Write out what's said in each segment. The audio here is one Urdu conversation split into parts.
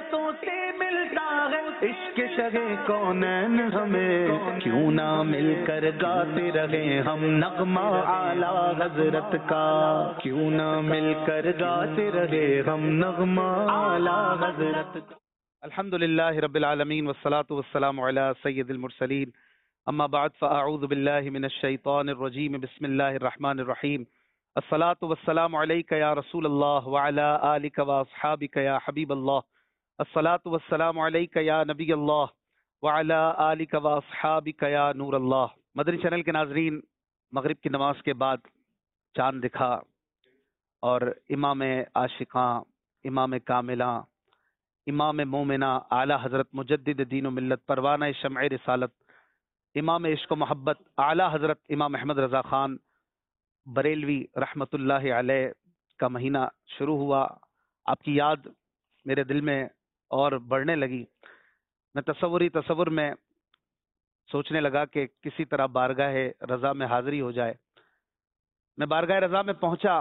ہاتھوں سے ملتا ہے عشق شگے کونین ہمیں، کیوں نہ مل کر گاتے رہے ہم نغمہ اعلی حضرت کا، کیوں نہ مل کر گاتے رہے ہم نغمہ اعلی حضرت کا۔ الحمد للہ رب العالمین والصلاة والسلام علی سید المرسلین، اما بعد فاعوذ باللہ من الشیطان الرجیم، بسم اللہ الرحمن الرحیم، الصلاة والسلام علیک یا رسول اللہ وعلی آلک واصحابک یا حبیب اللہ، الصلاة والسلام علیک یا نبی اللہ وعلی آلک واصحابک یا نور اللہ۔ مدنی چینل کے ناظرین، مغرب کی نماز کے بعد چاند دکھا اور امام عاشقاں، امام کاملاں، امام مومنہ، اعلیٰ حضرت مجدد دین و ملت، پروانہ شمع رسالت، امام عشق و محبت، اعلیٰ حضرت امام احمد رضا خان بریلوی رحمت اللہ علیہ کا مہینہ شروع ہوا۔ آپ کی یاد میرے دل میں اور بڑھنے لگی۔ میں تصور میں سوچنے لگا کہ کسی طرح بارگاہ رضا میں حاضری ہو جائے۔ میں بارگاہ رضا میں پہنچا۔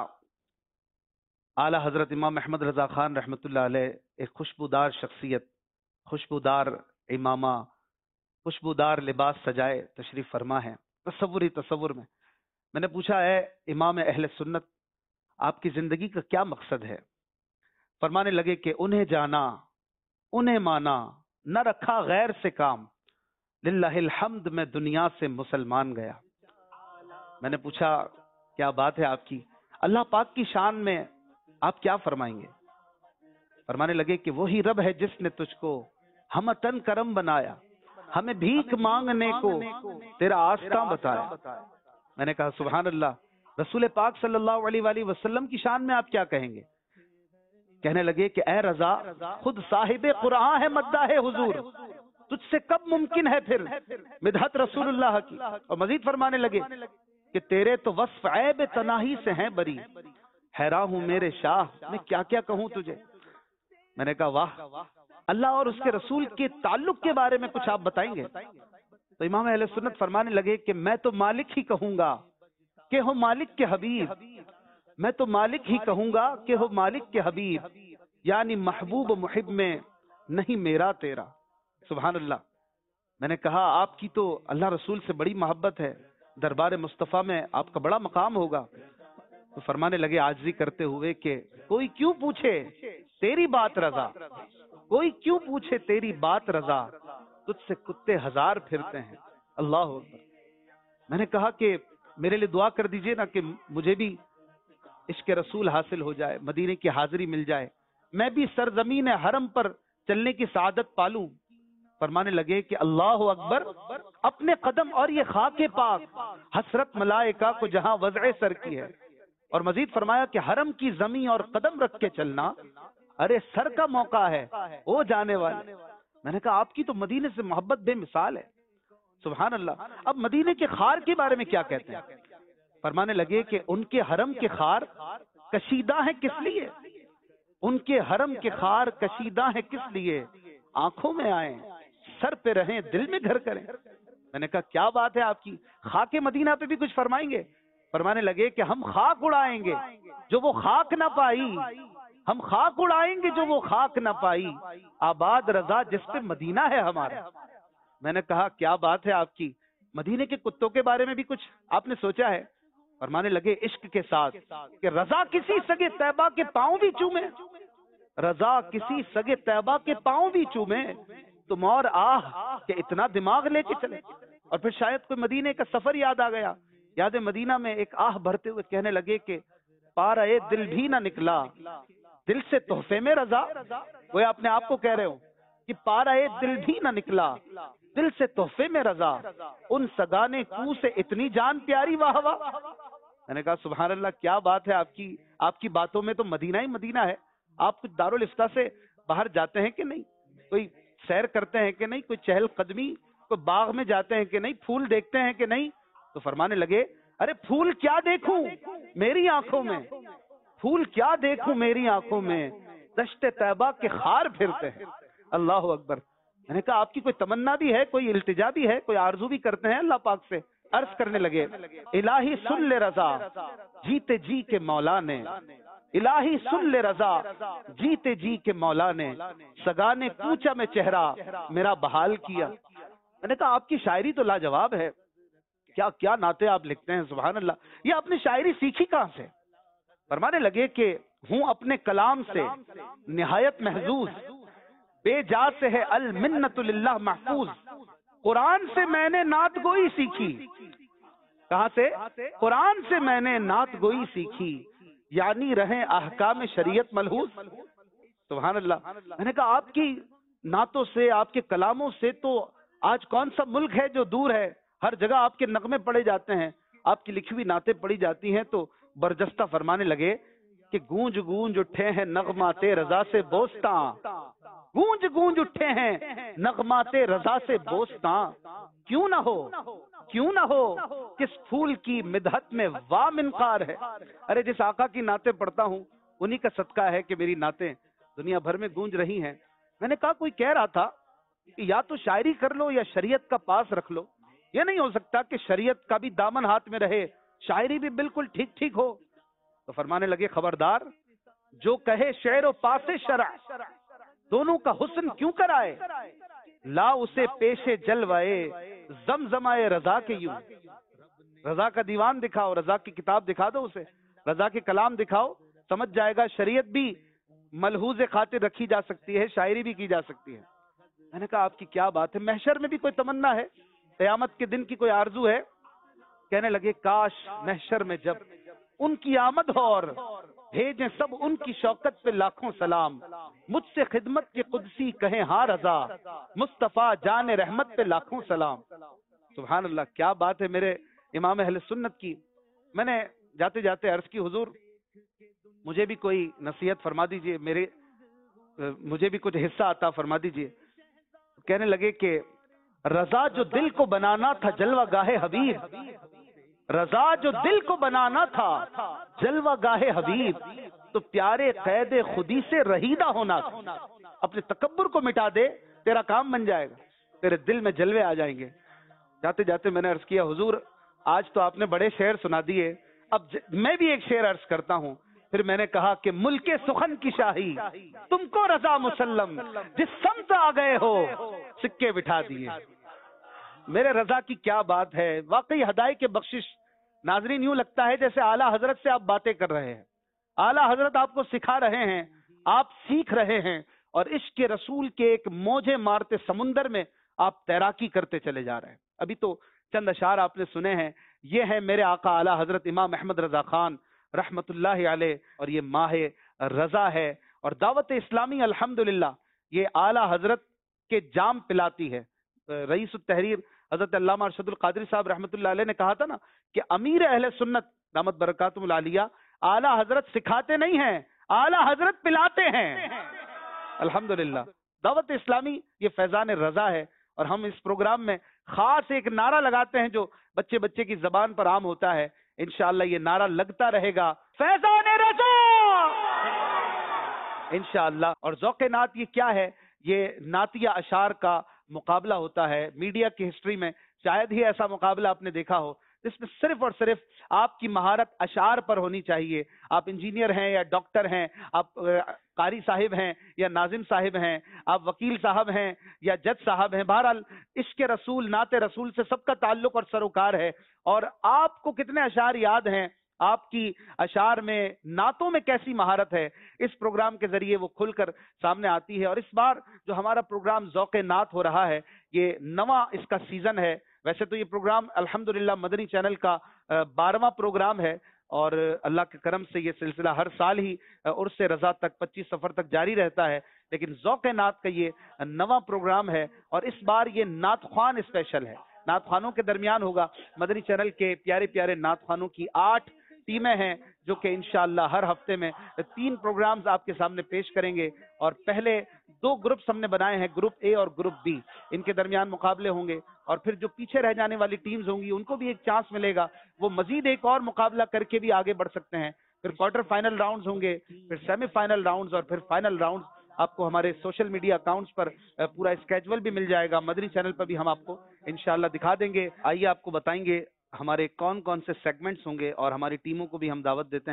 اعلیٰ حضرت امام احمد رضا خان رحمۃ اللہ علیہ ایک خوشبودار شخصیت، خوشبودار امامہ، خوشبودار لباس سجائے تشریف فرما ہے۔ تصور میں نے پوچھا، ہے امام اہل سنت، آپ کی زندگی کا کیا مقصد ہے؟ فرمانے لگے کہ انہیں جانا، انہیں مانا، نہ رکھا غیر سے کام، للہ الحمد میں دنیا سے مسلمان گیا۔ میں نے پوچھا کیا بات ہے آپ کی، اللہ پاک کی شان میں آپ کیا فرمائیں گے؟ فرمانے لگے کہ وہی رب ہے جس نے تجھ کو ہمتن کرم بنایا، ہمیں بھیک مانگنے کو تیرا آستاں بتایا۔ میں نے کہا سبحان اللہ، رسول پاک صلی اللہ علیہ وآلہ وسلم کی شان میں آپ کیا کہیں گے؟ کہنے لگے کہ اے رضا، خود صاحب قرآن ہے مداح حضور، تجھ سے کب ممکن ہے پھر مدحت رسول اللہ کی؟ اور مزید فرمانے لگے کہ تیرے تو وصف عیب تناہی سے ہیں بری، حیران ہوں میرے شاہ میں کیا کیا کہوں تجھے۔ میں نے کہا واہ، اللہ اور اس کے رسول کے تعلق کے بارے میں کچھ آپ بتائیں گے؟ تو امام اہل سنت فرمانے لگے کہ میں تو مالک ہی کہوں گا کہ ہو مالک کے حبیب، میں تو مالک ہی کہوں گا کہ ہو مالک کے حبیب، یعنی محبوب و محب میں نہیں میرا تیرا۔ سبحان اللہ۔ میں نے کہا آپ کی تو اللہ رسول سے بڑی محبت ہے، دربار مصطفیٰ میں آپ کا بڑا مقام ہوگا۔ تو فرمانے لگے عاجزی کرتے ہوئے کہ کوئی کیوں پوچھے تیری بات رضا، کوئی کیوں پوچھے تیری بات رضا، تجھ سے کتے ہزار پھرتے ہیں۔ اللہ اکبر۔ میں نے کہا کہ میرے لیے دعا کر دیجئے نا کہ مجھے بھی عشق رسول حاصل ہو جائے، مدینے کی حاضری مل جائے، میں بھی سرزمین حرم پر چلنے کی سعادت پالوں۔ فرمانے لگے کہ اللہ اکبر، اپنے قدم اور یہ خاک پاک حسرت ملائکہ کو جہاں وضع سر کی ہے۔ اور مزید فرمایا کہ حرم کی زمین اور قدم رکھ کے چلنا، ارے سر کا موقع ہے او جانے والے۔ میں نے کہا آپ کی تو مدینے سے محبت بے مثال ہے۔ سبحان اللہ۔ اب مدینے کے خار کے بارے میں کیا کہتے ہیں؟ فرمانے لگے کہ ان کے حرم کے خار کشیدہ ہیں کس لیے؟ ان کے حرم کے خار کشیدہ ہیں کس لیے؟ آنکھوں میں آئیں، سر پہ رہیں، دل میں گھر کریں۔ میں نے کہا کیا بات ہے آپ کی، خاک مدینہ پہ بھی کچھ فرمائیں گے؟ فرمانے لگے کہ ہم خاک اڑائیں گے جو وہ خاک نہ پائی، ہم خاک اڑائیں گے جو وہ خاک نہ پائی، آباد رضا جس پہ مدینہ ہے ہمارا۔ میں نے کہا کیا بات ہے آپ کی، مدینے کے کتوں کے بارے میں بھی کچھ آپ نے سوچا ہے؟ فرمانے لگے عشق کے ساتھ کہ رضا کسی سگے طیبہ کے پاؤں بھی چومے، رضا کسی سگے طیبہ کے پاؤں بھی چومے، تم اور آہ کہ اتنا دماغ لے کے چلے۔ اور پھر شاید کوئی مدینے کا سفر یاد آ گیا، یاد مدینہ میں ایک آہ بھرتے ہوئے کہنے لگے کہ پارا دل بھی نہ نکلا دل سے تحفے میں رضا۔ وہ اپنے آپ کو کہہ رہے ہو کہ پارا دل بھی نہ نکلا دل سے تحفے میں رضا، ان سگانے کو سے اتنی جان پیاری واہ واہ۔ میں نے کہا سبحان اللہ، کیا بات ہے آپ کی باتوں میں تو مدینہ ہی مدینہ ہے۔ آپ کچھ دارالفتہ سے باہر جاتے ہیں کہ نہیں؟ کوئی سیر کرتے ہیں کہ نہیں؟ کوئی چہل قدمی، کوئی باغ میں جاتے ہیں کہ نہیں؟ پھول دیکھتے ہیں کہ نہیں؟ تو فرمانے لگے ارے پھول کیا دیکھوں میری آنکھوں میں، پھول کیا دیکھوں میری آنکھوں میں، دشت طیبہ کے خار پھرتے ہیں۔ اللہ اکبر۔ میں نے کہا آپ کی کوئی تمنا بھی ہے، کوئی التجا بھی ہے، کوئی آرزو بھی کرتے ہیں اللہ پاک سے؟ عرض کرنے لگے الہی سن لے رضا، جیتے جی کے مولا نے الہی سن لے رضا، جیتے جی کے مولا نے سگانے کوچا میں چہرہ میرا بحال کیا۔ میں نے کہا آپ کی شاعری تو لاجواب ہے، کیا کیا نعتیں آپ لکھتے ہیں، سبحان اللہ، یہ آپ نے شاعری سیکھی کہاں سے؟ فرمانے لگے کہ ہوں اپنے کلام سے نہایت محظوظ، بے جا سے ہے المنت للہ محفوظ، قرآن سے میں نے نعت گوئی سیکھی۔ کہاں سے؟ قرآن سے میں نے نعت گوئی سیکھی، یعنی رہیں احکام شریعت ملحوظ۔ سبحان اللہ۔ میں نے کہا آپ کی نعتوں سے، آپ کے کلاموں سے تو آج کون سا ملک ہے جو دور ہے، ہر جگہ آپ کے نغمے پڑے جاتے ہیں، آپ کی لکھی ہوئی نعتیں پڑھی جاتی ہیں۔ تو برجستہ فرمانے لگے کہ گونج گونج اٹھے ہیں نغمات رضا سے بوستاں، گونج گونج اٹھے ہیں نغمات رضا سے بوستاں، کیوں نہ ہو، کیوں نہ ہو کس پھول کی مدحت میں وا منقار ہے۔ ارے جس آقا کی نعتیں پڑھتا ہوں انہی کا صدقہ ہے کہ میری نعتیں دنیا بھر میں گونج رہی ہیں۔ میں نے کہا کوئی کہہ رہا تھا کہ یا تو شاعری کر لو یا شریعت کا پاس رکھ لو، یہ نہیں ہو سکتا کہ شریعت کا بھی دامن ہاتھ میں رہے، شاعری بھی بالکل ٹھیک ٹھیک ہو۔ تو فرمانے لگے خبردار، جو کہے شعر و پاس شرع دونوں کا حسن کیوں کرائے، لا اسے پیش جلوائے زمزمائے رضا کے یوں۔ رضا کا دیوان دکھاؤ، رضا کی کتاب دکھا دو اسے، رضا کے کلام دکھاؤ، سمجھ جائے گا شریعت بھی ملحوظ خاطر رکھی جا سکتی ہے، شاعری بھی کی جا سکتی ہے۔ میں نے کہا آپ کی کیا بات ہے، محشر میں بھی کوئی تمنا ہے، قیامت کے دن کی کوئی آرزو ہے؟ کہنے لگے کاش محشر میں جب ان کی آمد ہو اور بھیجیں سب ان کی شوکت پہ لاکھوں سلام، مجھ سے خدمت کے قدسی کہیں ہاں رضا، مصطفیٰ جان رحمت پہ لاکھوں سلام۔ سبحان اللہ، کیا بات ہے میرے امام اہل سنت کی۔ میں نے جاتے جاتے عرض کی حضور مجھے بھی کوئی نصیحت فرما دیجئے، مجھے بھی کچھ حصہ عطا فرما دیجئے۔ کہنے لگے کہ رضا جو دل کو بنانا تھا جلوہ گاہ حبیب، رضا جو دل کو بنانا تھا جلوہ گاہ حبیب، تو پیارے قید خودی سے رہیدہ ہونا تھا۔ اپنے تکبر کو مٹا دے، تیرا کام بن جائے گا، تیرے دل میں جلوے آ جائیں گے۔ جاتے جاتے میں نے عرض کیا حضور آج تو آپ نے بڑے شعر سنا دیے، اب میں بھی ایک شعر عرض کرتا ہوں۔ پھر میں نے کہا کہ ملک سخن کی شاہی تم کو رضا مسلم، جس سمت آ گئے ہو سکے بٹھا دیے۔ میرے رضا کی کیا بات ہے، واقعی ہدایت کے بخشش۔ ناظرین یوں لگتا ہے جیسے اعلیٰ حضرت سے آپ باتیں کر رہے ہیں، اعلیٰ حضرت آپ کو سکھا رہے ہیں، آپ سیکھ رہے ہیں، اور عشق کے رسول کے ایک موجے مارتے سمندر میں آپ تیراکی کرتے چلے جا رہے ہیں۔ ابھی تو چند اشعار آپ نے سنے ہیں، یہ ہے میرے آقا اعلیٰ حضرت امام احمد رضا خان رحمت اللہ علیہ، اور یہ ماہ رضا ہے، اور دعوت اسلامی الحمدللہ یہ اعلیٰ حضرت کے جام پلاتی ہے۔ رئیس التحریر حضرت علامہ ارشد القادری صاحب رحمت اللہ علیہ نے کہا تھا نا کہ امیر اہل سنت دامت برکاتہم العالیہ اعلیٰ حضرت سکھاتے نہیں ہیں، اعلیٰ حضرت پلاتے ہیں۔ الحمدللہ دعوت اسلامی یہ فیضان رضا ہے، اور ہم اس پروگرام میں خاص ایک نعرہ لگاتے ہیں جو بچے بچے کی زبان پر عام ہوتا ہے، انشاءاللہ یہ نعرہ لگتا رہے گا، فیضان رضا انشاءاللہ۔ اور ذوق نعت یہ کیا ہے؟ یہ نعتیہ اشعار کا مقابلہ ہوتا ہے۔ میڈیا کی ہسٹری میں شاید ہی ایسا مقابلہ آپ نے دیکھا ہو جس میں صرف اور صرف آپ کی مہارت اشعار پر ہونی چاہیے۔ آپ انجینئر ہیں یا ڈاکٹر ہیں، آپ قاری صاحب ہیں یا ناظم صاحب ہیں، آپ وکیل صاحب ہیں یا جج صاحب ہیں، بہرحال عشق رسول، نعت رسول سے سب کا تعلق اور سروکار ہے۔ اور آپ کو کتنے اشعار یاد ہیں، آپ کی اشعار میں، نعتوں میں کیسی مہارت ہے، اس پروگرام کے ذریعے وہ کھل کر سامنے آتی ہے۔ اور اس بار جو ہمارا پروگرام ذوق نعت ہو رہا ہے، یہ نواں اس کا سیزن ہے۔ ویسے تو یہ پروگرام الحمدللہ مدنی چینل کا 12واں پروگرام ہے، اور اللہ کے کرم سے یہ سلسلہ ہر سال ہی عرس رضا تک 25 سفر تک جاری رہتا ہے، لیکن ذوق نعت کا یہ نواں پروگرام ہے، اور اس بار یہ نعت خوان اسپیشل ہے، نعت خوانوں کے درمیان ہوگا۔ مدنی چینل کے پیارے پیارے نعت خوانوں کی 8 ٹیمیں ہیں جو کہ انشاءاللہ ہر ہفتے میں 3 پروگرامز آپ کے سامنے پیش کریں گے، اور پہلے 2 گروپس ہم نے بنائے ہیں، گروپ اے اور گروپ بی، ان کے درمیان مقابلے ہوں گے، اور پھر جو پیچھے رہ جانے والی ٹیمز ہوں گی ان کو بھی ایک چانس ملے گا، وہ مزید ایک اور مقابلہ کر کے بھی آگے بڑھ سکتے ہیں۔ پھر کوارٹر فائنل راؤنڈز ہوں گے، پھر سیمی فائنل راؤنڈز، اور پھر فائنل راؤنڈز۔ آپ کو ہمارے سوشل میڈیا اکاؤنٹس پر پورا اسکیجول بھی مل جائے گا، مدنی چینل پر بھی ہم آپ کو انشاءاللہ دکھا دیں گے۔ آئیے آپ کو بتائیں گے ہمارے کون کون سے سیگمنٹس ہوں گے، اور ہماری ٹیموں کو بھی ہم دعوت دیتے ہیں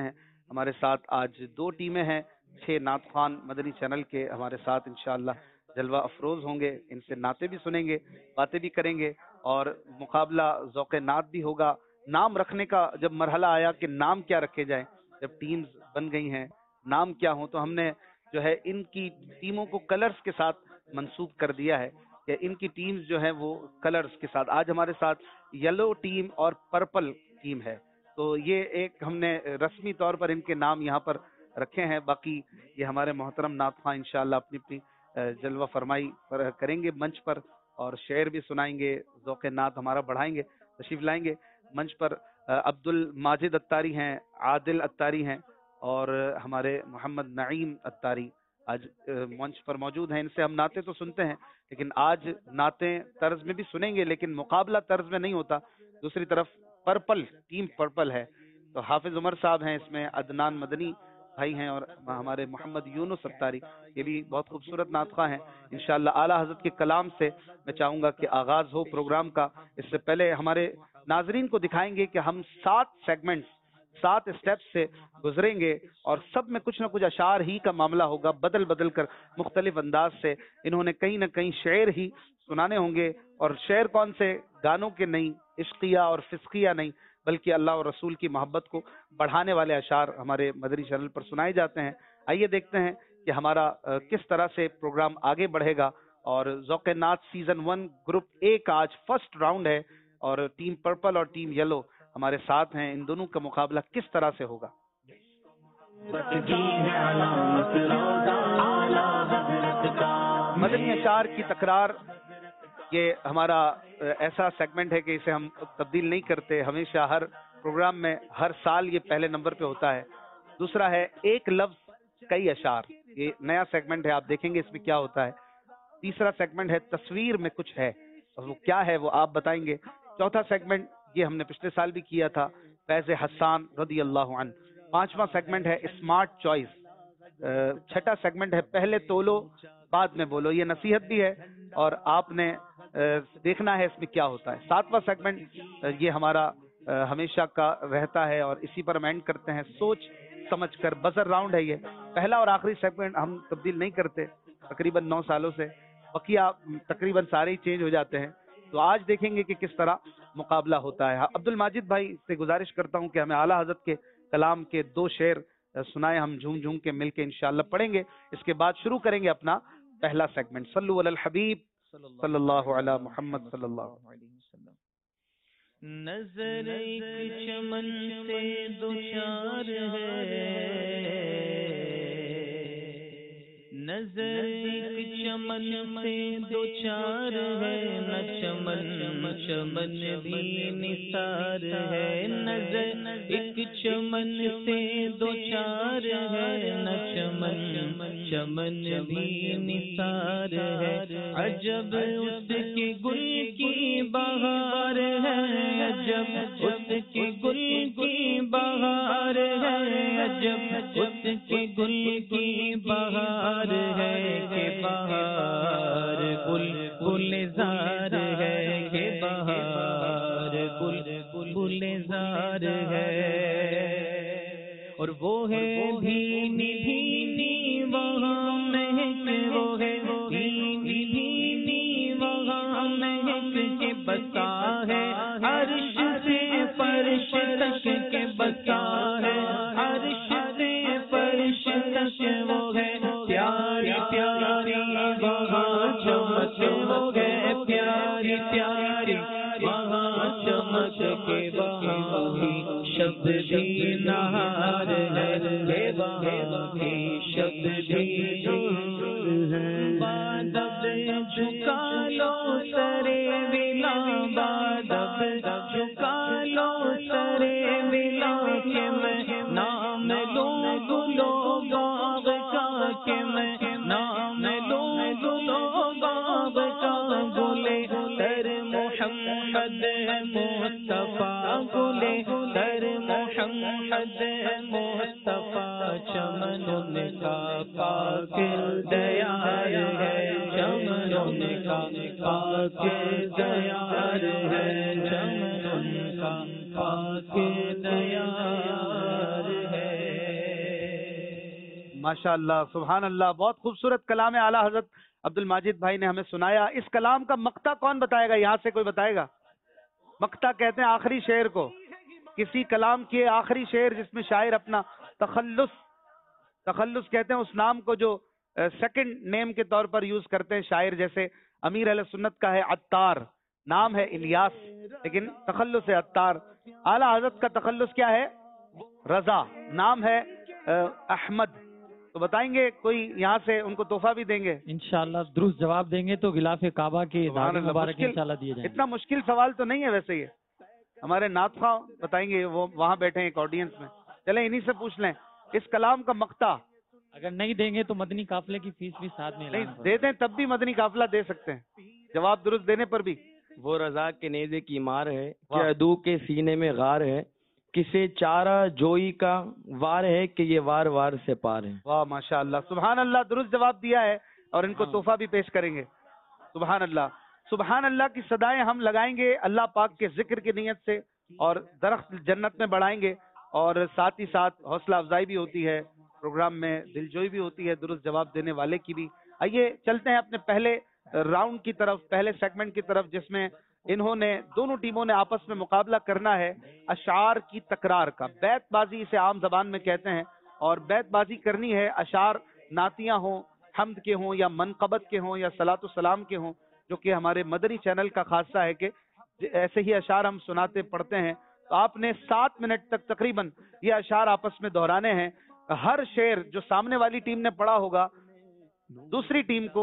ہمارے ساتھ آج 2 ٹیمیں ہیں، 6 نعت خوان مدنی چینل کے ہمارے ساتھ انشاءاللہ جلوہ افروز ہوں گے، ان سے نعتیں بھی سنیں گے، باتیں بھی کریں گے، اور مقابلہ ذوق نعت بھی ہوگا۔ نام رکھنے کا جب مرحلہ آیا کہ نام کیا رکھے جائیں، جب ٹیمز بن گئی ہیں نام کیا ہوں، تو ہم نے جو ہے ان کی ٹیموں کو کلرز کے ساتھ منسوب کر دیا ہے کہ ان کی ٹیمز جو ہے وہ کلرز کے ساتھ، آج ہمارے ساتھ یلو ٹیم اور پرپل ٹیم ہے، تو یہ ایک ہم نے رسمی طور پر ان کے نام یہاں پر رکھے ہیں۔ باقی یہ ہمارے محترم نعت خواں انشاءاللہ اپنی اپنی جلوہ فرمائی کریں گے منچ پر، اور شعر بھی سنائیں گے، ذوق نعت ہمارا بڑھائیں گے، تشریف لائیں گے منچ پر۔ عبد الماجد اتاری ہیں، عادل اتاری ہیں، اور ہمارے محمد نعیم اتاری آج منچ پر موجود ہیں۔ ان سے ہم نعتیں تو سنتے ہیں، لیکن آج نعتیں طرز میں بھی سنیں گے، لیکن مقابلہ طرز میں نہیں ہوتا۔ دوسری طرف پرپل ٹیم پرپل ہے، تو حافظ عمر صاحب ہیں اس میں، عدنان مدنی بھائی ہیں، اور ہمارے محمد یونس ستاری، یہ بھی بہت خوبصورت نعت خواں ہیں۔ انشاءاللہ اعلی حضرت کے کلام سے میں چاہوں گا کہ آغاز ہو پروگرام کا۔ اس سے پہلے ہمارے ناظرین کو دکھائیں گے کہ ہم 7 سیگمنٹس 7 اسٹیپس سے گزریں گے، اور سب میں کچھ نہ کچھ اشعار ہی کا معاملہ ہوگا، بدل بدل کر مختلف انداز سے انہوں نے کہیں نہ کہیں شعر ہی سنانے ہوں گے، اور شعر کون سے، گانوں کے نہیں، عشقیہ اور فسقیہ نہیں، بلکہ اللہ اور رسول کی محبت کو بڑھانے والے اشعار ہمارے مدنی چینل پر سنائے جاتے ہیں۔ آئیے دیکھتے ہیں کہ ہمارا کس طرح سے پروگرام آگے بڑھے گا، اور ذوق نعت سیزن 1 گروپ اے کا آج فرسٹ راؤنڈ ہے، اور ٹیم پرپل اور ٹیم یلو ہمارے ساتھ ہیں، ان دونوں کا مقابلہ کس طرح سے ہوگا۔ مدنی اشعار کی تکرار یہ ہمارا ایسا سیگمنٹ ہے کہ اسے ہم تبدیل نہیں کرتے، ہمیشہ ہر پروگرام میں ہر سال یہ پہلے نمبر پہ ہوتا ہے۔ دوسرا ہے ایک لفظ کئی اشعار، یہ نیا سیگمنٹ ہے، آپ دیکھیں گے اس میں کیا ہوتا ہے۔ تیسرا سیگمنٹ ہے تصویر میں کچھ ہے، اور وہ کیا ہے وہ آپ بتائیں گے۔ چوتھا سیگمنٹ یہ ہم نے پچھلے سال بھی کیا تھا، فیض حسان رضی اللہ عنہ۔ پانچواں سیگمنٹ ہے اسمارٹ چوائس۔ چھٹا سیگمنٹ ہے پہلے تولو بعد میں بولو، یہ نصیحت بھی ہے اور آپ نے دیکھنا ہے اس میں کیا ہوتا ہے۔ ساتواں سیگمنٹ یہ ہمارا ہمیشہ کا رہتا ہے، اور اسی پر ہم اینڈ کرتے ہیں سوچ سمجھ کر، بزر راؤنڈ ہے یہ پہلا اور آخری سیگمنٹ، ہم تبدیل نہیں کرتے تقریباً 9 سالوں سے، بقیہ تقریباً سارے ہی چینج ہو جاتے ہیں۔ تو آج دیکھیں گے کہ کس طرح مقابلہ ہوتا ہے۔ عبد الماجد بھائی سے گزارش کرتا ہوں کہ ہمیں اعلیٰ حضرت کے کلام کے 2 شعر سنائے، ہم جھوم جھوم کے مل کے انشاءاللہ پڑھیں گے، اس کے بعد شروع کریں گے اپنا پہلا سیگمنٹ۔ صلو علی الحبیب صلی اللہ علی محمد صلی اللہ علیہ وسلم۔ نظر ایک چمن سے دوچار ہے، نظر ایک چمن سے دوچار ہے، نہ چمن چمن بھی نثار ہے، نظر ایک چمن سے دوچار ہے، نہ چمن چمن بھی نثار ہے، عجب اس کے گل کی بہار ہے، عجب اس کے گل کی بہار ہے، عجب اس کے گل کی بہار ہے، کہ بہار گل گلزار ہے، کہ بہار گل گلزار ہے، اور وہ ہے بھینی بھینی وہاں مہک، وہ ہے بھینی بھینی وہاں مہک، کے بسا ہے عرش سے فرش تک، کے بسا ہے عرش سے فرش تک، وہ ہے پیاری پیاری وہاں چمک، وہ ہے پیاری پیاری وہاں چمک، کے وہاں بھی شبد بھی نہار ہے، وہاں بھی شبد بھی ہے، بادب جھکا لو سرے ولا، بادب جھکا لو سرے ولا، کہ میں نام لوں گلو باغ کا، کہ میں نام لوں گلو باغ کا، گلے در محمد مصطفیٰ، گلے در محمد مصطفیٰ، چمن ان کا پاک دیار ہے، چمن ان کا پاک دیار ہے، چمن ان کا پاک دیار ہے۔ माशाअल्लाह, सुभान अल्लाह, बहुत खूबसूरत कलाम है आला हजरत अब्दुल माजिद भाई ने हमें सुनाया। इस कलाम का मक्ता कौन बताएगा? यहाँ से कोई बताएगा? मक्ता कहते हैं आखिरी शेर को, किसी कलाम के आखिरी शेर जिसमें शायर अपना तखल्लुस कहते हैं उस नाम को जो सेकंड नेम के तौर पर यूज करते हैं शायर। जैसे अमीर अहले सुन्नत का है अत्तार, नाम है इलियास लेकिन तखल्लुस है अत्तार। आला हजरत का तखल्लुस क्या है? रजा, नाम है अहमद। तो बताएंगे कोई यहाँ से, उनको तोहफा भी देंगे इंशाअल्लाह। दुरुस्त जवाब देंगे तो गिलाफ काबा के दाग मुबारक इंशाअल्लाह दिए जाएंगे। इतना मुश्किल सवाल तो नहीं है वैसे। ये हमारे नातखा बताएंगे, वो वहाँ बैठे हैं एक ऑडियंस में। चले इन्हीं से पूछ लें, इस कलाम का मक्ता। अगर नहीं देंगे तो मदनी काफिले की फीस भी साथ में नहीं दे दें तब भी मदनी काफिला दे सकते हैं, जवाब दुरुस्त देने पर भी। वो रजा के नेज़े की मार है कि अदू के सीने में गार है, किसे चारा जोई का वार है कि ये वार वार से पार है। वाह माशाअल्लाह, सुभान अल्लाह, दुरुस्त जवाब दिया है और इनको तोहफा भी पेश करेंगे। सुभान अल्लाह, सुभान अल्लाह की सदाएं हम लगाएंगे अल्लाह पाक के जिक्र की नीयत से, और दरख्त जन्नत में बढ़ाएंगे, और साथ ही साथ हौसला अफजाई भी होती है, प्रोग्राम में दिलजोई भी होती है दुरुस्त जवाब देने वाले की भी। आइए चलते हैं अपने पहले राउंड की तरफ, पहले सेगमेंट की तरफ, जिसमें इन्होंने दोनों टीमों ने आपस में मुकाबला करना है अशार की तकरार का। बैतबाजी इसे आम जबान में कहते हैं, और बैतबाजी करनी है अशार नातियां हों, हम्द के हों, या मनकबत के हों, या सलातो सलाम के हों, जो कि हमारे मदनी चैनल का खासा है कि ऐसे ही अशार हम सुनाते पढ़ते हैं। तो आपने 7 मिनट तक तकरीबन ये अशार आपस में दोहराने हैं। हर शेर जो सामने वाली टीम ने पढ़ा होगा, दूसरी टीम को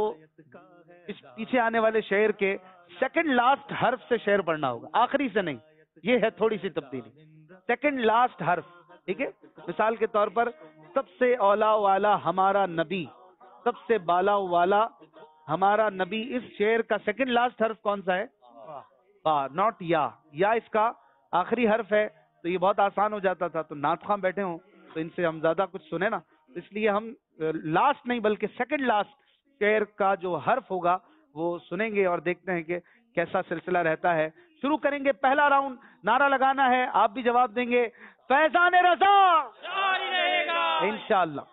इस पीछे आने वाले शेर के सेकंड लास्ट हर्फ से शेर पढ़ना होगा, आखिरी से नहीं। ये है थोड़ी सी तब्दीली, सेकंड लास्ट हर्फ, ठीक है। मिसाल के तौर पर सबसे औला वाला हमारा नबी, सबसे बाला वाला हमारा नबी, इस शेर का सेकंड लास्ट हर्फ कौन सा है? बा, नॉट या इसका आखिरी हर्फ है। तो ये बहुत आसान हो जाता था। तो नात खां बैठे हों तो इनसे हम ज्यादा कुछ सुने ना, इसलिए हम लास्ट नहीं बल्कि सेकंड लास्ट शेर का जो हर्फ होगा वो सुनेंगे और देखते हैं कि कैसा सिलसिला रहता है। शुरू करेंगे पहला राउंड। नारा लगाना है, आप भी जवाब देंगे। फैजान रजा इंशाअल्लाह।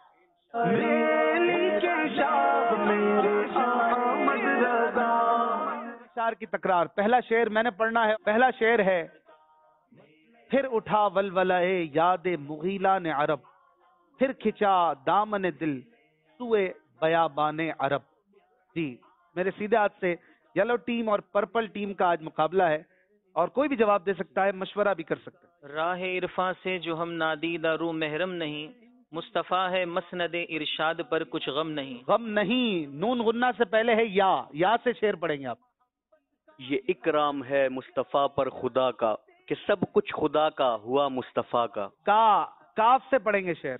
शार की तकरार, पहला शेर मैंने पढ़ना है। पहला शेर है, फिर उठा वलवलाए यादे मुगीला ने अरब, फिर खिंचा दामन दिल सुए बयाबाने अरब। जी, मेरे सीधे हाथ से येलो टीम और पर्पल टीम का आज मुकाबला है, और कोई भी जवाब दे सकता है, मशवरा भी कर सकता है। राह इरफा से जो हम नादीदा रू महरम नहीं, मुस्तफ़ा है मसनद इरशाद पर कुछ गम नहीं। गम नहीं, नून गुन्ना से पहले है या से शेर पढ़ेंगे आप। ये इकराम है मुस्तफ़ा पर खुदा का कि सब कुछ खुदा का हुआ मुस्तफ़ा का। काफ से पढ़ेंगे शेर।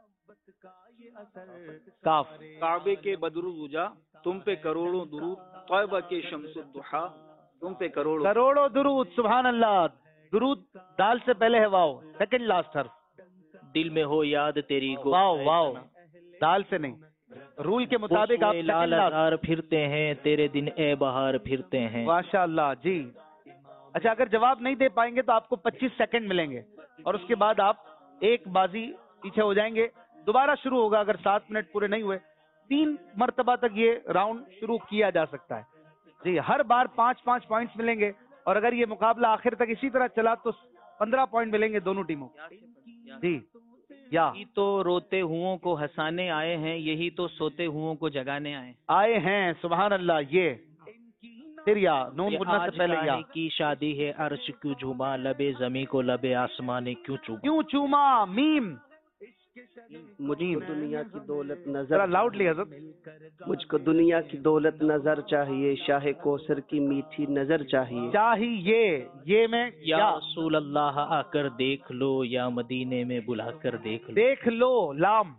काफ। काबे के बदरुजा तुम पे करोड़ों दुरूद, तौबा के शम्सुद्दुहा तुम पे करोड़ों दुरूद। सुभान अल्लाह, दुरूद दाल से पहले है वाव, सेकंड लास्ट हर्फ। दिल में हो याद तेरी गो, वाव दाल से नहीं, रूल के मुताबिक आप लाल हजार फिरते हैं, तेरे दिन ए बहार फिरते हैं। माशाअल्लाह जी। अच्छा, अगर जवाब नहीं दे पाएंगे तो आपको 25 सेकंड मिलेंगे, और उसके बाद आप एक बाजी पीछे हो जाएंगे। दोबारा शुरू होगा अगर 7 मिनट पूरे नहीं हुए। 3 मर्तबा तक ये राउंड शुरू किया जा सकता है जी। हर बार 5-5 पॉइंट्स मिलेंगे, और अगर ये मुकाबला आखिर तक इसी तरह चला तो 15 पॉइंट मिलेंगे दोनों टीमों जी। यही तो रोते हुओं को हंसाने आए हैं, यही तो सोते हुओं को जगाने आए हैं। सुभान अल्लाह। ये फिर या नून गुन्ना से पहले या की शादी है, अर्श क्यों झूमा, लबे जमी को लबे आसमाने क्यों चूमा। मीम। मुझको दुनिया की दौलत नजर, लाउडली हज़रत। मुझको दुनिया की दौलत नजर चाहिए, शाह कौसर की मीठी नजर चाहिए। ये में या रसूल अल्लाह आकर देख लो, या मदीने में बुलाकर देख लो। लाम।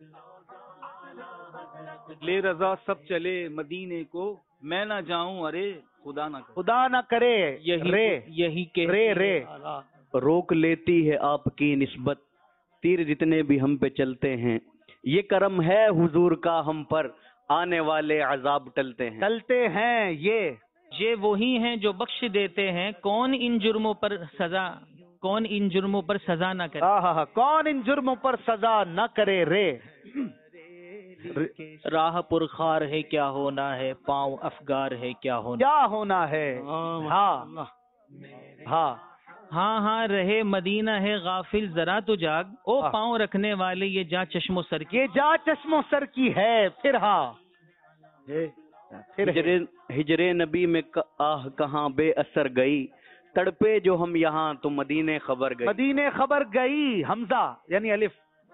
ले रजा सब चले मदीने को, मैं ना जाऊं अरे खुदा ना करे। यही के रे रोक लेती है आपकी निस्बत, तीर जितने भी हम पे चलते हैं, ये करम है हुजूर का हम पर, आने वाले अजाब टलते हैं। ये वही हैं जो बख्श देते हैं, कौन इन जुर्मों पर सजा न करे। कौन इन जुर्मों पर सजा न करे रे। راہ پرخار ہے کیا ہونا ہے، پاؤں افگار ہے کیا ہونا، کیا ہونا ہے. ہاں ہاں ہاں ہاں رہے مدینہ ہے غافل ذرا تو جاگ، او واہ. پاؤں رکھنے والے یہ جا چشم و سر کی. یہ جا چشم و سر کی ہے. پھر ہاں ہجر نبی میں آہ کہاں بے اثر گئی، تڑپے جو ہم یہاں تو مدینے خبر گئی. مدینے خبر گئی. حمزہ یعنی الف.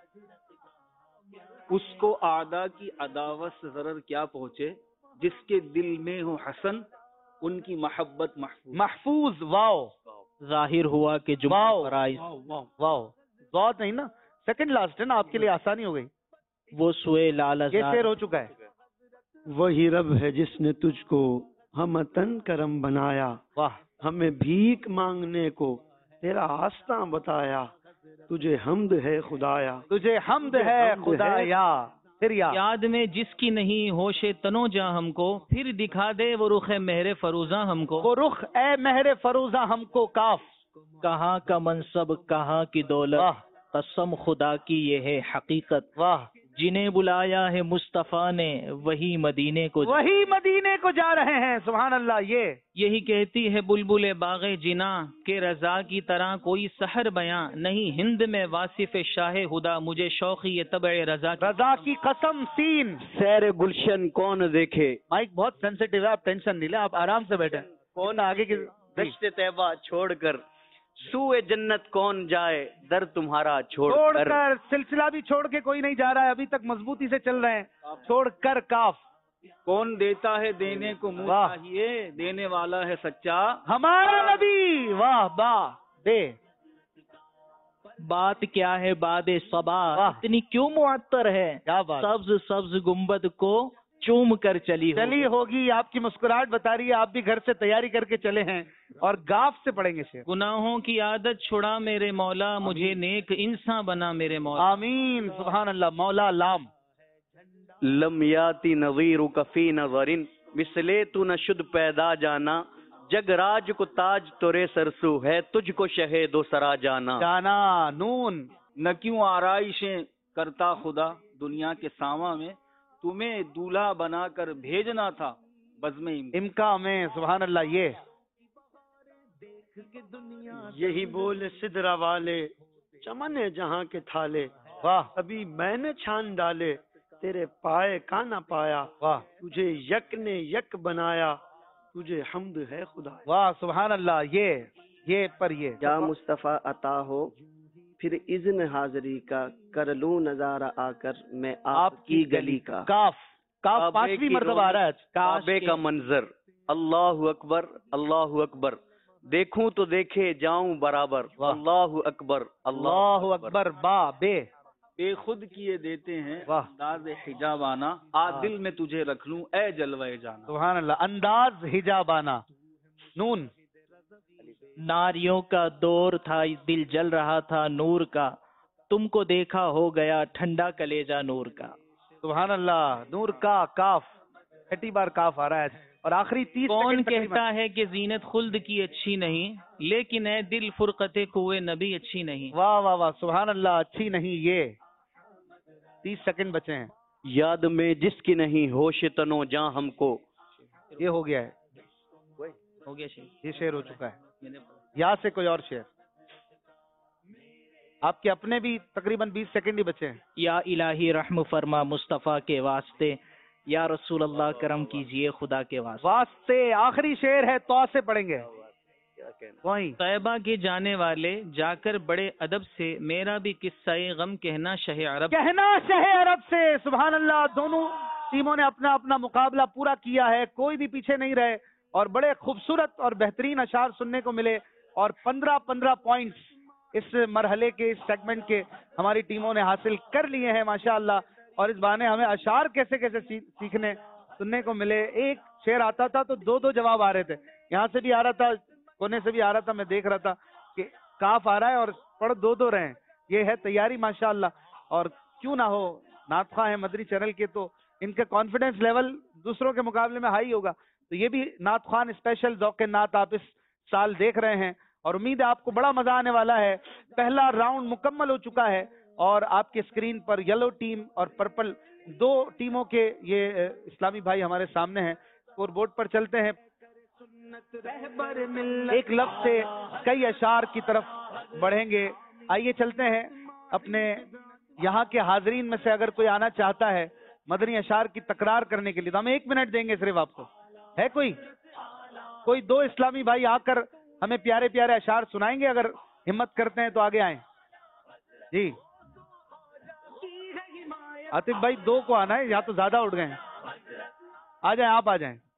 اس کو اعدا کی عداوت سے ضرر کیا پہنچے، جس کے دل میں ہو حسن ان کی محبت محفوظ. محفوظ. واو ظاہر ہوا کہ جملہ واو فرائض واو. ضاد نہیں نا، سیکنڈ لاسٹ ہے نا، آپ کے لیے آسانی ہو گئی. وہ سوئے لال یہ شعر ہو چکا ہے. وہی رب ہے جس نے تجھ کو ہم تن کرم بنایا، واہ. ہمیں بھیک مانگنے کو تیرا آستاں بتایا، تجھے حمد ہے خدایا. تجھے حمد ہے خدایا. پھر یا یاد میں جس کی نہیں ہوش تنو جا ہم کو، پھر دکھا دے وہ رخ مہر فروزاں ہم کو. وہ رخ اے مہر فروزہ ہم کو. کاف. کہاں کا منصب کہاں کی دولت، واہ قسم خدا کی یہ ہے حقیقت، واہ. جنہیں بلایا ہے مصطفیٰ نے وہی مدینے کو وہی مدینے کو جا رہے ہیں. سبحان اللہ. یہی کہتی ہے بلبل باغ جنا کہ رضا کی طرح کوئی سحر بیاں نہیں، ہند میں واصف شاہ خدا مجھے شوقی طبع رضا کی. رضا کی قسم. سین. سیر گلشن کون دیکھے، مائک بہت سینسیٹیو ہے، آپ ٹینشن نہیں لیں، آپ آرام سے بیٹھیں. کون آگے کی دشت طیبہ چھوڑ کر، سوئے جنت کون جائے، در تمہارا چھوڑ کر. سلسلہ بھی چھوڑ کے کوئی نہیں جا رہا ہے، ابھی تک مضبوطی سے چل رہے ہیں. چھوڑ کر. کاف. کون دیتا ہے دینے کو منہ واہ. چاہیے، دینے والا ہے سچا ہمارا نبی. واہ با دے. بات کیا ہے باد صبا، واہ. اتنی کیوں معطر ہے، کیا بات. سبز سبز گنبد کو چوم کر چلی ہوگی. آپ کی مسکراہٹ بتا رہی ہے آپ بھی گھر سے تیاری کر کے چلے ہیں. اور گاف سے پڑھیں گے شعر. گناہوں کی عادت چھڑا میرے مولا، مجھے نیک انسان بنا میرے مولا. آمین. سبحان اللہ. مولا لام. لم یاتی نظیر کفی نظرن، مثلے تو نہ شد پیدا جانا، جگ راج کو تاج تورے سرسو ہے، تجھ کو شہید و سرا جانا. جانا. نون. نہ کیوں آرائشیں کرتا خدا دنیا کے ساما میں، تمہیں دولہا بنا کر بھیجنا تھا بزم امکا میں. سبحان اللہ. یہی بول سدرا والے، چمن جہاں کے تھالے، واہ ابھی میں نے چھان ڈالے، تیرے پائے کا نہ پایا، واہ تجھے یک نے یک بنایا، تجھے حمد ہے خدا. واہ. سبحان اللہ. یہ پر یہ یا مصطفیٰ عطا ہو پھر اذن حاضری کا، کر لوں نظارہ آ کر میں آپ کی گلی کا. کاف. کاف پانچویں مرتبہ آ رہا ہے. کعبے کا منظر، اللہ اکبر اللہ اکبر، دیکھوں تو دیکھے جاؤں برابر، اللہ اکبر اللہ اکبر. با بے. بے خود کیے دیتے ہیں واہ. انداز حجابانہ، آ دل میں تجھے رکھ لوں اے جلوے جانا. سبحان اللہ. انداز حجابانہ. نون. ناریوں کا دور تھا دل جل رہا تھا نور کا، تم کو دیکھا ہو گیا ٹھنڈا کلیجہ نور کا. سبحان اللہ. نور کا. کاف. 30 بار کاف آ رہا ہے. اور آخری 30 کون کہتا ہے کہ زینت خلد کی اچھی نہیں، لیکن اے دل فرقت کوئے نبی اچھی نہیں. واہ واہ واہ. سبحان اللہ. اچھی نہیں. یہ 30 سیکنڈ بچے ہیں. یاد میں جس کی نہیں ہوش تنو جاں ہم کو. یہ ہو گیا ہے. ہو گیا شیخ. یہ شعر ہو چکا ہے. یا سے کوئی اور شعر. آپ کے اپنے بھی تقریباً 20 سیکنڈ ہی بچے ہیں. یا الہی رحم فرما مصطفیٰ کے واسطے، یا رسول اللہ کرم کیجئے خدا کے واسطے. آخری شعر ہے. تو سے پڑھیں گے. وہیں طیبہ کے جانے والے جا کر بڑے ادب سے، میرا بھی قصہ غم کہنا شہ عرب. کہنا شہ عرب سے. سبحان اللہ. دونوں ٹیموں نے اپنا اپنا مقابلہ پورا کیا ہے، کوئی بھی پیچھے نہیں رہے، اور بڑے خوبصورت اور بہترین اشعار سننے کو ملے، اور 15 پوائنٹس اس مرحلے کے، اس سیگمنٹ کے ہماری ٹیموں نے حاصل کر لیے ہیں ماشاءاللہ. اور اس بہانے ہمیں اشعار کیسے کیسے سیکھنے سننے کو ملے. ایک شعر آتا تھا تو دو جواب آ رہے تھے، یہاں سے بھی آ رہا تھا، کونے سے بھی آ رہا تھا. میں دیکھ رہا تھا کہ کاف آ رہا ہے اور پڑھ دو رہے ہیں. یہ ہے تیاری ماشاءاللہ. اور کیوں نہ ہو، نعت خواہ ہیں مدری چینل کے، تو ان کا کانفیڈنس لیول دوسروں کے مقابلے میں ہائی ہوگا. تو یہ بھی نعت خوان اسپیشل ذوق نعت آپ اس سال دیکھ رہے ہیں، اور امید ہے آپ کو بڑا مزہ آنے والا ہے. پہلا راؤنڈ مکمل ہو چکا ہے، اور آپ کے اسکرین پر یلو ٹیم اور پرپل دو ٹیموں کے یہ اسلامی بھائی ہمارے سامنے ہیں. اسکور بورڈ پر چلتے ہیں. ایک لفظ سے کئی اشعار کی طرف بڑھیں گے. آئیے چلتے ہیں. اپنے یہاں کے حاضرین میں سے اگر کوئی آنا چاہتا ہے مدنی اشعار کی تکرار کرنے کے لیے تو ہم 1 منٹ دیں گے صرف آپ کو. ہے کوئی 2 اسلامی بھائی آ کر ہمیں پیارے پیارے اشعار سنائیں گے؟ اگر ہمت کرتے ہیں تو آگے آئیں. جی عاطف بھائی 2 کو آنا ہے یا تو زیادہ اٹھ گئے ہیں. آ جائیں, آپ آ جائیں.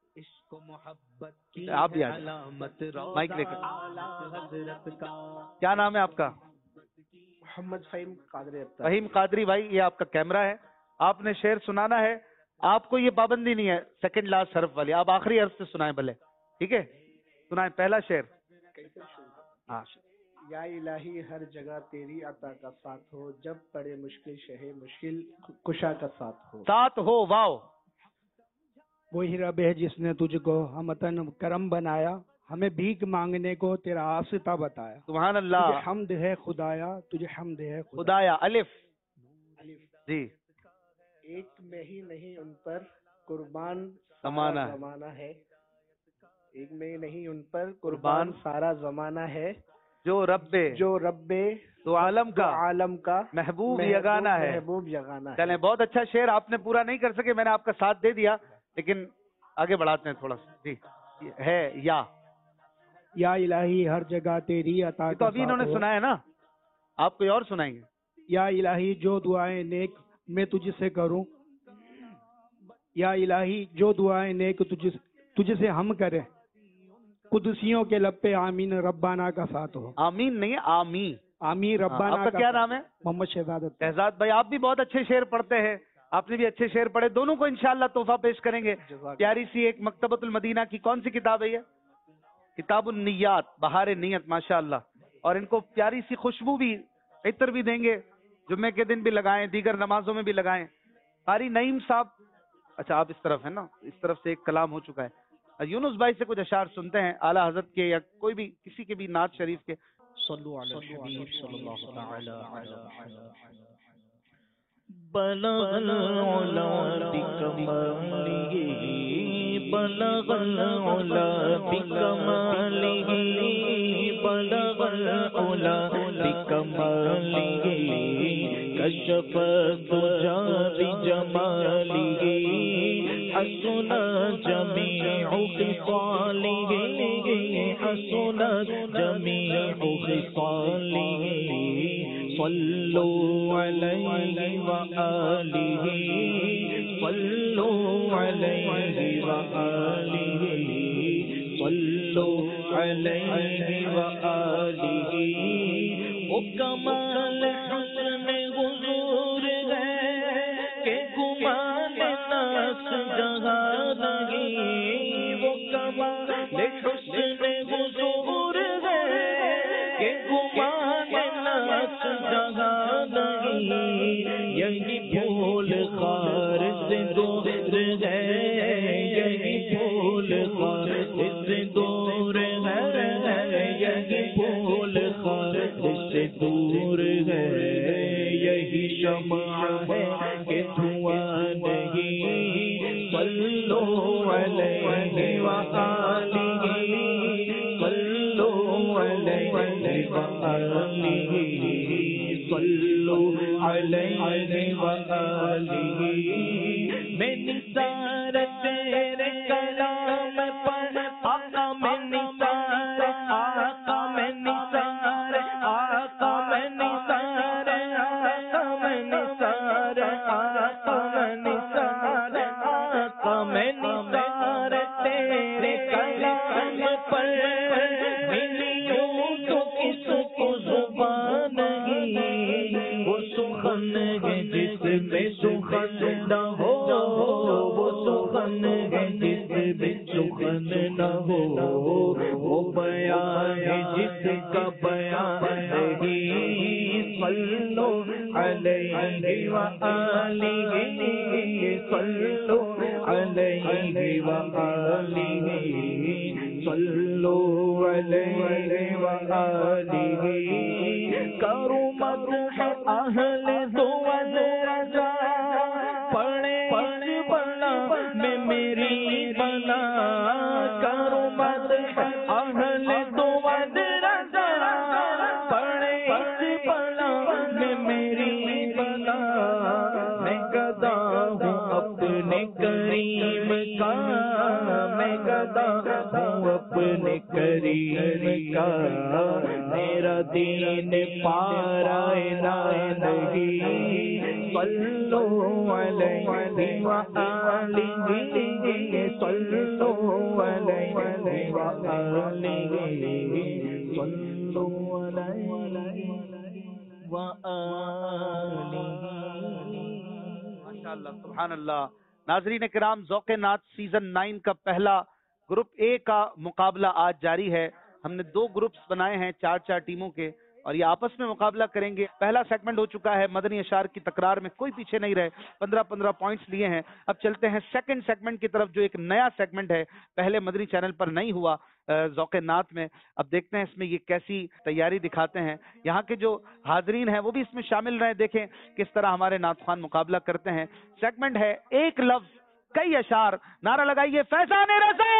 آپ بھی آ جائیں مائک لے کر. کیا نام ہے آپ کا؟ محمد فہیم قادری. فہیم قادری بھائی, یہ آپ کا کیمرہ ہے. آپ نے شعر سنانا ہے. آپ کو یہ پابندی نہیں ہے سیکنڈ لاسٹ حرف والی, آپ آخری حرف سے سنائیں بھلے. ٹھیک ہے, سنائیں پہلا شعر. ہاں. یا الہی ہر جگہ تیری عطا کا ساتھ ہو, جب پڑے مشکل شہ مشکل کشا کا ساتھ ہو. واو. وہی رب ہے جس نے تجھ کو ہمتن کرم بنایا, ہمیں بھیک مانگنے کو تیرا آستا بتایا. سبحان اللہ. تجھے حمد ہے خدایا, تجھے حمد ہے خدایا. الف. جی. ایک میں ہی نہیں ان پر قربان زمانہ ہے, ایک میں نہیں ان پر قربان سارا زمانہ ہے. جو رب تو عالم کا محبوب یگانہ ہے. چلیں, بہت اچھا شعر. آپ نے پورا نہیں کر سکے, میں نے آپ کا ساتھ دے دیا, لیکن آگے بڑھاتے ہیں تھوڑا سا. جی ہے یا الہی ہر جگہ تیری عطا. تو ابھی انہوں نے سنایا ہے نا, آپ کوئی اور سنائیں گے؟ یا الہی جو دعائیں نیک میں تجھ سے کروں, یا الہی جو دعائیں نیک تجھ سے ہم کریں, قدسیوں کے لب پہ آمین ربانہ کا ساتھ ہو. آمین نہیں, آمین ربانہ. آپ کا کیا نام ہے؟ محمد شہزاد بھائی. آپ بھی بہت اچھے شعر پڑھتے ہیں, آپ نے بھی اچھے شعر پڑھے. دونوں کو انشاءاللہ تحفہ پیش کریں گے. پیاری سی ایک مکتبۃ المدینہ کی کون سی کتاب ہے یہ؟ کتاب النیات, بہار نیت. ماشاءاللہ. اور ان کو پیاری سی خوشبو بھی, عطر بھی دیں گے. جمعے کے دن بھی لگائیں, دیگر نمازوں میں بھی لگائیں. قاری نعیم صاحب, اچھا آپ اس طرف ہیں نا, اس طرف سے ایک کلام ہو چکا ہے. یونس بھائی سے کچھ اشعار سنتے ہیں, اعلیٰ حضرت کے یا کوئی بھی کسی کے بھی نعت شریف کے. صلو علی الحبیب صلی اللہ تعالی علی محمد. بلغ العلا بکمالہ, بلغ العلا بکمالہ, بلغ العلا بکمالہ, کشف الدجا بجمالہ, حسن جمیع خصالہ, حسن جمیع خصالہ. صلوا علیہ وآلہ, صلوا علیہ وآلہ, صلوا علیہ وآلہ. وہ کمال حسن حضور ہے کہ گمان ناس جہاں نہیں. وہ کمال حسن حضور ہے کہ گمان ناس جہاں نہیں. یہی پھول خار سے دور ہے, یہی پھول خار سے دور ہے, یہی پھول خار سے دور ہے. یہی شمع ہے کہ دھواں نہیں. صلو علیہ وآلہ, صلو علیہ وآلہ, صلو علیہ وآلہ. میں نثار تیرے کلام پر, آقا میں نثار, آقا میں نثار, آقا میں نثار, آقا میں نثار, آقا میں نثار, آقا میں نثار تیرے کلام پر. ملیوں تو کس کو زبان نہیں, وہ سخن ہے جس میں سخن نہ ہو, وہ سخن ہے جس میں سخن نہ ہو. وہ بیان ہے جس کا بیان نہیں. صلو علیہ وآلہ, صلو علیہ وآلہ, صلو علیہ وآلہ. کرو مدح اہل دو رضا, پڑھ بلا کرو مد اہل تو ود رضا پڑے اس بلا میں میری بلا میں گدا ہوں اپنے کریم کا میں گدا ہوں اپنے کریم کا میرا دین پارائے نہیں صلو علیہ وآلہ صلو علیہ وآلہ صلو علیہ وآلہ. ماشاءاللہ سبحان اللہ. ناظرین کرام، ذوق نعت سیزن 9 کا پہلا گروپ اے کا مقابلہ آج جاری ہے. ہم نے 2 گروپس بنائے ہیں 4 ٹیموں کے، اور یہ آپس میں مقابلہ کریں گے. پہلا سیگمنٹ ہو چکا ہے، مدنی اشعار کی تکرار میں کوئی پیچھے نہیں رہے، 15 پوائنٹس لیے ہیں. اب چلتے ہیں سیکنڈ سیگمنٹ کی طرف، جو ایک نیا سیگمنٹ ہے، پہلے مدنی چینل پر نہیں ہوا ذوق نعت میں. اب دیکھتے ہیں اس میں یہ کیسی تیاری دکھاتے ہیں. یہاں کے جو حاضرین ہیں وہ بھی اس میں شامل رہے، دیکھیں کس طرح ہمارے نعت خوان مقابلہ کرتے ہیں. سیگمنٹ ہے ایک لفظ کئی اشعار. نعرہ لگائیے فیضان رضا.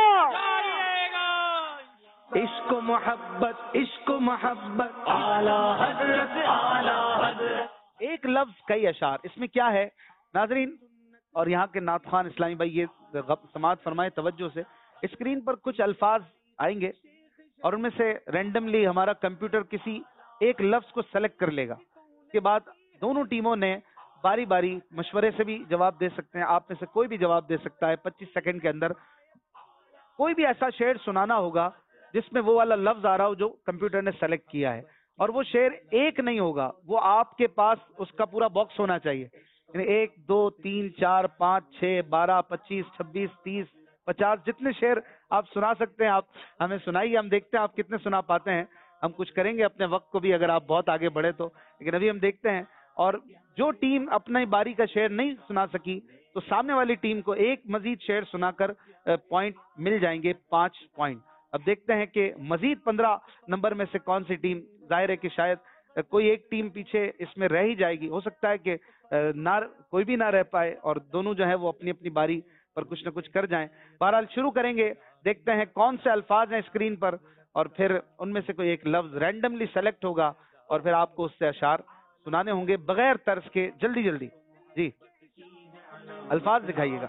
عشق و محبت اعلیٰ حضرت. ایک لفظ کئی اشعار، اس میں کیا ہے ناظرین اور یہاں کے نعت خوان اسلامی بھائی، یہ سماعت فرمائے توجہ سے. اسکرین پر کچھ الفاظ آئیں گے اور ان میں سے رینڈملی ہمارا کمپیوٹر کسی ایک لفظ کو سلیکٹ کر لے گا. اس کے بعد دونوں ٹیموں نے باری باری مشورے سے بھی جواب دے سکتے ہیں. آپ میں سے کوئی بھی جواب دے سکتا ہے. 25 سیکنڈ کے اندر کوئی بھی ایسا شعر سنانا ہوگا جس میں وہ والا لفظ آ رہا ہو جو کمپیوٹر نے سلیکٹ کیا ہے، اور وہ شعر ایک نہیں ہوگا، وہ آپ کے پاس اس کا پورا باکس ہونا چاہیے. یعنی 1 2 3 4 5 6 12 25 26 30 50 جتنے شعر آپ سنا سکتے ہیں آپ ہمیں سنائیے. ہم دیکھتے ہیں آپ کتنے سنا پاتے ہیں. ہم کچھ کریں گے اپنے وقت کو بھی اگر آپ بہت آگے بڑھے تو، لیکن ابھی ہم دیکھتے ہیں. اور جو ٹیم اپنی باری کا شعر نہیں سنا سکی تو سامنے والی ٹیم کو ایک مزید شعر سنا کر پوائنٹ مل جائیں گے، 5 پوائنٹ. اب دیکھتے ہیں کہ مزید 15 نمبر میں سے کون سی ٹیم. ظاہر ہے کہ شاید کوئی ایک ٹیم پیچھے اس میں رہ ہی جائے گی. ہو سکتا ہے کہ کوئی بھی نہ رہ پائے اور دونوں جو ہے وہ اپنی اپنی باری پر کچھ نہ کچھ کر جائیں. بہرحال شروع کریں گے. دیکھتے ہیں کون سے الفاظ ہیں اسکرین پر، اور پھر ان میں سے کوئی ایک لفظ رینڈملی سلیکٹ ہوگا اور پھر آپ کو اس سے اشعار سنانے ہوں گے بغیر طرز کے. جلدی جلدی جی الفاظ دکھائیے گا.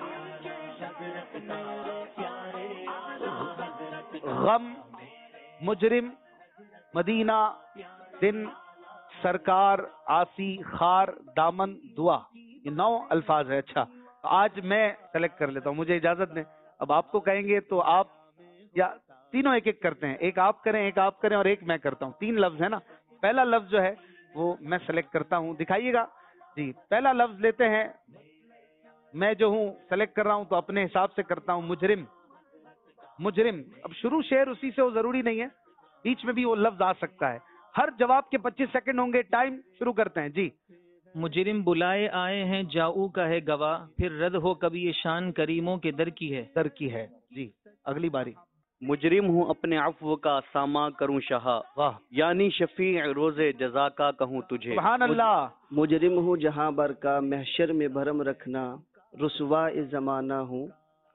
غم، مجرم، مدینہ، دن، سرکار، آسی، خار، دامن، دعا. یہ 9 الفاظ ہے. اچھا آج میں سلیکٹ کر لیتا ہوں، مجھے اجازت دیں. اب آپ کو کہیں گے تو آپ یا تینوں ایک ایک کرتے ہیں، ایک آپ کریں ایک آپ کریں اور ایک میں کرتا ہوں. 3 لفظ ہے نا. پہلا لفظ جو ہے وہ میں سلیکٹ کرتا ہوں. دکھائیے گا جی. پہلا لفظ لیتے ہیں، میں جو ہوں سلیکٹ کر رہا ہوں تو اپنے حساب سے کرتا ہوں. مجرم. مجرم. اب شروع شعر اسی سے، وہ ضروری نہیں ہے، بیچ میں بھی وہ لفظ آ سکتا ہے. ہر جواب کے 25 سیکنڈ ہوں گے. ٹائم شروع کرتے ہیں جی. مجرم بلائے آئے ہیں جاؤ کا ہے گواہ، پھر رد ہو کبھی یہ شان کریموں کے در کی ہے. در کی ہے جی. اگلی باری. مجرم ہوں اپنے عفو کا ساما کروں شہا، واہ. یعنی شفیع روز جزا کا کہوں تجھے. سبحان اللہ. مجرم ہوں جہاں بر کا محشر میں بھرم رکھنا، رسوا زمانہ ہوں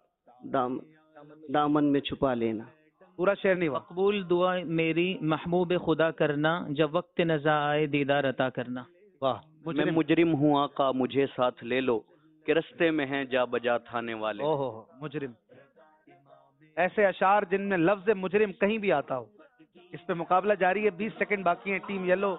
دامن میں چھپا لینا. پورا شعر نہیں ہوا. مقبول دعا میری محبوب خدا کرنا، جب وقت نظر آئے دیدار عطا کرنا. واہ. میں مجرم ہوں آقا مجھے ساتھ لے لو، کہ رستے میں ہیں جا بجا تھانے والے. اوہ مجرم. ایسے اشعار جن میں لفظ مجرم کہیں بھی آتا ہو. اس پہ مقابلہ جاری ہے. 20 سیکنڈ باقی ہیں. Team yellow.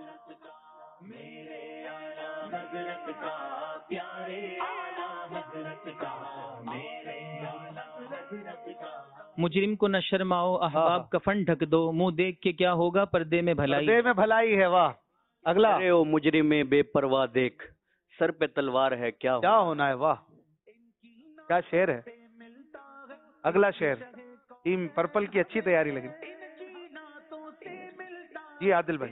مجرم کو نہ شرماؤ احباب کفن ڈھک دو، منہ دیکھ کے کیا ہوگا پردے میں بھلائی. پردے میں بھلائی ہے. واہ. اگلا. ارے او مجرم بے پرواہ دیکھ، سر پہ تلوار ہے کیا ہونا ہے. واہ کیا شعر ہے. اگلا شعر. ٹیم پرپل کی اچھی تیاری لگی. جی عادل بھائی.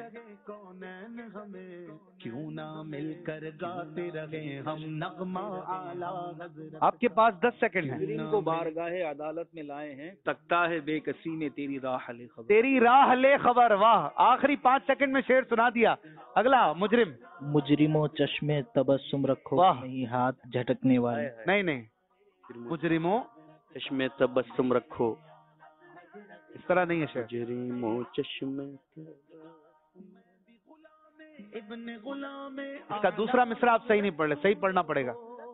کیوں نہ مل کر گاتے رہے ہم نغمہ اعلیٰ حضرت. آپ کے پاس 10 سیکنڈ ہیں. ان کو بارگاہ عدالت میں لائے ہیں، تکتا ہے بے کسی میں تیری راہ لے خبر. تیری راہ لے خبر. واہ. آخری 5 سیکنڈ میں شعر سنا دیا. اگلا. مجرم. مجرموں چشمے تبسم رکھو، نہیں ہاتھ جھٹکنے والے. نہیں मुजरिमों चश्मे तबस्सुम रखो, इस तरह नहीं है शेर। मुजरिमों चश्मे इसका दूसरा मिसरा आप सही नहीं पढ़ रहे, सही पढ़ना पड़ेगा।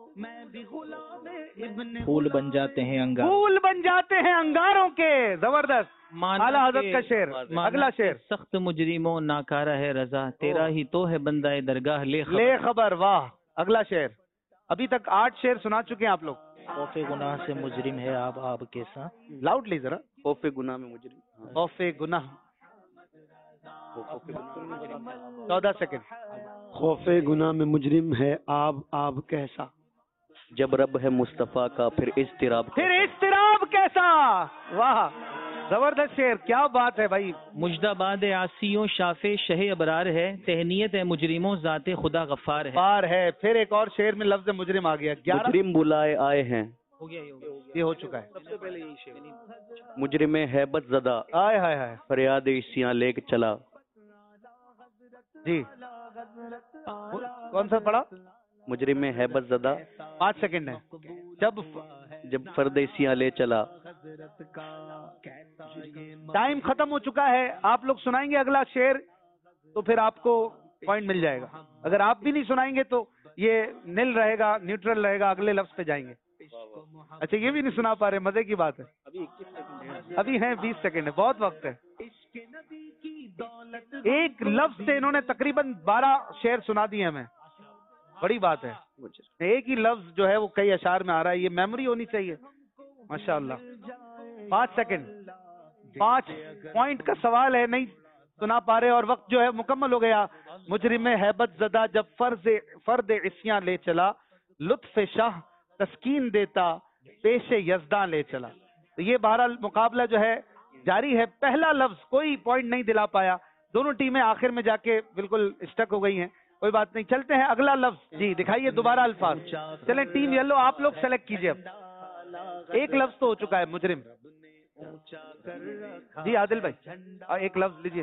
फूल बन जाते हैं अंगार, फूल बन जाते हैं अंगारों के। जबरदस्त, आला हजरत का शेर। अगला शेर, सख्त मुजरिमों नाकारा है रजा, तेरा ही तो है बंदा दरगाह ले खबर। वाह, अगला शेर। अभी तक 8 शेर सुना चुके हैं आप लोग। खौफे गुनाह से मुजरिम है आप कैसा। लाउडली जरा। खौफे गुनाह में मुजरिम, खौफे गुनाह। 14 सेकंड। खौफे गुनाह में मुजरिम है आप कैसा, जब रब है मुस्तफा का फिर इज़्तिराब कैसा। वाह, जबरदस्त शेर, क्या बात है भाई। मुजदाबाद आसियों शाफे शहे अबरार है, तहनीयत है मुजरिमों जाते खुदा गफ्फार है। पार है। फिर एक और शेर में लफ्ज मुजरिम आ गया। 11 मुजरिम बुलाए आए हैं, हो गया ये हो चुका है। सबसे पहले यही शेर। मुजरिम हैबत ज़दा, आय हाय हाय फरियाद इसियां लेके चला। जी, कौन सा पढ़ा। मुजरिम हैबत ज़दा, 5 सेकंड है। जब फरदेसियां ले चला। टाइम खत्म हो चुका है। आप लोग सुनाएंगे अगला शेर तो फिर आपको पॉइंट मिल जाएगा। अगर आप भी नहीं सुनाएंगे तो ये नील रहेगा, न्यूट्रल रहेगा, अगले लफ्ज पे जाएंगे। अच्छा, ये भी नहीं सुना पा रहे, मजे की बात है। अभी हैं 20 सेकंड है, बहुत वक्त है। एक लफ्ज से इन्होंने तकरीबन 12 शेर सुना दिए हमें, बड़ी बात है। एक ही लफ्ज जो है वो कई अशार में आ रहा है, ये मेमोरी होनी चाहिए माशाअल्लाह। 5 सेकंड, 5 पॉइंट का सवाल है, नहीं सुना पा रहे और वक्त जो है मुकम्मल हो गया। मुजरिम हैबत ज़दा जब फर्द इस्यां ले चला, लुत्फ शाह तस्कीन देता पेश यज़दां ले चला। तो ये बहरहाल मुकाबला जो है जारी है। पहला लफ्ज कोई पॉइंट नहीं दिला पाया, दोनों टीमें आखिर में जाके बिल्कुल स्टक हो गई हैं। कोई बात नहीं, चलते हैं अगला लफ्ज। जी दिखाइए दोबारा अल्फाज। चलें टीम येलो, आप लोग सेलेक्ट कीजिए। अब एक लफ्ज तो हो चुका है मुजरिम। जी आदिल भाई, एक लफ्ज लीजिए।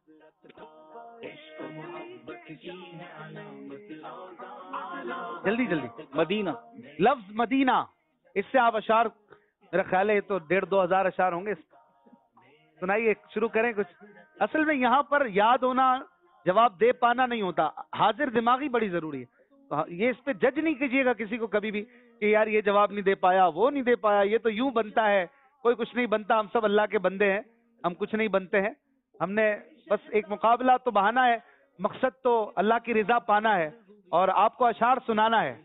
जल्दी जल्दी। मदीना। लफ्ज मदीना, इससे आप अशार, मेरा ख्याल है तो 1,500-2 हजार अशार होंगे। सुनाइए, शुरू करें कुछ। असल में यहाँ पर याद होना, जवाब दे पाना नहीं होता, हाजिर दिमागी बड़ी जरूरी है। तो ये इस पे जज नहीं कीजिएगा किसी को कभी भी कि यार ये जवाब नहीं दे पाया, वो नहीं दे पाया। ये तो यूं बनता है, कोई कुछ नहीं बनता। हम सब अल्लाह के बंदे हैं, हम कुछ नहीं बनते हैं। हमने बस एक मुकाबला तो बहाना है, मकसद तो अल्लाह की रजा पाना है और आपको अशार सुनाना है,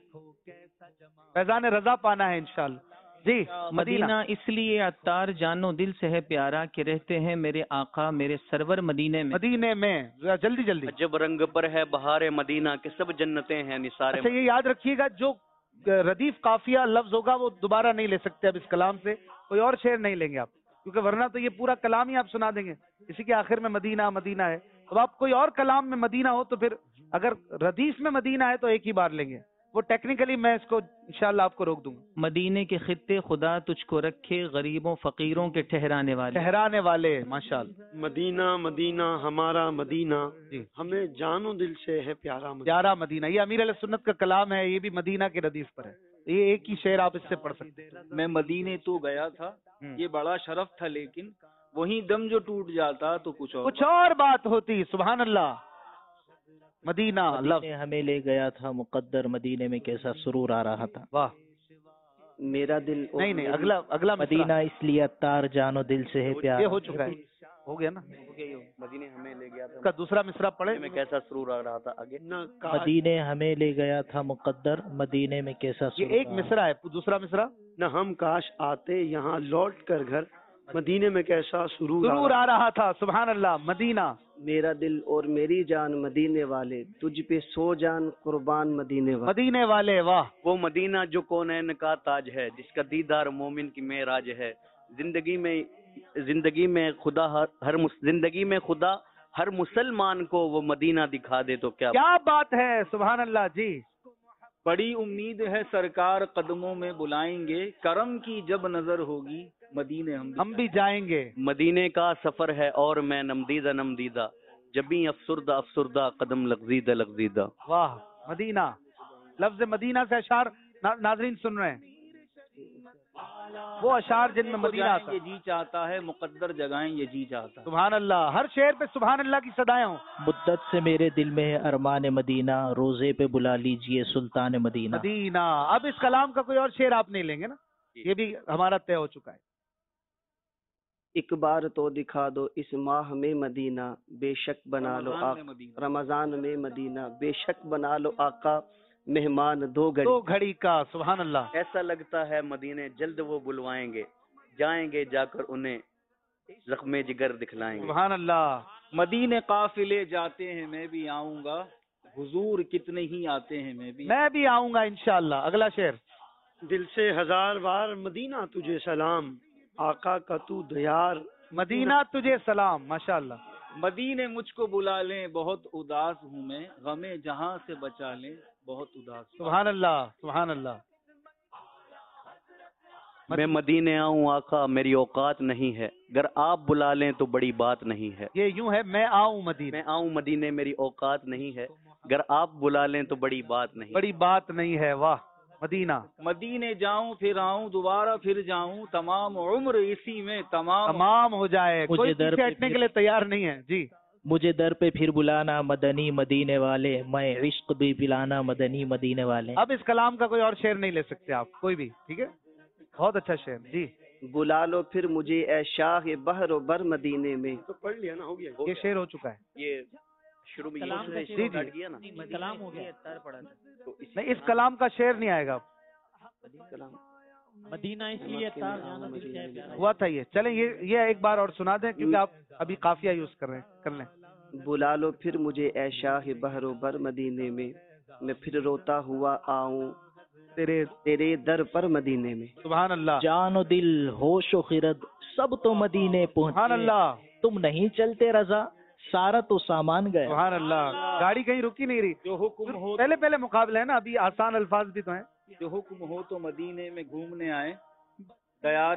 फैजान रजा पाना है इंशाअल्लाह। जी मदीना इसलिए अत्तार जानो दिल से है प्यारा कि रहते हैं मेरे आका मेरे सरवर मदीने में। मदीने में, जल्दी जल्दी। जब रंग पर है बहार मदीना के सब जन्नतें हैं निसारे। अच्छा, ये याद रखिएगा, जो रदीफ काफिया लफ्ज होगा वो दोबारा नहीं ले सकते अब इस कलाम से, कोई और शेर नहीं लेंगे आप, क्योंकि वरना तो ये पूरा कलाम ही आप सुना देंगे। इसी के आखिर में मदीना मदीना है। अब आप कोई और कलाम में मदीना हो तो फिर अगर रदीफ में मदीना है तो एक ही बार लेंगे, वो टेक्निकली मैं इसको इंशाल्लाह आपको रोक दूंगा। मदीने के खित्ते खुदा तुझको रखे गरीबों फकीरों के ठहराने वाले माशाल्लाह। मदीना मदीना हमारा मदीना, हमें जानो दिल से है प्यारा मदीना। ये अमीर अहले सुन्नत का कलाम है, ये भी मदीना के रदीफ पर है। ये एक ही शेर आप इससे पढ़ सकते हैं। मैं मदीने तो गया था, ये बड़ा शरफ था, लेकिन वहीं दम जो टूट जाता तो कुछ और बात होती। सुभान अल्लाह। मदीना लफ्ज़ हमें ले गया था मुकद्दर, मदीने में कैसा सुरूर आ रहा था। वाह। मेरा दिल नहीं, अगला मदीना इसलिए अत्तार जानो दिल से है प्यार। ये हो चुका है, हो गया ना। मदीने हमें ले गया था, इसका दूसरा मिसरा पढ़े। में कैसा सुरूर आ रहा था आगे। मदीने हमें ले गया था मुकद्दर, मदीने में कैसा सुरूर। ये एक मिसरा है, दूसरा मिसरा। न हम काश आते यहाँ लौट कर घर, मदीने में कैसा सुरूर आ रहा था। सुभान अल्लाह। मदीना। मेरा दिल और मेरी जान मदीने वाले, तुझ पे सो जान कुर्बान मदीने वाले। वाह। वो मदीना जो कौनैन का ताज है, जिसका दीदार मोमिन की मेराज है। जिंदगी में खुदा हर मुसलमान को वो मदीना दिखा दे तो क्या बात है। सुभान अल्लाह। जी बड़ी उम्मीद है सरकार कदमों में बुलाएंगे, करम की जब नजर होगी मदीने हम भी जाएंगे। मदीने का सफर है और मैं नमदीदा, जब भी अफसुरदा कदम लगजीदा। वाह। मदीना, लफ्ज मदीना से अशार नाजरीन सुन रहे हैं। وہ اشعار جن میں مدینہ جائیں آتا یہ جی چاہتا ہے، مقدر جگائیں یہ جی چاہتا ہے. سبحان اللہ. ہر شعر پہ سبحان اللہ کی صدائیں ہوں. مدت سے میرے دل میں ہے ارمان مدینہ، روزے پہ بلا لیجئے سلطان مدینہ. مدینہ. اب اس کلام کا کوئی اور شعر آپ نہیں لیں گے نا، یہ بھی ہمارا طے ہو چکا ہے. ایک بار تو دکھا دو اس ماہ میں مدینہ، بے شک بنا لو آقا رمضان میں مدینہ، بے شک بنا لو آقا مہمان دو گھڑی کا. سبحان اللہ. ایسا لگتا ہے مدینے جلد وہ بلوائیں گے، جائیں گے جا کر انہیں زخم جگر دکھلائیں گے. سبحان اللہ. مدینے قافلے جاتے ہیں میں بھی آؤں گا، حضور کتنے ہی آتے ہیں میں بھی آؤں گا انشاءاللہ. اگلا شعر. دل سے ہزار بار مدینہ تجھے سلام، آقا کا تو دیار مدینہ تجھے سلام. ماشاءاللہ. مدینے مجھ کو بلا لیں بہت اداس ہوں میں، غم جہاں سے بچا لیں بہت اداس. سبحان اللہ. سبحان اللہ. میں مدینے آؤں آقا میری اوقات نہیں ہے، اگر آپ بلا لیں تو بڑی بات نہیں ہے. یہ یوں ہے، میں آؤں مدینے، میں آؤں مدینے میری اوقات نہیں ہے، اگر آپ بلا لیں تو بڑی بات نہیں. بڑی بات نہیں ہے. واہ. مدینہ. مدینے جاؤں پھر آؤں دوبارہ پھر جاؤں، تمام عمر اسی میں تمام ہو جائے. کوئی پیچھے ہٹنے کے لیے تیار نہیں ہے. جی. مجھے در پہ پھر بلانا مدنی مدینے والے، میں عشق بھی پلانا مدنی مدینے والے. اب اس کلام کا کوئی اور شعر نہیں لے سکتے آپ کوئی بھی. ٹھیک ہے. بہت اچھا شعر. جی. بلا لو پھر مجھے اے شاہ بحر و بر مدینے میں. تو پڑھ لیا نا، ہو گیا. یہ شعر ہو چکا ہے. یہ شروع میں جی گیا نا، کلام ہو گیا. نہیں، اس کلام کا شعر نہیں آئے گا. مدینہ اس لیے تار جانا دل چاہے پیارا. ہوا تھا یہ. چلیں یہ ایک بار اور سنا دیں کیونکہ آپ ابھی قافیہ یوز کر لیں. بلا لو پھر مجھے اے شاہ بحر و بر مدینے میں پھر روتا ہوا آؤں تیرے در پر مدینے میں. سبحان اللہ. جان و دل ہوش و خرد سب تو مدینے پہنچے. سبحان اللہ. تم نہیں چلتے رضا سارا تو سامان گیا. سبحان اللہ. گاڑی کہیں رکی نہیں رہی. جو حکم ہو پہلے مقابلہ ہے نا، ابھی آسان الفاظ بھی تو ہیں. جو حکم ہو تو مدینے میں گھومنے آئے، دیار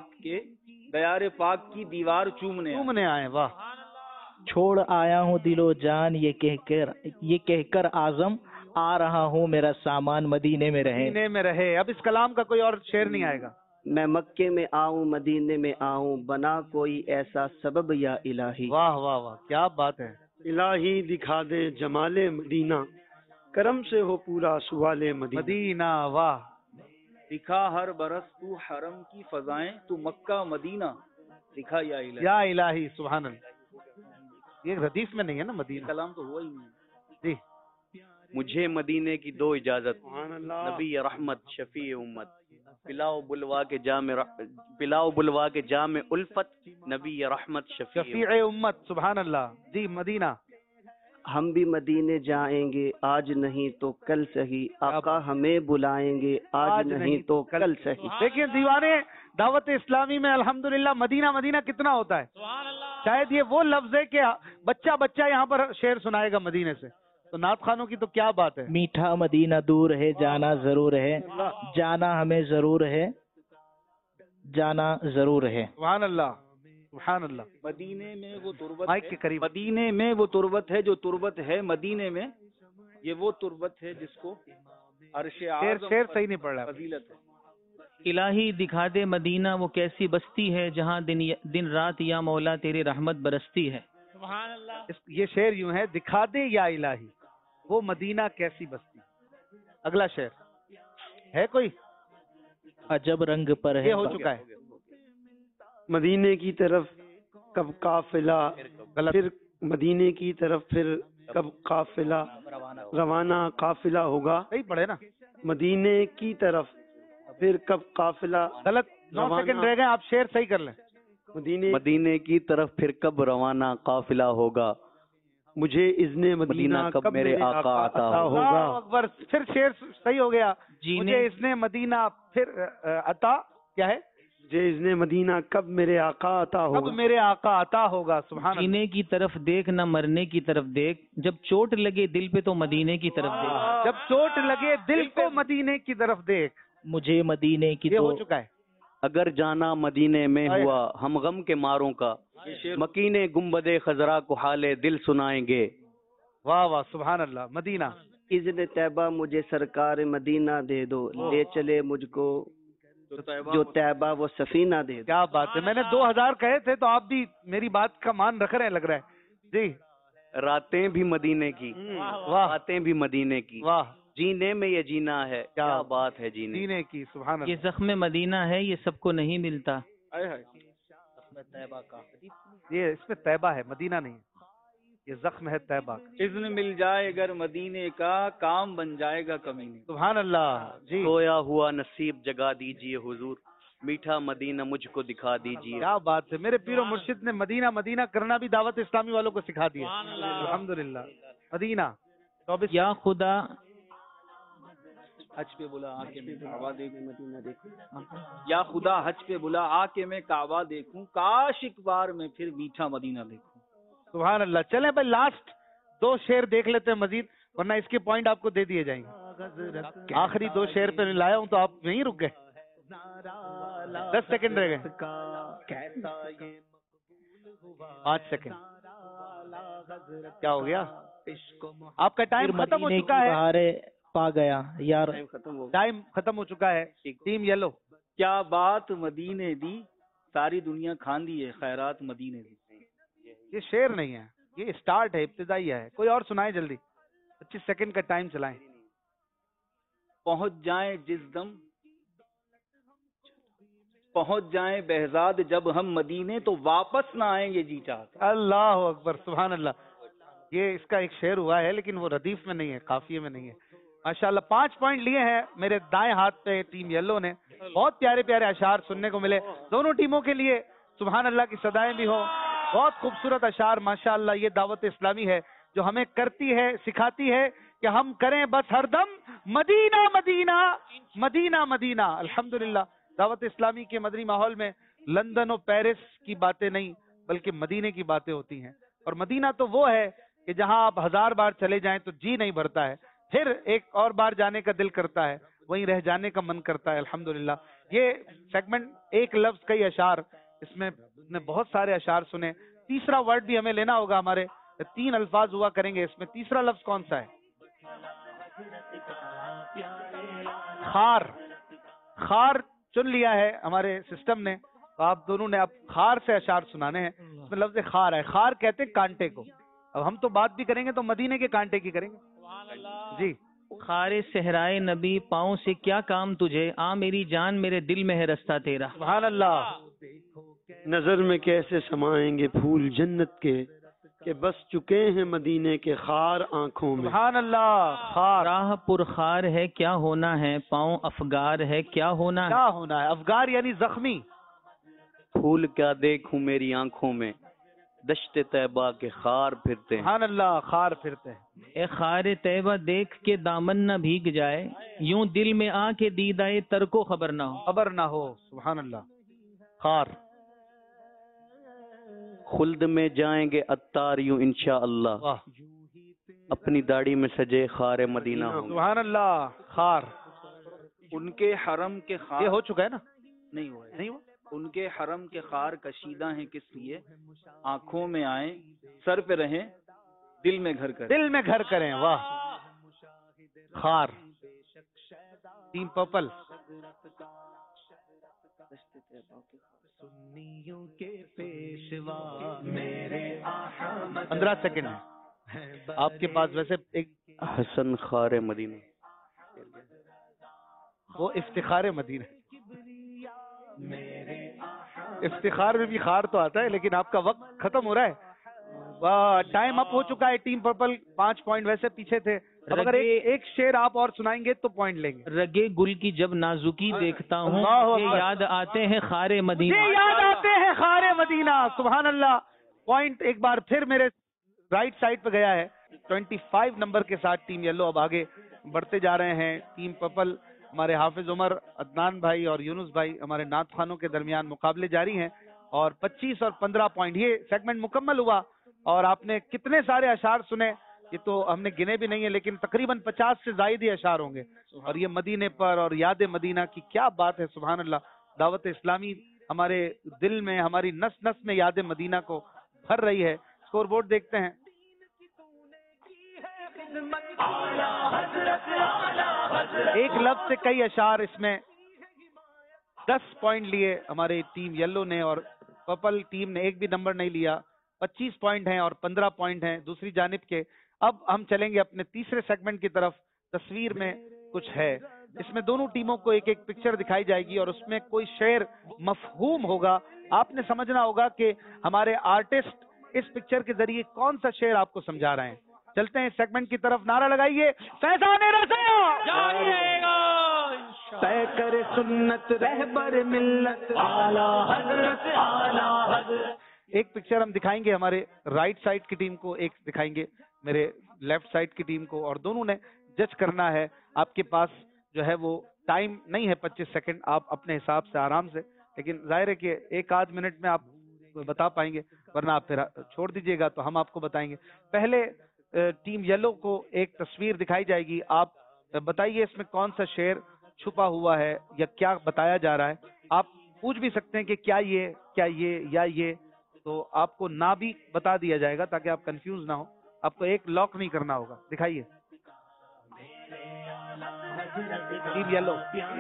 پاک کی دیوار چومنے آئے. واہ. چھوڑ آیا ہوں دل و جان یہ کہہ کر آزم، آ رہا ہوں میرا سامان مدینے میں رہے. اب اس کلام کا کوئی اور شعر نہیں آئے گا. میں مکے میں آؤں مدینے میں آؤں، بنا کوئی ایسا سبب یا الہی. واہ واہ واہ، کیا بات ہے. الہی دکھا دے جمال مدینہ، کرم سے ہو پورا سوال مدینہ. واہ. دکھا ہر برس تو حرم کی فضائیں، تو مکہ مدینہ دکھا یا الہی. یا الہی. سبحان اللہ. یہ حدیث میں نہیں ہے نا مدینہ. کلام تو ہوا ہی نہیں. جی. مجھے مدینے کی دو اجازت، سبحان اللہ. نبی رحمت شفیع امت، پلاؤ بلوا کے جام الفت، نبی رحمت شفیع امت. سبحان اللہ. جی. مدینہ. ہم بھی مدینے جائیں گے آج نہیں تو کل سہی، آقا ہمیں بلائیں گے آج نہیں تو کل سہی. دیکھیں دیوانے دعوت اسلامی میں الحمدللہ مدینہ کتنا ہوتا ہے. شاید یہ وہ لفظ ہے کہ بچہ یہاں پر شعر سنائے گا مدینے سے، تو نعت خانوں کی تو کیا بات ہے. میٹھا مدینہ دور ہے جانا ضرور ہے، جانا ہمیں ضرور ہے، جانا ضرور ہے. سبحان اللہ. سبحان اللہ. مدینے میں وہ تربت مائک کے قریب. مدینے میں وہ تربت ہے جو تربت ہے مدینے میں، یہ وہ تربت ہے جس کو عرش اعظم شعر صحیح نہیں پڑھ رہا. فضیلت ہے. الہی دکھا دے مدینہ وہ کیسی بستی ہے، جہاں دن رات یا مولا تیری رحمت برستی ہے. سبحان اللہ. یہ شعر یوں ہے، دکھا دے یا الہی وہ مدینہ کیسی بستی. اگلا شعر ہے کوئی. عجب رنگ پر ہے. یہ ہو چکا ہے. مدینے کی طرف کب قافلہ، پھر مدینے کی طرف پھر کب قافلہ روانہ قافلہ ہوگا. صحیح پڑھے نا. مدینے کی طرف پھر کب قافلہ. غلط. 9 سیکنڈ رہ گئے، آپ شعر صحیح کر لیں. مدینے کی طرف پھر کب روانہ قافلہ ہوگا، مجھے اذن مدینہ کب میرے آقا عطا ہوگا. اللہ اکبر. پھر شعر صحیح ہو گیا. مجھے اذن مدینہ پھر عطا کیا ہے، مجھے اذن مدینہ کب میرے آقا عطا ہوگا. کب میرے آقا عطا ہوگا. سبحان اللہ. جینے کی طرف دیکھ نہ مرنے کی طرف دیکھ، جب چوٹ لگے دل پہ تو مدینے کی طرف دیکھ. جب چوٹ لگے دل کو مدینے کی طرف دیکھ. مجھے مدینے کی یہ تو ہو چکا ہے. اگر جانا مدینے میں ہوا ہم غم کے ماروں کا، مکینے گنبد خضرا کو حال دل سنائیں گے. واہ واہ. سبحان اللہ. مدینہ. اذن طیبہ مجھے سرکار مدینہ دے دو، لے چلے مجھ کو جو طیبہ وہ سفینہ دے دے. کیا بات ہے، میں نے 2000 کہے تھے تو آپ بھی میری بات کا مان رکھ رہے ہیں لگ رہا ہے جی. راتیں بھی مدینے کی، واہ باتیں بھی مدینے کی، واہ، جینے میں یہ جینا ہے، کیا بات ہے جینے. جینے کی، سبحان یہ اللہ. زخم مدینہ ہے، یہ سب کو نہیں ملتا. یہ اس میں طیبہ ہے، مدینہ نہیں ہے، یہ زخم ہے طیبہ. اذن مل جائے اگر مدینے کا، کام بن جائے گا کمینے. سبحان اللہ جی. سویا ہوا نصیب جگا دیجئے حضور، میٹھا مدینہ مجھ کو دکھا دیجئے. کیا بات ہے، میرے پیر و مرشد نے مدینہ مدینہ کرنا بھی دعوت اسلامی والوں کو سکھا دیا. الحمدللہ. مدینہ 24. یا خدا حج پہ بلا آ کے میں کعبہ دیکھوں، یا خدا حج پہ بلا آ کے میں کعبہ دیکھوں، کاش ایک بار میں پھر میٹھا مدینہ دیکھوں. سبحان اللہ. چلیں بھائی لاسٹ 2 شعر دیکھ لیتے ہیں مزید، ورنہ اس کے پوائنٹ آپ کو دے دیے جائیں گے. آخری 2 شعر پہ لایا ہوں تو آپ یہیں رک گئے. 10 سیکنڈ رہ گئے. 5 سیکنڈ. کیا ہو گیا؟ آپ کا ٹائم ختم ہو چکا ہے. پا گیا یار، ٹائم ختم ہو چکا ہے. Team yellow. کیا بات مدینے دی، ساری دنیا کھاندی ہے، خیرات مدینے دی. یہ شعر نہیں ہے، یہ اسٹارٹ ہے، ابتدائی ہے. کوئی اور سنائے جلدی. 25 سیکنڈ کا ٹائم چلائیں. پہنچ جائیں جس دم، پہنچ جائیں بہزاد جب ہم مدینے، تو واپس نہ آئیں گے جی چاہتا. اللہ اکبر، سبحان اللہ. یہ اس کا ایک شعر ہوا ہے لیکن وہ ردیف میں نہیں ہے، قافیے میں نہیں ہے. ماشاءاللہ 5 پوائنٹ لیے ہیں میرے دائیں ہاتھ پہ ٹیم یلو نے. بہت پیارے پیارے اشعار سننے کو ملے دونوں ٹیموں کے لیے. سبحان اللہ کی صدائیں بھی ہوں. بہت خوبصورت اشعار. ماشاءاللہ یہ دعوت اسلامی ہے جو ہمیں کرتی ہے، سکھاتی ہے کہ ہم کریں بس ہر دم مدینہ مدینہ مدینہ مدینہ. الحمدللہ دعوت اسلامی کے مدنی ماحول میں لندن و پیرس کی باتیں نہیں بلکہ مدینے کی باتیں ہوتی ہیں. اور مدینہ تو وہ ہے کہ جہاں آپ 1000 بار چلے جائیں تو جی نہیں بھرتا ہے، پھر ایک اور بار جانے کا دل کرتا ہے، وہیں رہ جانے کا من کرتا ہے. الحمدللہ یہ سیگمنٹ ایک لفظ کئی اشعار، اس میں نے بہت سارے اشعار سنے. تیسرا ورڈ بھی ہمیں لینا ہوگا. ہمارے 3 الفاظ ہوا کریں گے، اس میں تیسرا لفظ کون سا ہے؟ خار. خار چن لیا ہے ہمارے سسٹم نے. آپ دونوں نے اب خار سے اشعار سنانے ہیں. اس میں لفظ خار ہے. خار کہتے ہیں کانٹے کو. اب ہم تو بات بھی کریں گے تو مدینے کے کانٹے کی کریں گے. جی. خار صحرائے نبی، پاؤں سے کیا کام تجھے، آ میری جان میرے دل میں ہے رستہ تیرا. سبحان اللہ. نظر میں کیسے سمائیں گے پھول جنت کے، کہ بس چکے ہیں مدینے کے خار آنکھوں میں. سبحان اللہ. خار. راہ پر خار ہے کیا ہونا ہے، پاؤں افگار ہے کیا ہونا ہے. کیا ہونا ہے؟ افگار یعنی زخمی. پھول کیا دیکھوں میری آنکھوں میں، دشت طیبہ کے خار پھرتے ہیں. سبحان اللہ. خار پھرتے ہیں. اے خار طیبہ دیکھ کے دامن نہ بھیگ جائے، یوں دل میں آ کے دیدائے تر کو خبر نہ ہو. خبر نہ ہو. سبحان اللہ. خار. خلد میں جائیں گے اتار یوں انشاءاللہ، واہ. اپنی داڑھی میں سجے خار مدینہ ہوں. سبحان اللہ. خار. ان کے حرم کے خار یہ ہو چکا ہے نا؟ نہیں ہوا ہے. نہیں ہوا. ان کے حرم کے خار کشیدہ ہیں کس لیے، آنکھوں میں آئیں سر پہ رہیں دل میں گھر کریں. دل میں گھر کریں. واہ. خار. Team purple. 15 سیکنڈ ہے آپ کے پاس. ویسے ایک حسن خار مدینہ، وہ افتخار مدینہ. افتخار میں بھی خار تو آتا ہے لیکن آپ کا وقت ختم ہو رہا ہے. ٹائم اپ ہو چکا ہے. ٹیم پرپل 5 پوائنٹ ویسے پیچھے تھے. اب اگر ایک شعر آپ اور سنائیں گے تو پوائنٹ لیں گے. رگے گل کی جب نازکی دیکھتا ہوں، یہ یاد آتے ہیں خار مدینہ. یہ یاد آتے ہیں خار مدینہ. سبحان اللہ. پوائنٹ ایک بار پھر میرے رائٹ سائڈ پہ گیا ہے. 25 نمبر کے ساتھ ٹیم یلو اب آگے بڑھتے جا رہے ہیں. ٹیم پرپل ہمارے حافظ عمر، عدنان بھائی اور یونس بھائی ہمارے نعت خوانوں کے درمیان مقابلے جاری ہیں. اور 25 اور 15 پوائنٹ یہ سیگمنٹ مکمل ہوا. اور آپ نے کتنے سارے اشعار سنے یہ تو ہم نے گنے بھی نہیں ہے، لیکن تقریباً 50 سے زائد ہی اشعار ہوں گے. اور یہ مدینے پر اور یاد مدینہ کی کیا بات ہے. سبحان اللہ. دعوت اسلامی ہمارے دل میں، ہماری نس نس میں یاد مدینہ کو بھر رہی ہے. اسکور بورڈ دیکھتے ہیں. ایک لفظ سے کئی اشعار اس میں 10 पॉइंट लिए हमारे टीम येलो ने, और पर्पल टीम ने एक भी नंबर नहीं लिया। 25 पॉइंट हैं और 15 पॉइंट हैं दूसरी जानिब के। अब हम चलेंगे अपने तीसरे सेगमेंट की तरफ। तस्वीर में कुछ है, इसमें दोनों टीमों को एक एक पिक्चर दिखाई जाएगी और उसमें कोई शेर मफहूम होगा। आपने समझना होगा कि हमारे आर्टिस्ट इस पिक्चर के जरिए कौन सा शेर आपको समझा रहे हैं। चलते हैं इस सेगमेंट की तरफ, नारा लगाइए, फैज़ान रज़ा जारी रहेगा। तय करे सुन्नत रहबर मिल्लत आला हज़रत। एक पिक्चर हम दिखाएंगे हमारे राइट साइड की टीम को, एक दिखाएंगे मेरे लेफ्ट साइड की टीम को, और दोनों ने जज करना है। आपके पास जो है वो टाइम नहीं है 25 सेकंड, आप अपने हिसाब से आराम से, लेकिन जाहिर है कि एक आध मिनट में आप बता पाएंगे, वरना आप फिर छोड़ दीजिएगा तो हम आपको बताएंगे। पहले टीम येलो को एक तस्वीर दिखाई जाएगी, आप बताइए इसमें कौन सा शेर छुपा हुआ है या क्या बताया जा रहा है। आप पूछ भी सकते हैं कि क्या ये या ये, तो आपको ना भी बता दिया जाएगा ताकि आप कंफ्यूज ना हो। आपको एक लॉक नहीं करना होगा। दिखाइए टीम येलो।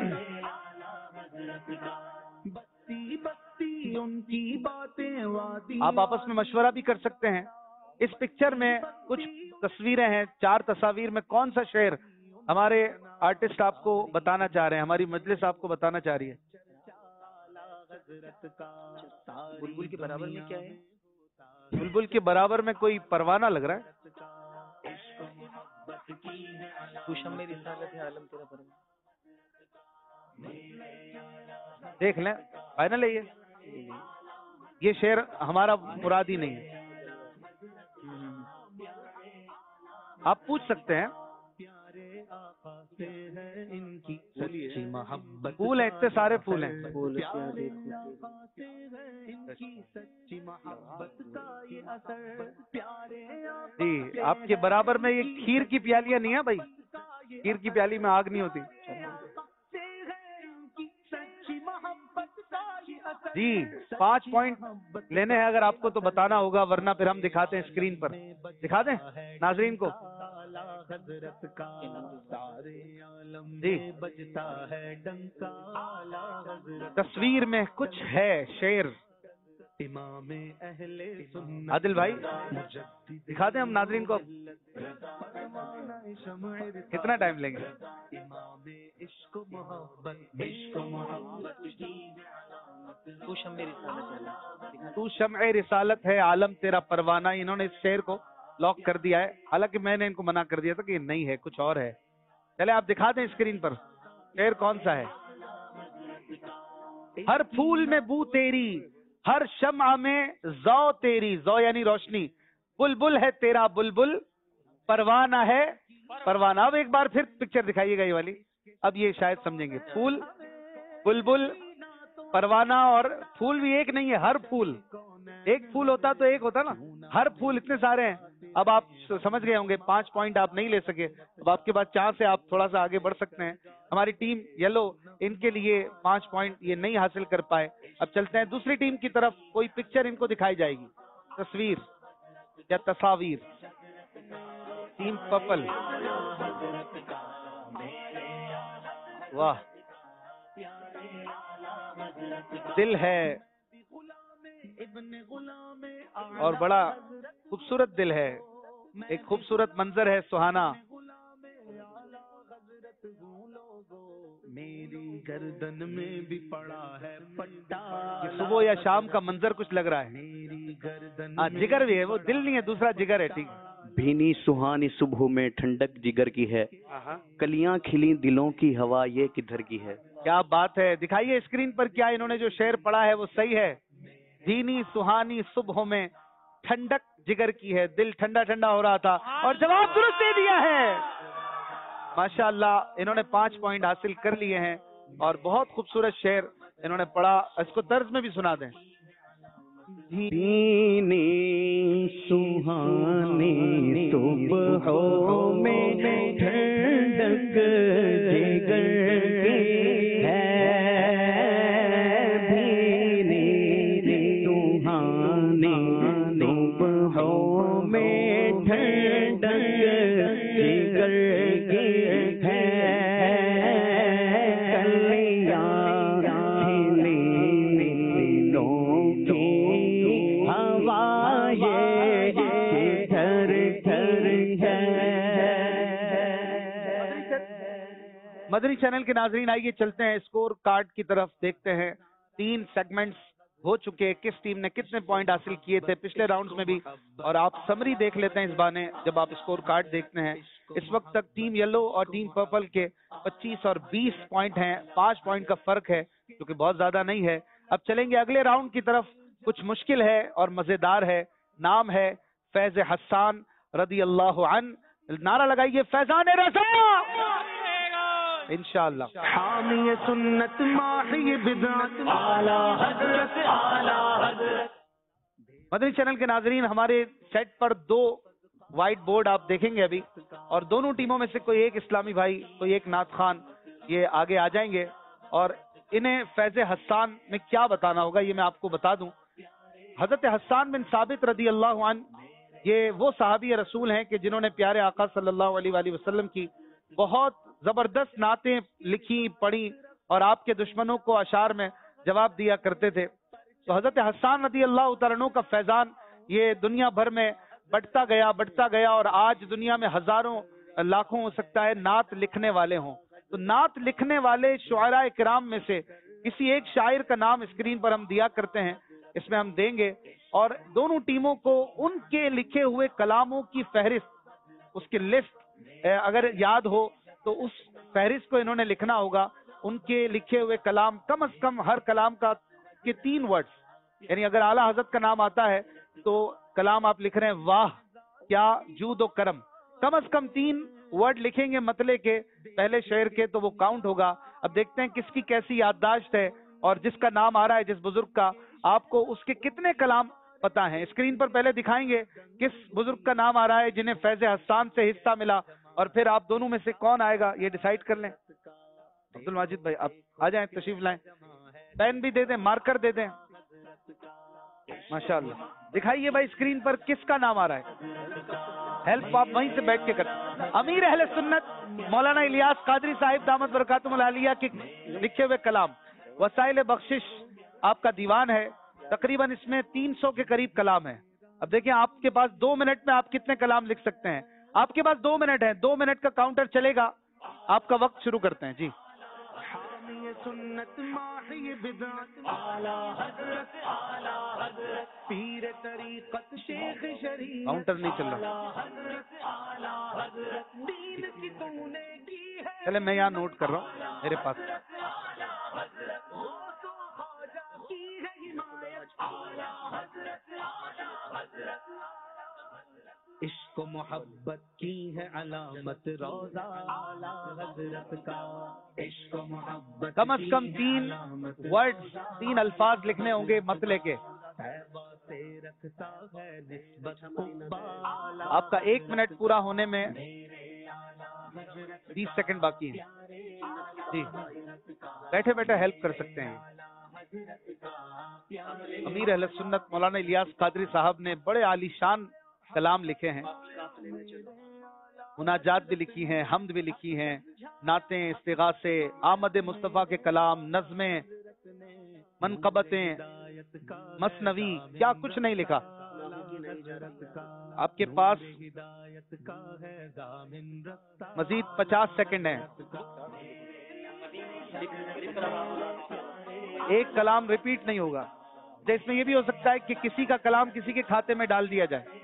आप आपस में मशवरा भी कर सकते हैं। इस पिक्चर में कुछ तस्वीरें हैं, 4 तस्वीर में कौन सा शेर हमारे आर्टिस्ट आपको बताना चाह रहे हैं, हमारी मजलिस आपको बताना चाह रही है। बुलबुल के बराबर में क्या है? बुलबुल के बराबर में कोई परवाना लग रहा है। खुशम मेरी रिसालत है आलम तेरा परवाना। देख लें, फाइनल है ये शेर हमारा मुरादी नहीं है। आप पूछ सकते हैं। फूल है, इतने सारे फूल हैं। जी, आपके बराबर में ये खीर की प्यालियां नहीं है भाई, खीर की प्याली में आग नहीं होती। जी 5 पॉइंट लेने हैं अगर आपको तो बताना होगा, वरना फिर हम दिखाते हैं स्क्रीन पर। दिखा दें नाजरीन को। जी तस्वीर में कुछ है शेर। आदिल भाई दिखा दें हम नाजरीन को। कितना टाइम लेंगे? तू शम्ए रिसालत है आलम तेरा परवाना। इन्होंने इस शेर को लॉक कर दिया है, हालांकि मैंने इनको मना कर दिया था कि नहीं है, कुछ और है। चले आप दिखा दें स्क्रीन पर शेर कौन सा है। हर फूल में बू तेरी, हर शम्आ में जौ तेरी, जौ यानी रोशनी, बुलबुल है तेरा बुलबुल, परवाना है परवाना। अब एक बार फिर पिक्चर दिखाइएगा ये वाली, अब ये शायद समझेंगे। फूल, बुलबुल, परवाना, और फूल भी एक नहीं है, हर फूल। एक फूल होता तो एक होता ना, हर फूल इतने सारे हैं। अब आप समझ गए होंगे, 5 पॉइंट आप नहीं ले सके, अब आपके पास चांस है, आप थोड़ा सा आगे बढ़ सकते हैं। हमारी टीम येलो, इनके लिए 5 पॉइंट ये नहीं हासिल कर पाए। अब चलते हैं दूसरी टीम की तरफ। कोई पिक्चर इनको दिखाई जाएगी, तस्वीर या तस्वीर। टीम पर्पल, वाह, दिल है और बड़ा खूबसूरत दिल है, एक खूबसूरत मंजर है सुहाना। मेरी गर्दन में भी पड़ा है पट्टा, सुबह या शाम का मंजर कुछ लग रहा है। मेरी गर्दन हाँ जिगर भी है, वो दिल नहीं है, दूसरा जिगर है। ठीक, भीनी सुहानी सुबह में ठंडक जिगर की है, कलियां खिली दिलों की हवा ये किधर की है। क्या बात है। दिखाइए स्क्रीन पर, क्या इन्होंने जो शेर पढ़ा है वो सही है। भीनी सुहानी सुबह में ठंडक जिगर की है, दिल ठंडा ठंडा हो रहा था, और जवाब दुरुस्त दे दिया है। माशाअल्लाह, इन्होंने 5 पॉइंट हासिल कर लिए हैं और बहुत खूबसूरत शेर इन्होंने पढ़ा। इसको तर्ज में भी सुना दें। भीनी सुहानी सुबहों में ठंडक जिगर की है, भीनी सुहानी सुबहों में ठंडक जिगर की है, कलियां مدنی چینل کے ناظرین آئیے چلتے ہیں اسکور کارڈ کی طرف، دیکھتے ہیں 3 سیگمنٹس ہو چکے، کس ٹیم نے کتنے پوائنٹ حاصل کیے تھے پچھلے راؤنڈز میں بھی، اور آپ سمری دیکھ لیتے ہیں اس بانے جب آپ اسکور کارڈ دیکھتے ہیں۔ اس وقت تک ٹیم یلو اور ٹیم پرپل کے 25 اور 20 پوائنٹ ہیں، 5 پوائنٹ کا فرق ہے جو کہ بہت زیادہ نہیں ہے۔ اب چلیں گے اگلے راؤنڈ کی طرف، کچھ مشکل ہے اور مزیدار ہے، نام ہے فیض حسان رضی اللہ عنہ، نعرہ لگائیے فیضان رضا انشاءاللہ۔ حامی سنت ماحی بدعت اعلی حضرت اعلی حضرت۔ مدنی چینل کے ناظرین ہمارے سیٹ پر 2 وائٹ بورڈ آپ دیکھیں گے ابھی، اور دونوں ٹیموں میں سے کوئی ایک اسلامی بھائی کوئی ایک نعت خان یہ آگے آ جائیں گے، اور انہیں فیض حسان میں کیا بتانا ہوگا یہ میں آپ کو بتا دوں۔ حضرت حسان بن ثابت رضی اللہ عنہ یہ وہ صحابی رسول ہیں کہ جنہوں نے پیارے آقا صلی اللہ علیہ وآلہ وسلم کی بہت زبردست نعتیں لکھی پڑھی اور آپ کے دشمنوں کو اشعار میں جواب دیا کرتے تھے۔ تو حضرت حسان رضی اللہ تعالیٰ عنہ کا فیضان یہ دنیا بھر میں بڑھتا گیا اور آج دنیا میں ہزاروں لاکھوں ہو سکتا ہے نعت لکھنے والے ہوں۔ تو نعت لکھنے والے شعراء کرام میں سے کسی ایک شاعر کا نام اسکرین پر ہم دیا کرتے ہیں، اس میں ہم دیں گے، اور دونوں ٹیموں کو ان کے لکھے ہوئے کلاموں کی فہرست، اس کی لسٹ اگر یاد ہو تو اس فہرست کو انہوں نے لکھنا ہوگا۔ ان کے لکھے ہوئے کلام کم از کم ہر کلام کا کے 3 ورڈز، یعنی اگر اعلیٰ حضرت کا نام آتا ہے تو کلام آپ لکھ رہے ہیں واہ کیا جود و کرم، کم از کم 3 ورڈ لکھیں گے مطلع کے پہلے شعر کے تو وہ کاؤنٹ ہوگا۔ اب دیکھتے ہیں کس کی کیسی یادداشت ہے، اور جس کا نام آ رہا ہے جس بزرگ کا، آپ کو اس کے کتنے کلام پتا ہیں۔ اسکرین پر پہلے دکھائیں گے کس بزرگ کا نام آ رہا ہے جنہیں فیض حسان سے حصہ ملا، اور پھر آپ دونوں میں سے کون آئے گا یہ ڈیسائیڈ کر لیں۔ عبد الماجد بھائی آپ آ جائیں، تشریف لائیں، پین بھی دے دیں، مارکر دے دیں۔ ماشاءاللہ دکھائیے بھائی اسکرین پر کس کا نام آ رہا ہے، ہیلپ آپ وہیں سے بیٹھ کے کریں۔ امیر اہل سنت مولانا الیاس قادری صاحب دامت برکاتہم العالیہ کے لکھے ہوئے کلام، وسائل بخشش آپ کا دیوان ہے، تقریباً اس میں 300 کے قریب کلام ہے۔ اب دیکھیں آپ کے پاس 2 منٹ میں آپ کتنے کلام لکھ سکتے ہیں۔ آپ کے پاس 2 منٹ ہے، 2 منٹ کا کاؤنٹر چلے گا، آپ کا وقت شروع کرتے ہیں جی۔ سنت ماحی بدعت اعلی حضرت اعلی حضرت پیر طریقت شیخ شریعت کاؤنٹر نہیں چل رہا، دین کی تو نے کی ہے، چلے میں یہاں نوٹ کر رہا ہوں میرے پاس۔ عشق و محبت کی ہے علامت روضہ اعلی حضرت کا، عشق و محبت کم از کم 3 ورڈز 3 الفاظ لکھنے ہوں گے مطلع کے۔ آپ کا 1 منٹ پورا ہونے میں 20 سیکنڈ باقی ہیں جی، بیٹھے بیٹھے ہیلپ کر سکتے ہیں۔ امیر اہل سنت مولانا الیاس قادری صاحب نے بڑے عالی شان کلام لکھے ہیں، مناجات بھی لکھی ہیں، حمد بھی لکھی ہیں، نعتیں، استغاثے، آمد مصطفیٰ کے کلام، نظمیں، منقبتیں، مثنوی، کیا کچھ نہیں لکھا۔ آپ کے پاس مزید 50 سیکنڈ ہیں، ایک کلام ریپیٹ نہیں ہوگا۔ اس میں یہ بھی ہو سکتا ہے کہ کسی کا کلام کسی کے کھاتے میں ڈال دیا جائے۔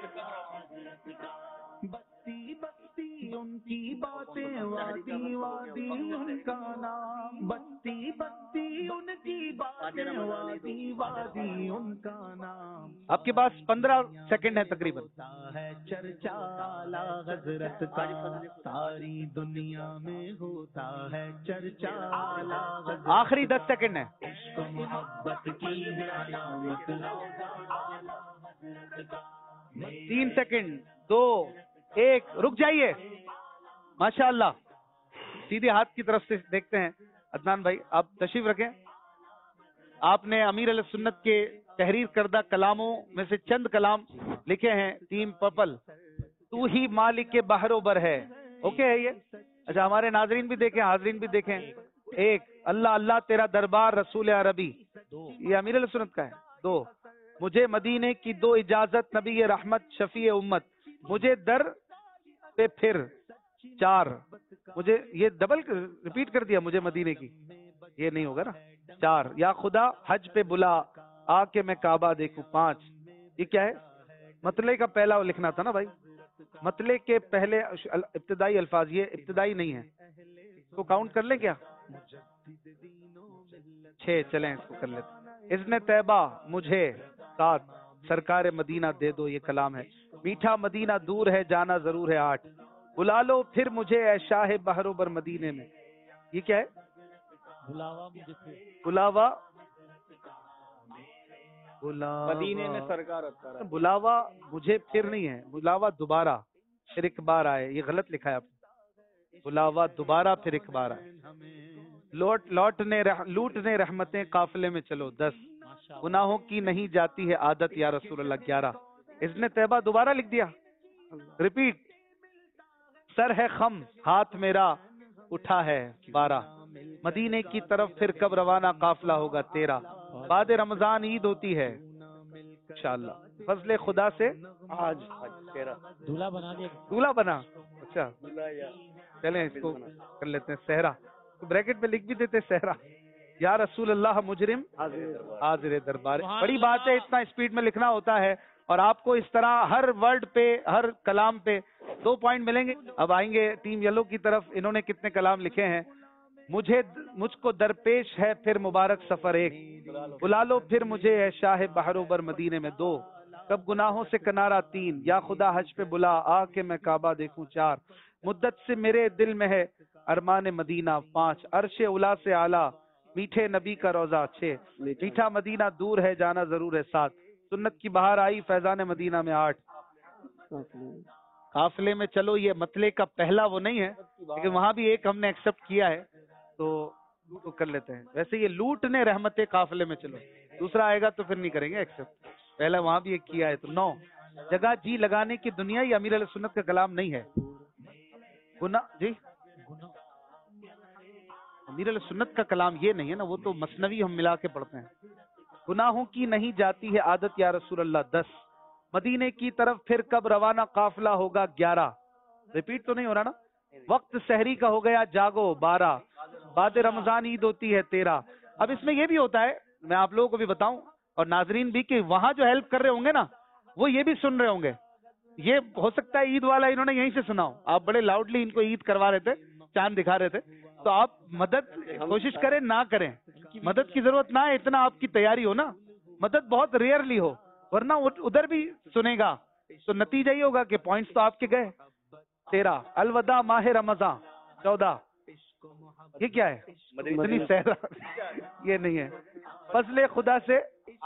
بستی بستی ان کی باتیں، وادی وادی ان کا نام، بستی بستی ان کی باتیں، وادی وادی ان کا نام۔ آپ کے پاس 15 سیکنڈ ہے تقریباً۔ چرچا اعلی حضرت کا ساری دنیا میں ہوتا ہے، چرچا اعلی حضرت، آخری 10 سیکنڈ ہے۔ عشق و محبت کی علامت 3 سیکنڈ، 2، 1، رک جائیے۔ ماشاءاللہ سیدھے ہاتھ کی طرف سے دیکھتے ہیں، عدنان بھائی آپ تشریف رکھیں۔ آپ نے امیر علیہ سنت کے تحریر کردہ کلاموں میں سے چند کلام لکھے ہیں۔ ٹیم پرپل، تو ہی مالک کے بحر و بر ہے، اوکے ہے یہ؟ اچھا ہمارے ناظرین بھی دیکھیں، حاضرین بھی دیکھیں۔ 1، اللہ اللہ تیرا دربار رسول عربی، یہ امیر علیہ سنت کا ہے۔ 2، مجھے مدینے کی 2 اجازت نبی رحمت شفیع امت، مجھے در پہ پھر۔ 4، مجھے یہ ڈبل ریپیٹ کر دیا مجھے مدینے کی، یہ نہیں ہوگا نا. 4 یا خدا حج پہ بلا آ کے میں کعبہ دیکھوں. 5 یہ کیا ہے؟ مطلع کا پہلا لکھنا تھا نا بھائی، مطلع کے پہلے ابتدائی الفاظ، یہ ابتدائی نہیں ہے، اس کو کاؤنٹ کر لیں کیا؟ 6 چلیں اس کو کر لیتے. اذن طیبہ مجھے 7 سرکار مدینہ دے دو، یہ کلام ہے. میٹھا مدینہ دور ہے جانا ضرور ہے. 8 بلا لو پھر مجھے اے شاہ بحر و بر مدینے میں، یہ کیا ہے؟ بلاوا مدینے میں سرکار بلاوا مجھے پھر نہیں ہے، بلاوا دوبارہ پھر ایک بار آئے، یہ غلط لکھا ہے آپ نے. بلاوا دوبارہ پھر ایک بار آئے. لوٹنے رحمتیں قافلے میں چلو. 10 گناہوں کی نہیں جاتی ہے عادت یا رسول اللہ. 11 اذن طیبہ دوبارہ لکھ دیا، ریپیٹ. سر ہے خم ہاتھ میرا اٹھا ہے. 12 مدینے کی طرف پھر کب روانہ قافلہ ہوگا. 13 بعد رمضان عید ہوتی ہے انشاءاللہ فضل خدا سے آج. 13 دولہا بنا. اچھا چلیں اس کو کر لیتے ہیں صحرا، بریکٹ میں لکھ بھی دیتے صحرا. یا رسول اللہ مجرم حاضر دربار. بڑی بات ہے، اتنا اسپیڈ میں لکھنا ہوتا ہے، اور آپ کو اس طرح ہر ورڈ پہ ہر کلام پہ 2 پوائنٹ ملیں گے. اب آئیں گے ٹیم یلو کی طرف، انہوں نے کتنے کلام لکھے ہیں. مجھ کو درپیش ہے پھر مبارک سفر. 1 بلا لو پھر مجھے اے شاہ بحر و بر مدینے میں. 2 کب گناہوں سے کنارہ. 3 یا خدا حج پہ بلا آ کے میں کعبہ دیکھوں. 4 مدت سے میرے دل میں ہے ارمان مدینہ. 5 عرش اولا سے اعلیٰ میٹھے نبی کا روزہ. 6 میٹھا مدینہ دور ہے جانا ضرور ہے. 7 سنت کی بہار آئی فیضان مدینہ میں. 8 قافلے میں چلو، یہ مطلع کا پہلا وہ نہیں ہے، لیکن وہاں بھی ایک ہم نے ایکسپٹ کیا ہے تو کر لیتے ہیں. ویسے یہ لوٹنے رحمتیں قافلے میں چلو، دوسرا آئے گا تو پھر نہیں کریں گے ایکسپٹ، پہلا وہاں بھی ایک کیا ہے. تو 9 جگہ جی لگانے کی دنیا یہ امیر علیہ سنت کا کلام نہیں ہے. جی امیر علیہ سنت کا کلام یہ نہیں ہے نا، وہ تو مثنوی ہم ملا کے پڑھتے ہیں. گناہوں کی نہیں جاتی ہے عادت یا رسول اللہ. 10 مدینے کی طرف پھر کب روانہ قافلہ ہوگا. 11 ریپیٹ تو نہیں ہو رہا نا. وقت سحری کا ہو گیا جاگو. 12 بعد رمضان عید ہوتی ہے. 13 اب اس میں یہ بھی ہوتا ہے، میں آپ لوگوں کو بھی بتاؤں اور ناظرین بھی، کہ وہاں جو ہیلپ کر رہے ہوں گے نا وہ یہ بھی سن رہے ہوں گے. یہ ہو سکتا ہے عید والا انہوں نے یہیں سے سنا ہو، آپ بڑے لاؤڈلی ان کو عید کروا رہے تھے، چاند دکھا رہے تھے، تو آپ مدد کوشش کریں نہ کریں، مدد کی ضرورت نہ ہے، اتنا آپ کی تیاری ہو نا، مدد بہت ریئرلی ہو، ورنہ ادھر بھی سنے گا تو نتیجہ یہ ہوگا کہ پوائنٹس تو آپ کے گئے. 13 الوداع ماہ رمضان. 14 یہ کیا ہے؟ مدنی صحرا یہ نہیں ہے. فضل خدا سے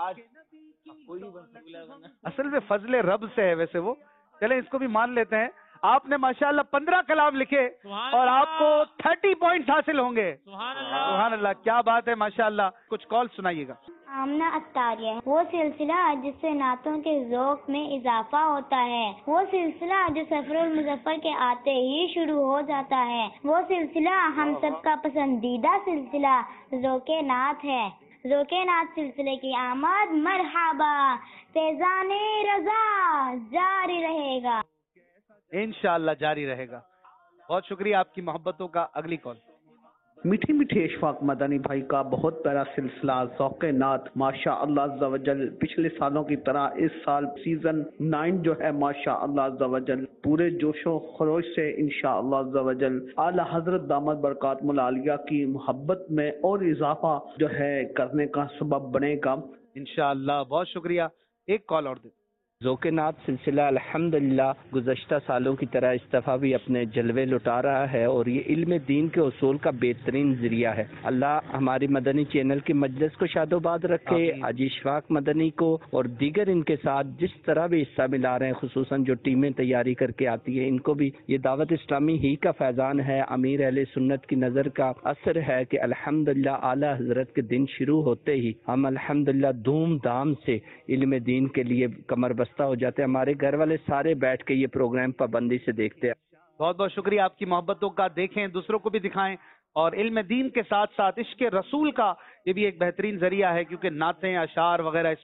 اصل میں فضل رب سے ہے ویسے وہ، چلیں اس کو بھی مان لیتے ہیں. آپ نے ماشاءاللہ 15 کلام لکھے اور آپ کو 30 پوائنٹس حاصل ہوں گے. سبحان اللہ، کیا بات ہے ماشاءاللہ. کچھ کال سنائیے گا. آمنہ اختاریہ، وہ سلسلہ جس سے نعتوں کے ذوق میں اضافہ ہوتا ہے، وہ سلسلہ جو سفر المظفر کے آتے ہی شروع ہو جاتا ہے، وہ سلسلہ ہم سب کا پسندیدہ سلسلہ ذوق نعت ہے. ذوق نعت سلسلے کی آمد مرحبا، فیضان رضا جاری رہے گا انشاءاللہ، جاری رہے گا. بہت شکریہ آپ کی محبتوں کا. اگلی کال. میٹھی میٹھی اشفاق مدنی بھائی کا بہت پیارا سلسلہ ذوق نعت ماشاء اللہ عز و جل. پچھلے سالوں کی طرح اس سال سیزن 9 جو ہے ماشاء اللہ عز و جل پورے جوش و خروش سے انشاء اللہ عز و جل اعلی حضرت دامت برکات العالیہ کی محبت میں اور اضافہ جو ہے کرنے کا سبب بنے گا انشاءاللہ. بہت شکریہ. ایک کال اور دے. ذوق نعت سلسلہ الحمدللہ گزشتہ سالوں کی طرح اس دفعہ بھی اپنے جلوے لٹا رہا ہے، اور یہ علم دین کے اصول کا بہترین ذریعہ ہے. اللہ ہماری مدنی چینل کی مجلس کو شاد و باد رکھے. حاجی اشفاق مدنی کو اور دیگر ان کے ساتھ جس طرح بھی حصہ ملا رہے ہیں، خصوصاً جو ٹیمیں تیاری کر کے آتی ہیں، ان کو بھی یہ دعوت اسلامی ہی کا فیضان ہے، امیر اہل سنت کی نظر کا اثر ہے کہ الحمدللہ اعلیٰ حضرت کے دن شروع ہوتے ہی ہم الحمدللہ دھوم دھام سے علم دین کے لیے کمر بستہ ہو جاتے ہیں. ہمارے گھر والے سارے بیٹھ کے یہ پروگرام پابندی سے دیکھتے ہیں. بہت بہت شکریہ آپ کی محبتوں کا. دیکھیں، دوسروں کو بھی دکھائیں، اور علم دین کے ساتھ ساتھ عشق رسول کا یہ بھی ایک بہترین ذریعہ ہے، کیونکہ نعتیں اشعار وغیرہ اس میں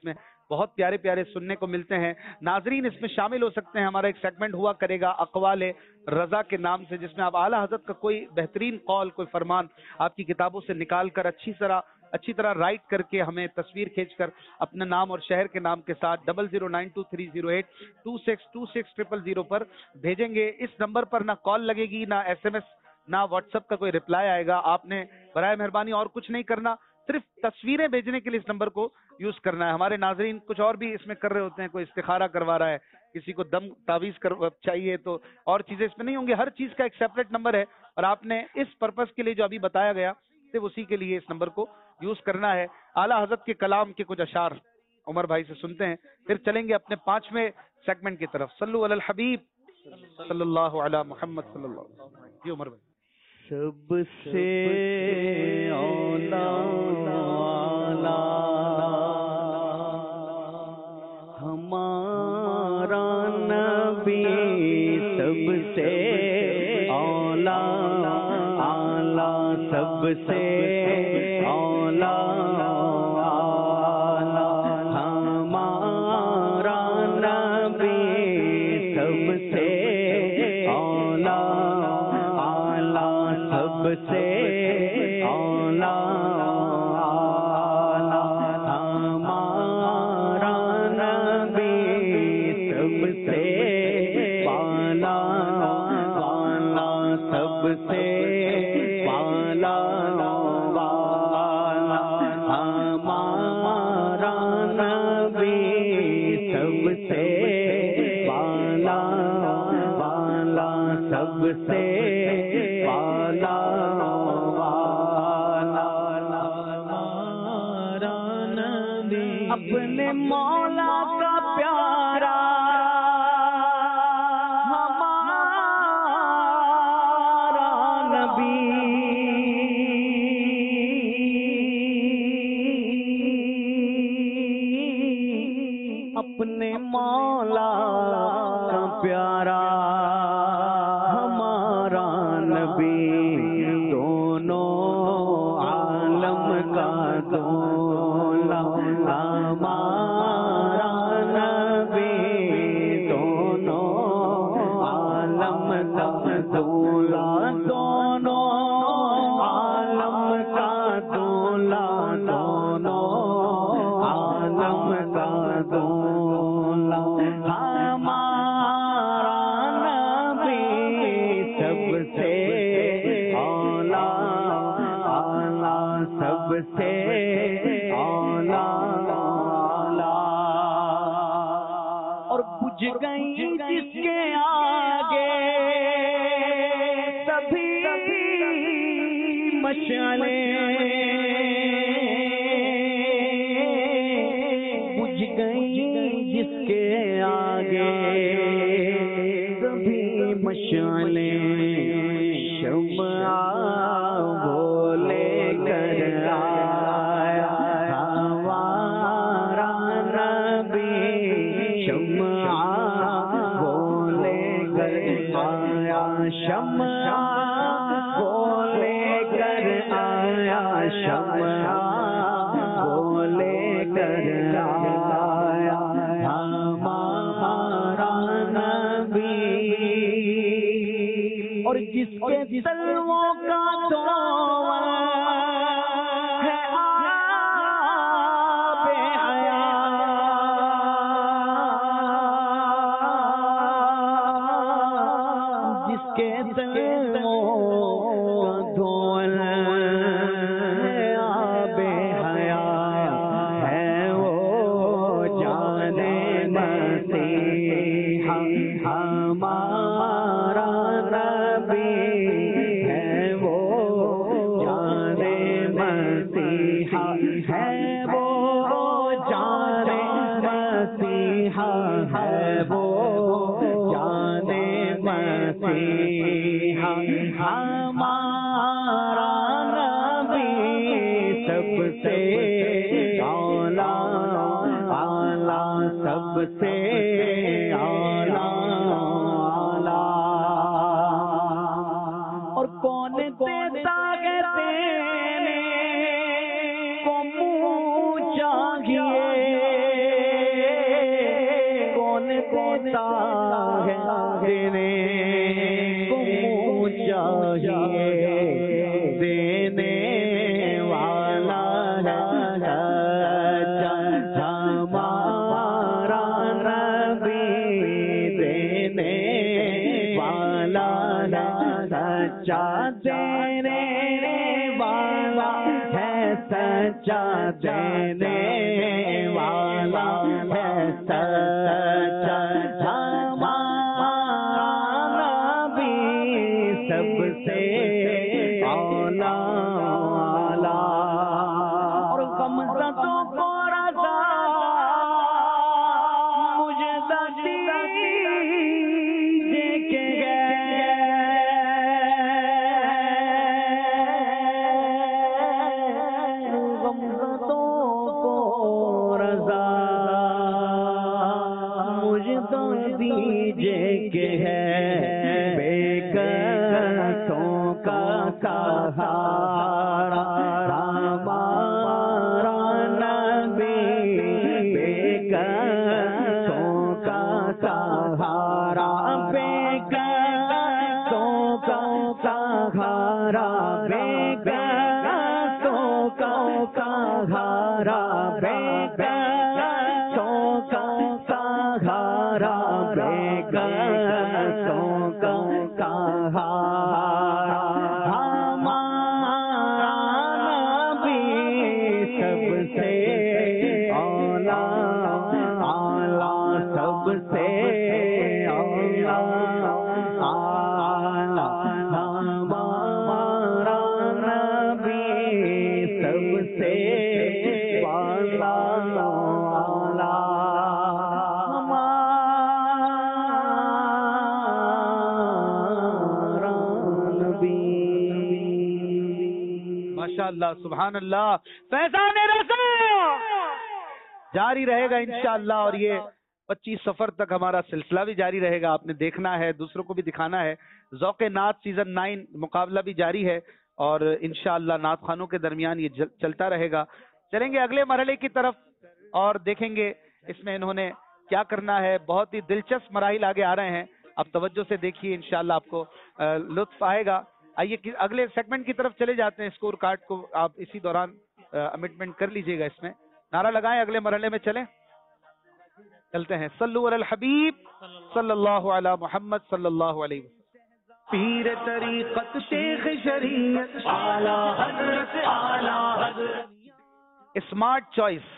بہت پیارے پیارے سننے کو ملتے ہیں. ناظرین اس میں شامل ہو سکتے ہیں. ہمارا ایک سیگمنٹ ہوا کرے گا اقوال رضا کے نام سے، جس میں آپ اعلیٰ حضرت کا کوئی بہترین قول، کوئی فرمان آپ کی کتابوں سے نکال کر اچھی طرح رائٹ کر کے ہمیں تصویر کھینچ کر اپنا نام اور شہر کے نام کے ساتھ 00923082626000 پر بھیجیں گے. اس نمبر پر نہ کال لگے گی، نہ SMS، نہ واٹس ایپ کا کوئی رپلائی آئے گا. آپ نے برائے مہربانی اور کچھ نہیں کرنا، صرف تصویریں بھیجنے کے لیے اس نمبر کو یوز کرنا ہے. ہمارے ناظرین کچھ اور بھی اس میں کر رہے ہوتے ہیں، کوئی استخارہ کروا رہا ہے، کسی کو دم تعویذ چاہیے، تو اور چیزیں اس میں نہیں ہوں گی. ہر چیز کا ایک سیپریٹ نمبر ہے، اور آپ نے اس پرپس کے لیے جو ابھی بتایا گیا صرف اسی کے لیے اس نمبر کو یوز کرنا ہے. اعلیٰ حضرت کے کلام کے کچھ اشعار عمر بھائی سے سنتے ہیں، پھر چلیں گے اپنے 5ویں سیگمنٹ کی طرف. صلو علی الحبیب صلی اللہ علی محمد صلی اللہ علیہ وسلم. جی عمر بھائی. سب سے اولا ہمارا نبی، سب سے اولا سب سے اولا ہمارا نبی، سب سے اولا سب سے اولا ہمارا نبی، سب سے پالا سب سے پالا ہمارا نبی، سب سے پالا سب سے پالا اپنے مولا کا پیارا ہمارا نبی، اپنے مولا کا پیارا ہمارا نبی، دونوں عالم کا دولا ہمارا نبی، دونوں عالم کا دولا، دونوں عالم کا دولا، دونوں عالم کا دولا ہمارا نبی، سب سے اولا سب سے اولا. اور بجھ گئی جس کے آگے سبھی مشعلیں، بجھ گئی جس کے آگے سبھی مشعلیں، شمع بولے کر آیا ہمارا نبی، شمع بولے کر آیا، شمع بولے کر آیا، شمع بولے کر آیا ہمارا نبی. اور جس کے تلووں کا دور ہے آب حیات، جس کے تلووں کا دور ہے آب حیات، ہے وہ جانے مسیح ہمارا نبی، ہے وہ جانے مسیحا، ہے وہ جانے مسیحا، ہے وہ جانے مسیحا ہمارا نبی، سب سے اولا سب سے اولا. اور کون دیتا ہے دینے کو منہ چاہیے، دیتا ہے دینے کو چاہیے دینے والا ہے ہمارا نبی دینے والا ہے سچا دینے والا ہے سچا دینے والا ہے سچا ہمارا نبی سب سے اولا اور غمزدوں کو رضا مجھے دیجیے کہ غمزدوں کو رضا مجھے دیجیے کہ ہے بے کسوں کا سہارا ہمارا نبی بے کسوں کا سہارا بے کسوں کا سہارا بے کسوں کا سہارا بے کسوں کا سہارا بے کسوں کا سہارا ہمارا نبی سب سے اولا سب سے اولا ہمارا نبی سب سے اولا ماشاء اللہ سبحان اللہ فیضان رضا جاری رہے گا انشاءاللہ اور یہ 25 سفر تک ہمارا سلسلہ بھی جاری رہے گا. آپ نے دیکھنا ہے دوسروں کو بھی دکھانا ہے. ذوق نعت سیزن 9 مقابلہ بھی جاری ہے اور انشاءاللہ نعت خوانوں کے درمیان یہ چلتا رہے گا. چلیں گے اگلے مرحلے کی طرف اور دیکھیں گے اس میں انہوں نے کیا کرنا ہے. بہت ہی دلچسپ مراحل آگے آ رہے ہیں. اب توجہ سے دیکھیے انشاءاللہ آپ کو لطف آئے گا. آئیے اگلے سیگمنٹ کی طرف چلے جاتے ہیں. اسکور کارڈ کو آپ اسی دوران امٹمنٹ کر لیجئے گا. اس میں نعرہ لگائیں. اگلے مرحلے میں چلتے ہیں. صلو علی الحبیب صلی اللہ علی محمد صلی اللہ علیہ وسلم. پیر طریقت شیخ شریعت اعلی حضرت اعلی حضرت. Smart choice.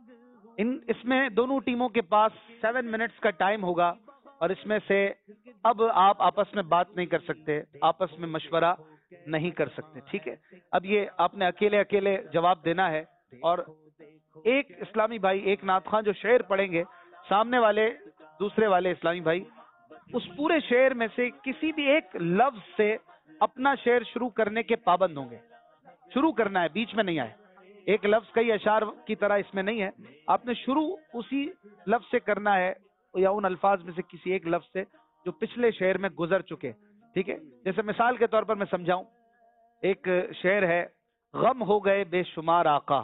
اس میں دونوں ٹیموں کے پاس 7 منٹس کا ٹائم ہوگا اور اس میں سے اب آپ آپس میں بات نہیں کر سکتے, آپس میں مشورہ نہیں کر سکتے. ٹھیک ہے. اب یہ آپ نے اکیلے جواب دینا ہے اور ایک اسلامی بھائی ایک نعت خواں جو شعر پڑھیں گے, سامنے والے دوسرے والے اسلامی بھائی اس پورے شعر میں سے کسی بھی ایک لفظ سے اپنا شعر شروع کرنے کے پابند ہوں گے. شروع کرنا ہے, بیچ میں نہیں آئے. ایک لفظ کئی اشعار کی طرح اس میں نہیں ہے. آپ نے شروع اسی لفظ سے کرنا ہے یا ان الفاظ میں سے کسی ایک لفظ سے جو پچھلے شعر میں گزر چکے. ٹھیک ہے. جیسے مثال کے طور پر میں سمجھاؤں, ایک شعر ہے غم ہو گئے بے شمار آقا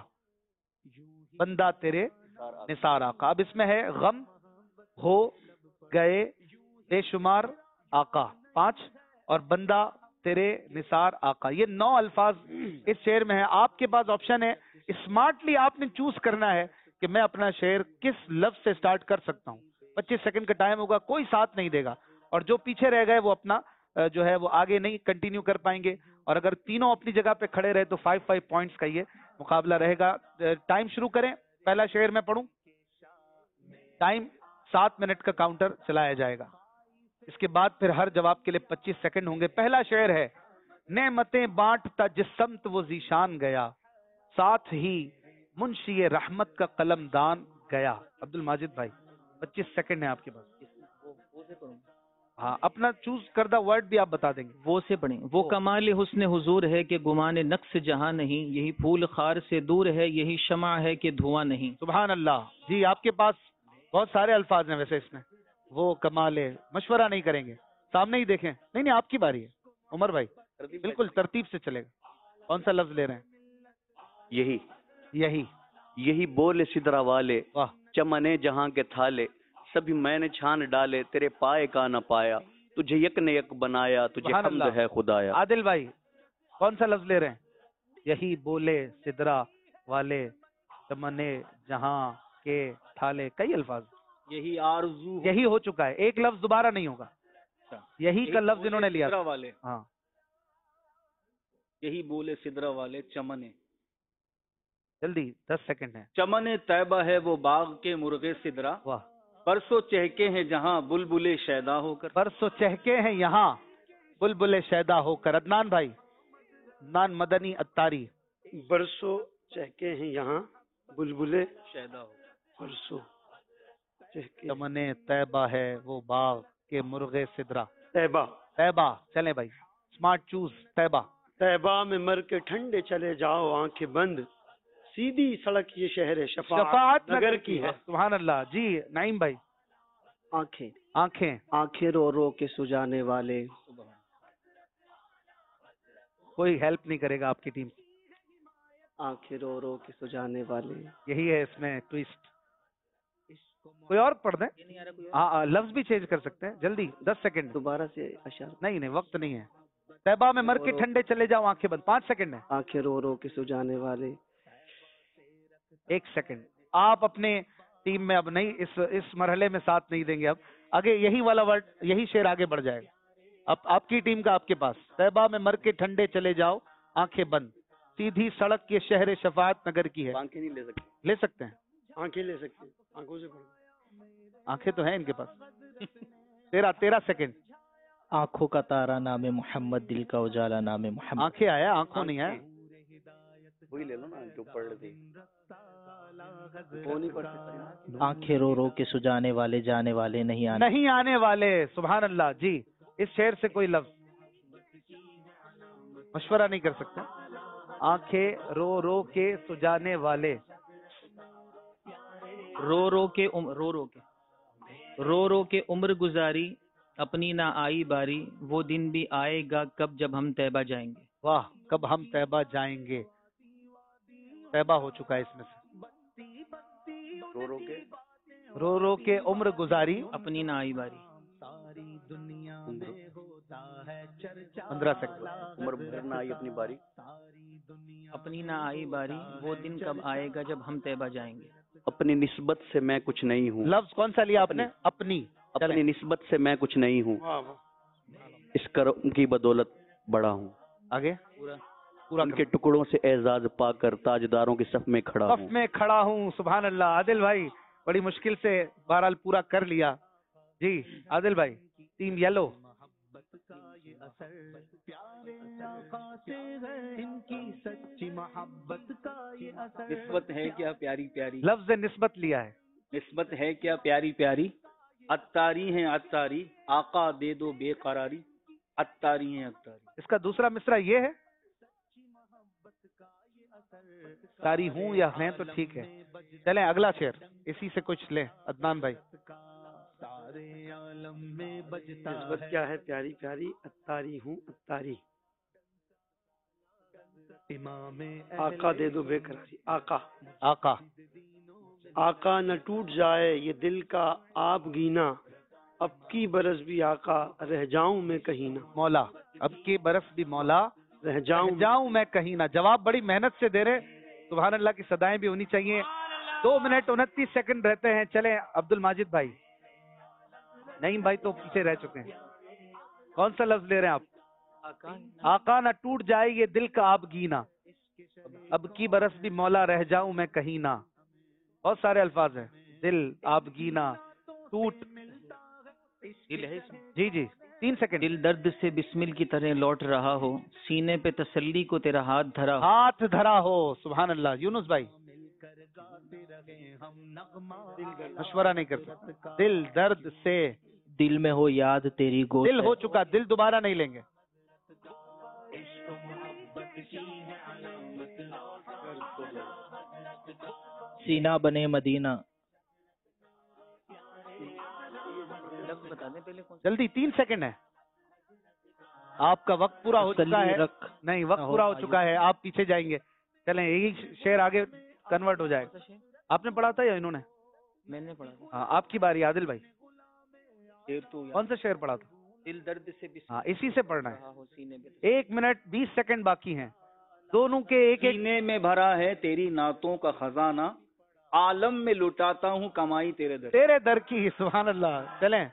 بندہ تیرے نثار آقا. اب اس میں ہے غم ہو گئے بے شمار آقا 5 اور بندہ تیرے نثار آقا. یہ 9 الفاظ اس شعر میں ہے. آپ کے پاس آپشن ہے, اسمارٹلی آپ نے چوز کرنا ہے کہ میں اپنا شعر کس لفظ سے سٹارٹ کر سکتا ہوں. 25 سیکنڈ کا ٹائم ہوگا, کوئی ساتھ نہیں دے گا اور جو پیچھے رہ گئے وہ اپنا جو ہے وہ آگے نہیں کنٹینیو کر پائیں گے. اور اگر تینوں اپنی جگہ پہ کھڑے رہے تو 5 پوائنٹس کا یہ مقابلہ رہے گا. ٹائم شروع کریں. پہلا شعر میں پڑھوں. ٹائم 7 منٹ کا کاؤنٹر چلایا جائے گا. اس کے بعد پھر ہر جواب کے لیے 25 سیکنڈ ہوں گے. پہلا شعر ہے نعمتیں بانٹتا جس سمت وہ ذیشان گیا ساتھ ہی منشی رحمت کا قلم دان گیا. عبد الماجد بھائی 25 سیکنڈ ہے آپ کے پاس. ہاں اپنا چوز کردہ ورڈ بھی آپ بتا دیں گے. وہ سے پڑھیں. وہ کمال حسن حضور ہے کہ گمان نقص جہاں نہیں, یہی پھول خار سے دور ہے, یہی شمع ہے کہ دھواں نہیں. سبحان اللہ. جی آپ کے پاس بہت سارے الفاظ ہیں ویسے اس میں. وہ کمال ہے, مشورہ نہیں کریں گے, سامنے ہی دیکھیں. نہیں آپ کی باری ہے عمر بھائی, بالکل ترتیب سے چلے گا. کون سا لفظ لے رہے ہیں؟ یہی بول سدرا والے چمنے جہاں کے تھالے سبھی میں نے چھان ڈالے تیرے پائے کا نہ پایا تجھے یک نے یک بنایا تجھے سبحان حمد اللہ۔ ہے خدایا۔ عادل بھائی کون سا لفظ لے رہے ہیں؟ یہی بولے سدرا والے تمنے جہاں کے تھالے، کئی الفاظ، یہی آرزو یہی ہو چکا ہے، ایک لفظ دوبارہ نہیں ہوگا، یہی کا لفظ انہوں نے لیا سدرا والے، ہاں یہی بولے سدرا والے چمنے، جلدی 10 سیکنڈ ہے۔ چمن طیبہ ہے وہ باغ کے مرغے سدرا، واہ، پرسوں چہکے ہیں جہاں بلبلے شیدا ہو کر، برسوں چہکے ہیں یہاں بلبلے شیدا ہو کر۔ عدنان بھائی، عدنان مدنی اتاری، برسوں چہکے ہیں یہاں بلبلے شیدا ہو، برسوں چہکے چمن طیبہ ہے وہ باغ کے مرغے سدرا، طیبہ، طیبہ، چلیں بھائی اسمارٹ چوز، طیبہ، طیبہ میں مر کے ٹھنڈے چلے جاؤ آنکھیں بند، سیدھی سڑک یہ شہر شفاعت نگر کی ہے۔ سبحان اللہ۔ جی نعیم بھائی، آنکھیں آنکھیں، آنکھیں رو رو کے سجانے والے، کوئی ہیلپ نہیں کرے گا آپ کی ٹیم، آنکھیں رو رو کے سجانے والے، یہی ہے اس میں ٹویسٹ۔ کوئی اور پڑھ دیں، ہاں لفظ بھی چینج کر سکتے ہیں، جلدی 10 سیکنڈ، دوبارہ سے اشعار، نہیں نہیں وقت نہیں ہے۔ طیبہ میں مر کے ٹھنڈے چلے جاؤ آنکھیں بند، 5 سیکنڈ ہے، آنکھیں رو رو کے سجانے والے، 1 سیکنڈ۔ آپ اپنے ٹیم میں اب نہیں، اس مرحلے میں ساتھ نہیں دیں گے، اب آگے یہی والا ورڈ، یہی شعر آگے بڑھ جائے گا۔ اب آپ کی ٹیم کا آپ کے پاس، طیبہ میں مر کے ٹھنڈے چلے جاؤ آنکھیں بند، سیدھی سڑک کے شہر شفاعت نگر کی ہے۔ آنکھیں نہیں لے سکتے، لے سکتے ہیں، آنکھیں لے سکتے ہیں، آنکھوں سے پڑھ، آنکھیں تو ہیں ان کے پاس۔ 13 سیکنڈ۔ آنکھوں کا تارا نام محمد، دل کا اجالا نام محمد، آنکھیں آیا، آنکھوں نہیں آیا، وہی لے لو نا جو پڑھ رہے تھے، وہ نہیں پڑھ سکتے۔ آنکھیں رو رو کے سجانے والے، جانے والے نہیں آنے، نہیں آنے والے، سبحان اللہ۔ جی اس شعر سے کوئی لفظ مشورہ نہیں کر سکتے۔ آنکھیں رو رو کے سجانے والے، رو رو کے رو رو کے عمر گزاری، اپنی نہ آئی باری، وہ دن بھی آئے گا کب جب ہم طیبہ جائیں گے۔ واہ، کب ہم طیبہ جائیں گے، طیبہ ہو چکا ہے اس میں سے۔ رو رو کے عمر گزاری، اپنی نہ آئی باری، 15 سیکنڈ۔ عمر بھر نہ آئی اپنی باری، اپنی نہ آئی باری، وہ دن کب آئے گا جب ہم طیبہ جائیں گے۔ اپنی نسبت سے میں کچھ نہیں ہوں، لفظ کون سا لیا آپ نے؟ اپنی، اپنی نسبت سے میں کچھ نہیں ہوں، اس کرم کی بدولت بڑا ہوں، آگے ان کے ٹکڑوں سے اعزاز پا کر تاجداروں کی صف میں کھڑا صف ہوں۔ میں کھڑا ہوں، سبحان اللہ۔ عادل بھائی بڑی مشکل سے بہرحال پورا کر لیا۔ جی عادل بھائی، ٹیم یلو، نسبت ہے کیا پیاری پیاری، لفظ نسبت لیا ہے، نسبت ہے کیا پیاری پیاری، اتاری ہیں اتاری، آقا دے دو بے قراری، اتاری ہیں اتاری۔ اس کا دوسرا مصرع یہ ہے، ساری ہوں یا ہیں تو ٹھیک ہے۔ چلیں اگلا شعر اسی سے کچھ لیں، عدنان بھائی۔ نسبت کیا ہے پیاری پیاری، اتاری ہوں اتاری، آقا دے دو بے قراری، آقا، آقا، آقا نہ ٹوٹ جائے یہ دل کا آپ گینا، اب کی برس بھی آقا رہ جاؤں میں کہیں نہ، مولا، اب کی برس بھی مولا رہ جاؤں میں کہیں نہ۔ جواب بڑی محنت سے دے رہے، سبحان اللہ کی صدائیں بھی ہونی چاہیے۔ 2 منٹ 29 سیکنڈ رہتے ہیں۔ چلیں عبد الماجد بھائی، نعیم بھائی تو پیچھے رہ چکے ہیں، کون سا لفظ لے رہے ہیں آپ؟ آقا نہ ٹوٹ جائے یہ دل کا آپ گینا، اب کی برس بھی مولا رہ جاؤں میں کہیں نہ۔ بہت سارے الفاظ ہیں، دل، آپ گینا، ٹوٹ، جی جی 3 سیکنڈ۔ دل درد سے بسمل کی طرح لوٹ رہا ہو، سینے پہ تسلی کو تیرا ہاتھ دھرا ہو، ہاتھ دھرا ہو، سبحان اللہ۔ یونس بھائی مشورہ نہیں کر سکتے، دل درد سے، دل میں ہو یاد تیری گود، دل ہو چکا، دل دوبارہ نہیں لیں گے۔ سینہ بنے مدینہ، جلدی 3 سیکنڈ ہے، آپ کا وقت پورا ہو چکا ہے، نہیں وقت پورا ہو چکا ہے، آپ پیچھے جائیں گے۔ چلیں یہی شعر آگے کنورٹ ہو جائے گا۔ آپ نے پڑھا تھا یا انہوں نے؟ میں نے پڑھا تھا. ہاں آپ کی باری عادل بھائی. شعر تو کون سا شعر پڑھا تھا؟ دل درد سے بھی ہاں اسی سے پڑھنا ہے. سینے میں 1 منٹ 20 سیکنڈ باقی ہیں. دونوں کے ایک ایک. سینے میں بھرا ہے تیری نعتوں کا خزانہ، عالم میں لٹاتا ہوں کمائی تیرے در. تیرے در کی. سبحان اللہ. چلیں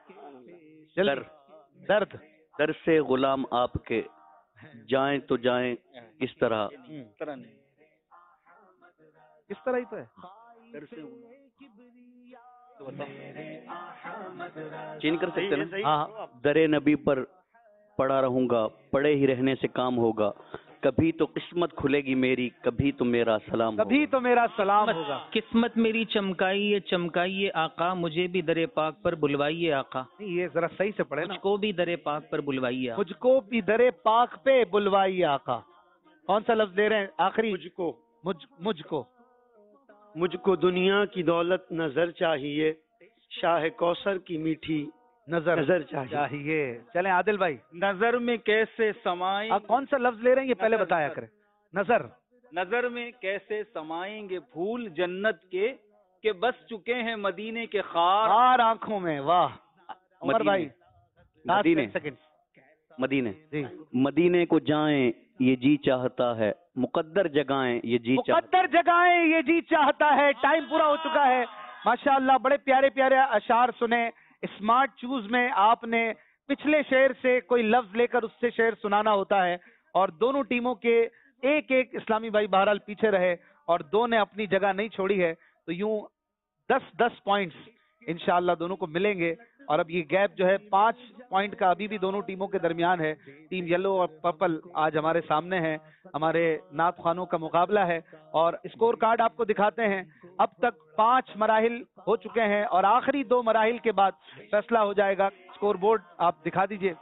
درد در سے غلام آپ کے جائیں تو جائیں کس طرح. کس طرح ہی تو ہے. در سے چین کر سکتے نا. ہاں در نبی پر پڑا رہوں گا، پڑے ہی رہنے سے کام ہوگا، کبھی تو قسمت کھلے گی میری، کبھی تو میرا سلام ہوگا. کبھی تو میرا سلام ہوگا. قسمت میری چمکائیے چمکائیے آقا، مجھے بھی در پاک پر بلوائیے آقا. یہ ذرا صحیح سے پڑھے نا. مجھ کو بھی در پاک پر بلوائیے آقا. مجھ کو بھی در پاک پہ بلوائیے آقا. کون سا لفظ دے رہے ہیں آخری؟ مجھ کو دنیا کی دولت نظر چاہیے، شاہ کوثر کی میٹھی نظر چاہیے. چلیں عادل بھائی. نظر میں کیسے سمائیں. آپ کون سا لفظ لے رہے ہیں یہ پہلے بتایا کریں. نظر میں کیسے سمائیں گے پھول جنت کے، کہ بس چکے ہیں مدینے کے خار آنکھوں میں. واہ عمر بھائی. مدینے کو جائیں یہ جی چاہتا ہے، مقدر جگائیں یہ جی چاہتا ہے. ٹائم پورا ہو چکا ہے. ماشاءاللہ بڑے پیارے پیارے اشعار سنے. اسمارٹ چوز میں آپ نے پچھلے شعر سے کوئی لفظ لے کر اس سے شعر سنانا ہوتا ہے، اور دونوں ٹیموں کے ایک ایک اسلامی بھائی بہرحال پیچھے رہے اور دو نے اپنی جگہ نہیں چھوڑی ہے. تو یوں 10 پوائنٹس انشاءاللہ دونوں کو ملیں گے. اور اب یہ گیپ جو ہے 5 پوائنٹ کا ابھی بھی دونوں ٹیموں کے درمیان ہے. ٹیم یلو اور پرپل آج ہمارے سامنے ہے. ہمارے نعت خوانوں کا مقابلہ ہے اور اسکور کارڈ آپ کو دکھاتے ہیں. اب تک 5 مراحل ہو چکے ہیں اور آخری 2 مراحل کے بعد فیصلہ ہو جائے گا. اسکور بورڈ آپ دکھا دیجئے.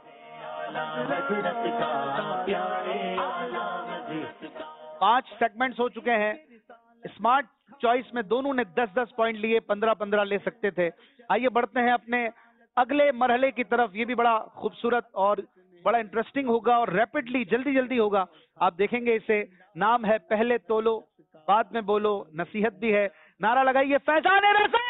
5 سیگمنٹس ہو چکے ہیں. اسمارٹ چوائس میں دونوں نے 10 پوائنٹ لیے، 15 لے سکتے تھے. آئیے بڑھتے ہیں اپنے اگلے مرحلے کی طرف. یہ بھی بڑا خوبصورت اور بڑا انٹرسٹنگ ہوگا اور ریپڈلی جلدی ہوگا. آپ دیکھیں گے اسے. نام ہے پہلے تولو بعد میں بولو. نصیحت بھی ہے. نعرہ لگائیے فیضان رضا.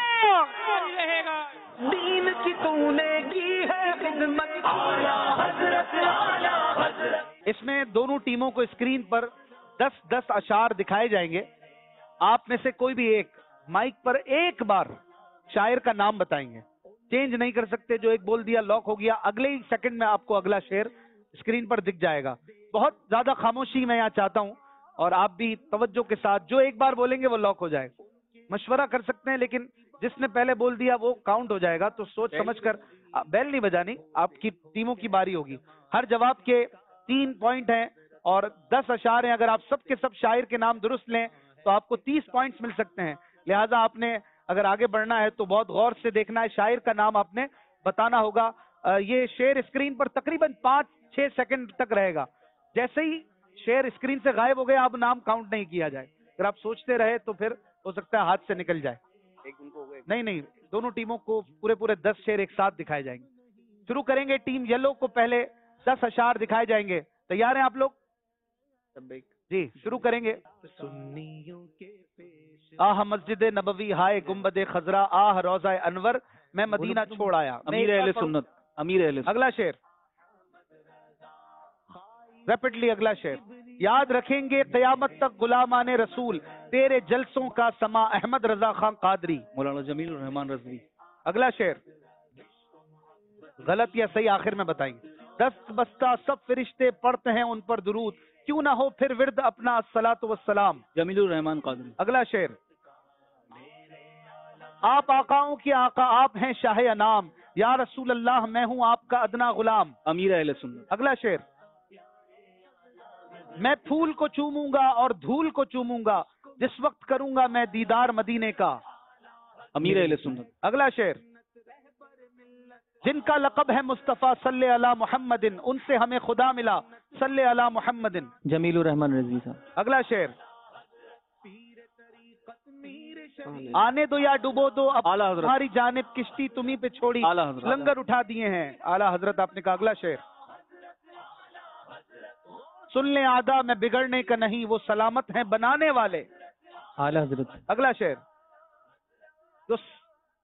دین کی تو نے کی ہے خدمت حضرت. اس میں دونوں ٹیموں کو اسکرین پر 10 اشعار دکھائے جائیں گے. آپ میں سے کوئی بھی ایک مائک پر ایک بار شاعر کا نام بتائیں گے. چینج نہیں کر سکتے. جو ایک بول دیا لاک ہو گیا. اگلے ہی سیکنڈ میں آپ کو اگلا شعر اسکرین پر دکھ جائے گا. بہت زیادہ خاموشی میں یہاں چاہتا ہوں اور آپ بھی توجہ کے ساتھ. جو ایک بار بولیں گے وہ لاک ہو جائے گا. مشورہ کر سکتے ہیں لیکن جس نے پہلے بول دیا وہ کاؤنٹ ہو جائے گا. تو سوچ سمجھ کر. بیل نہیں بجانی. آپ کی ٹیموں کی باری ہوگی. ہر جواب کے 3 پوائنٹ ہیں اور 10 اشعار ہیں. اگر آپ سب کے سب شاعر کے نام درست لیں تو آپ کو 30 پوائنٹس مل سکتے ہیں. لہٰذا آپ نے اگر آگے بڑھنا ہے تو بہت غور سے دیکھنا ہے. شاعر کا نام آپ نے بتانا ہوگا. یہ شعر اسکرین پر تقریباً 5-6 سیکنڈ تک رہے گا. جیسے ہی شعر اسکرین سے غائب ہو گیا اب نام کاؤنٹ نہیں کیا جائے. اگر آپ سوچتے رہے تو پھر ہو سکتا ہے ہاتھ سے نکل جائے. نہیں دونوں ٹیموں کو پورے 10 شعر ایک ساتھ دکھائے جائیں گے. شروع کریں گے. ٹیم یلو کو پہلے 10 اشعار دکھائے جائیں گے. تیار ہیں آپ لوگ؟ جی شروع کریں گے. آہ مسجد نبوی ہائے گنبد خضرا، آہ روضہ انور میں مدینہ چھوڑ آیا. امیر اہل سنت. اگلا شعر ریپڈلی. اگلا شعر. یاد رکھیں گے قیامت تک غلامان رسول تیرے جلسوں کا سما. احمد رضا خان قادری. مولانا جمیل الرحمان رضوی. اگلا شعر غلط یا صحیح آخر میں بتائیں گے. دست بستہ سب فرشتے پڑھتے ہیں ان پر درود، کیوں نہ ہو پھر ورد اپنا الصلاۃ والسلام. جمیل الرحمان قادری. اگلا شعر. آپ آقاؤں کی آقا آپ ہیں شاہ انام، یا رسول اللہ میں ہوں آپ کا ادنا غلام. امیر اہل سنت. اگلا شعر. میں پھول کو چوموں گا اور دھول کو چوموں گا جس وقت کروں گا میں دیدار مدینے کا. امیر اہل سنت. اگلا شعر. جن کا لقب ہے مصطفیٰ صلی علی محمد، ان سے ہمیں خدا ملا صلی علی محمد. جمیل الرحمان رضوی صاحب. اگلا شعر. آنے دو یا ڈبو دو اب ہماری جانب کشتی تمہیں پہ چھوڑی، لنگر اٹھا دیے ہیں اعلیٰ حضرت. آپ نے کہا. اگلا شعر. سن لیں آدھا میں بگڑنے کا نہیں، وہ سلامت ہیں بنانے والے. اعلیٰ حضرت. اگلا شعر.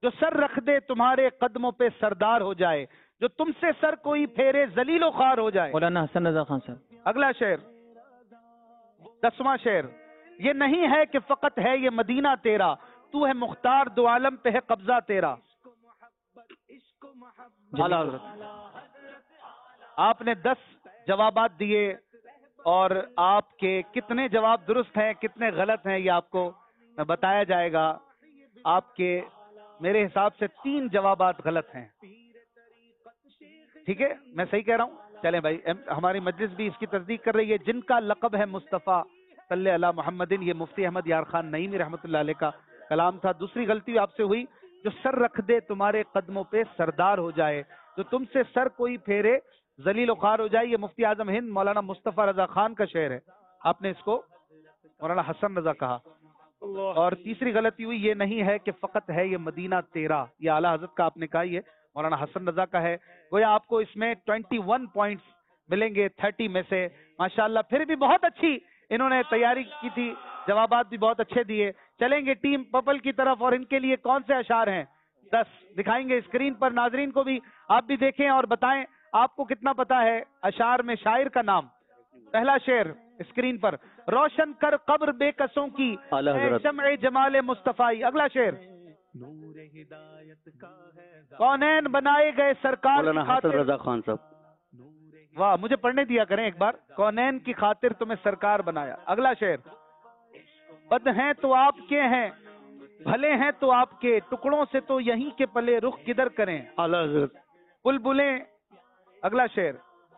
जो सर रख दे तुम्हारे कदमों पे सरदार हो जाए, जो तुमसे सर कोई फेरे जलीलो ख्वार हो जाए। मौलाना हसन रजा खान साहब। अगला शेर, 10वां शेर, ये नहीं है कि फकत है ये मदीना तेरा, तू है मुख्तार दो आलम पे है कब्जा तेरा। आला हज़रत, आपने 10 जवाबात दिए और आपके कितने जवाब दुरुस्त हैं कितने गलत हैं ये आपको बताया जाएगा। आपके मेरे हिसाब से 3 जवाबात गलत हैं। ठीक है, मैं सही कह रहा हूँ? चलें भाई, हमारी मजलिस भी इसकी तस्दीक कर रही है। जिनका लक़ब है मुस्तफ़ा सल्ले अला मुहम्मदिन, ये मुफ्ती अहमद यार खान नईमी रहमतुल्लाह अलैह का कलाम था। दूसरी गलती आपसे हुई, जो सर रख दे तुम्हारे कदमों पे सरदार हो जाए, जो तुमसे सर कोई फेरे जलील ख्वार हो जाए, ये मुफ्ती आजम हिंद मौलाना मुस्तफ़ा रजा खान का शेर है। आपने इसको मौलाना हसन रजा कहा। और तीसरी गलती हुई, ये नहीं है कि फकत है ये मदीना तेरा, ये आला हज़रत का आपने कहा, ये मौलाना हसन रजा का है। गोया आपको इसमें 21 पॉइंट्स मिलेंगे 30 में से। माशाल्लाह, फिर भी बहुत अच्छी इन्होंने तैयारी की थी, जवाबात भी बहुत अच्छे दिए। चलेंगे टीम पर्पल की तरफ, और इनके लिए कौन से अशार हैं 10 दिखाएंगे स्क्रीन पर, नाजरीन को भी आप भी देखें और बताएं आपको कितना पता है अशार में शायर का नाम। पहला शेर स्क्रीन पर, रोशन कर कब्र बेकसों की शम्ए जमाले मुस्तफाई। अगला शेर, कौनैन बनाए गए सरकार की खातिर। रजा खान साहब। वाह, मुझे पढ़ने दिया करें एक बार। कौनैन की खातिर तुम्हें सरकार बनाया। अगला शेर, बद हैं तो आपके हैं, भले हैं तो आपके, टुकड़ों से तो यहीं के पले, रुख किधर करें। आला हज़रत। बुलबुलें, अगला शेर,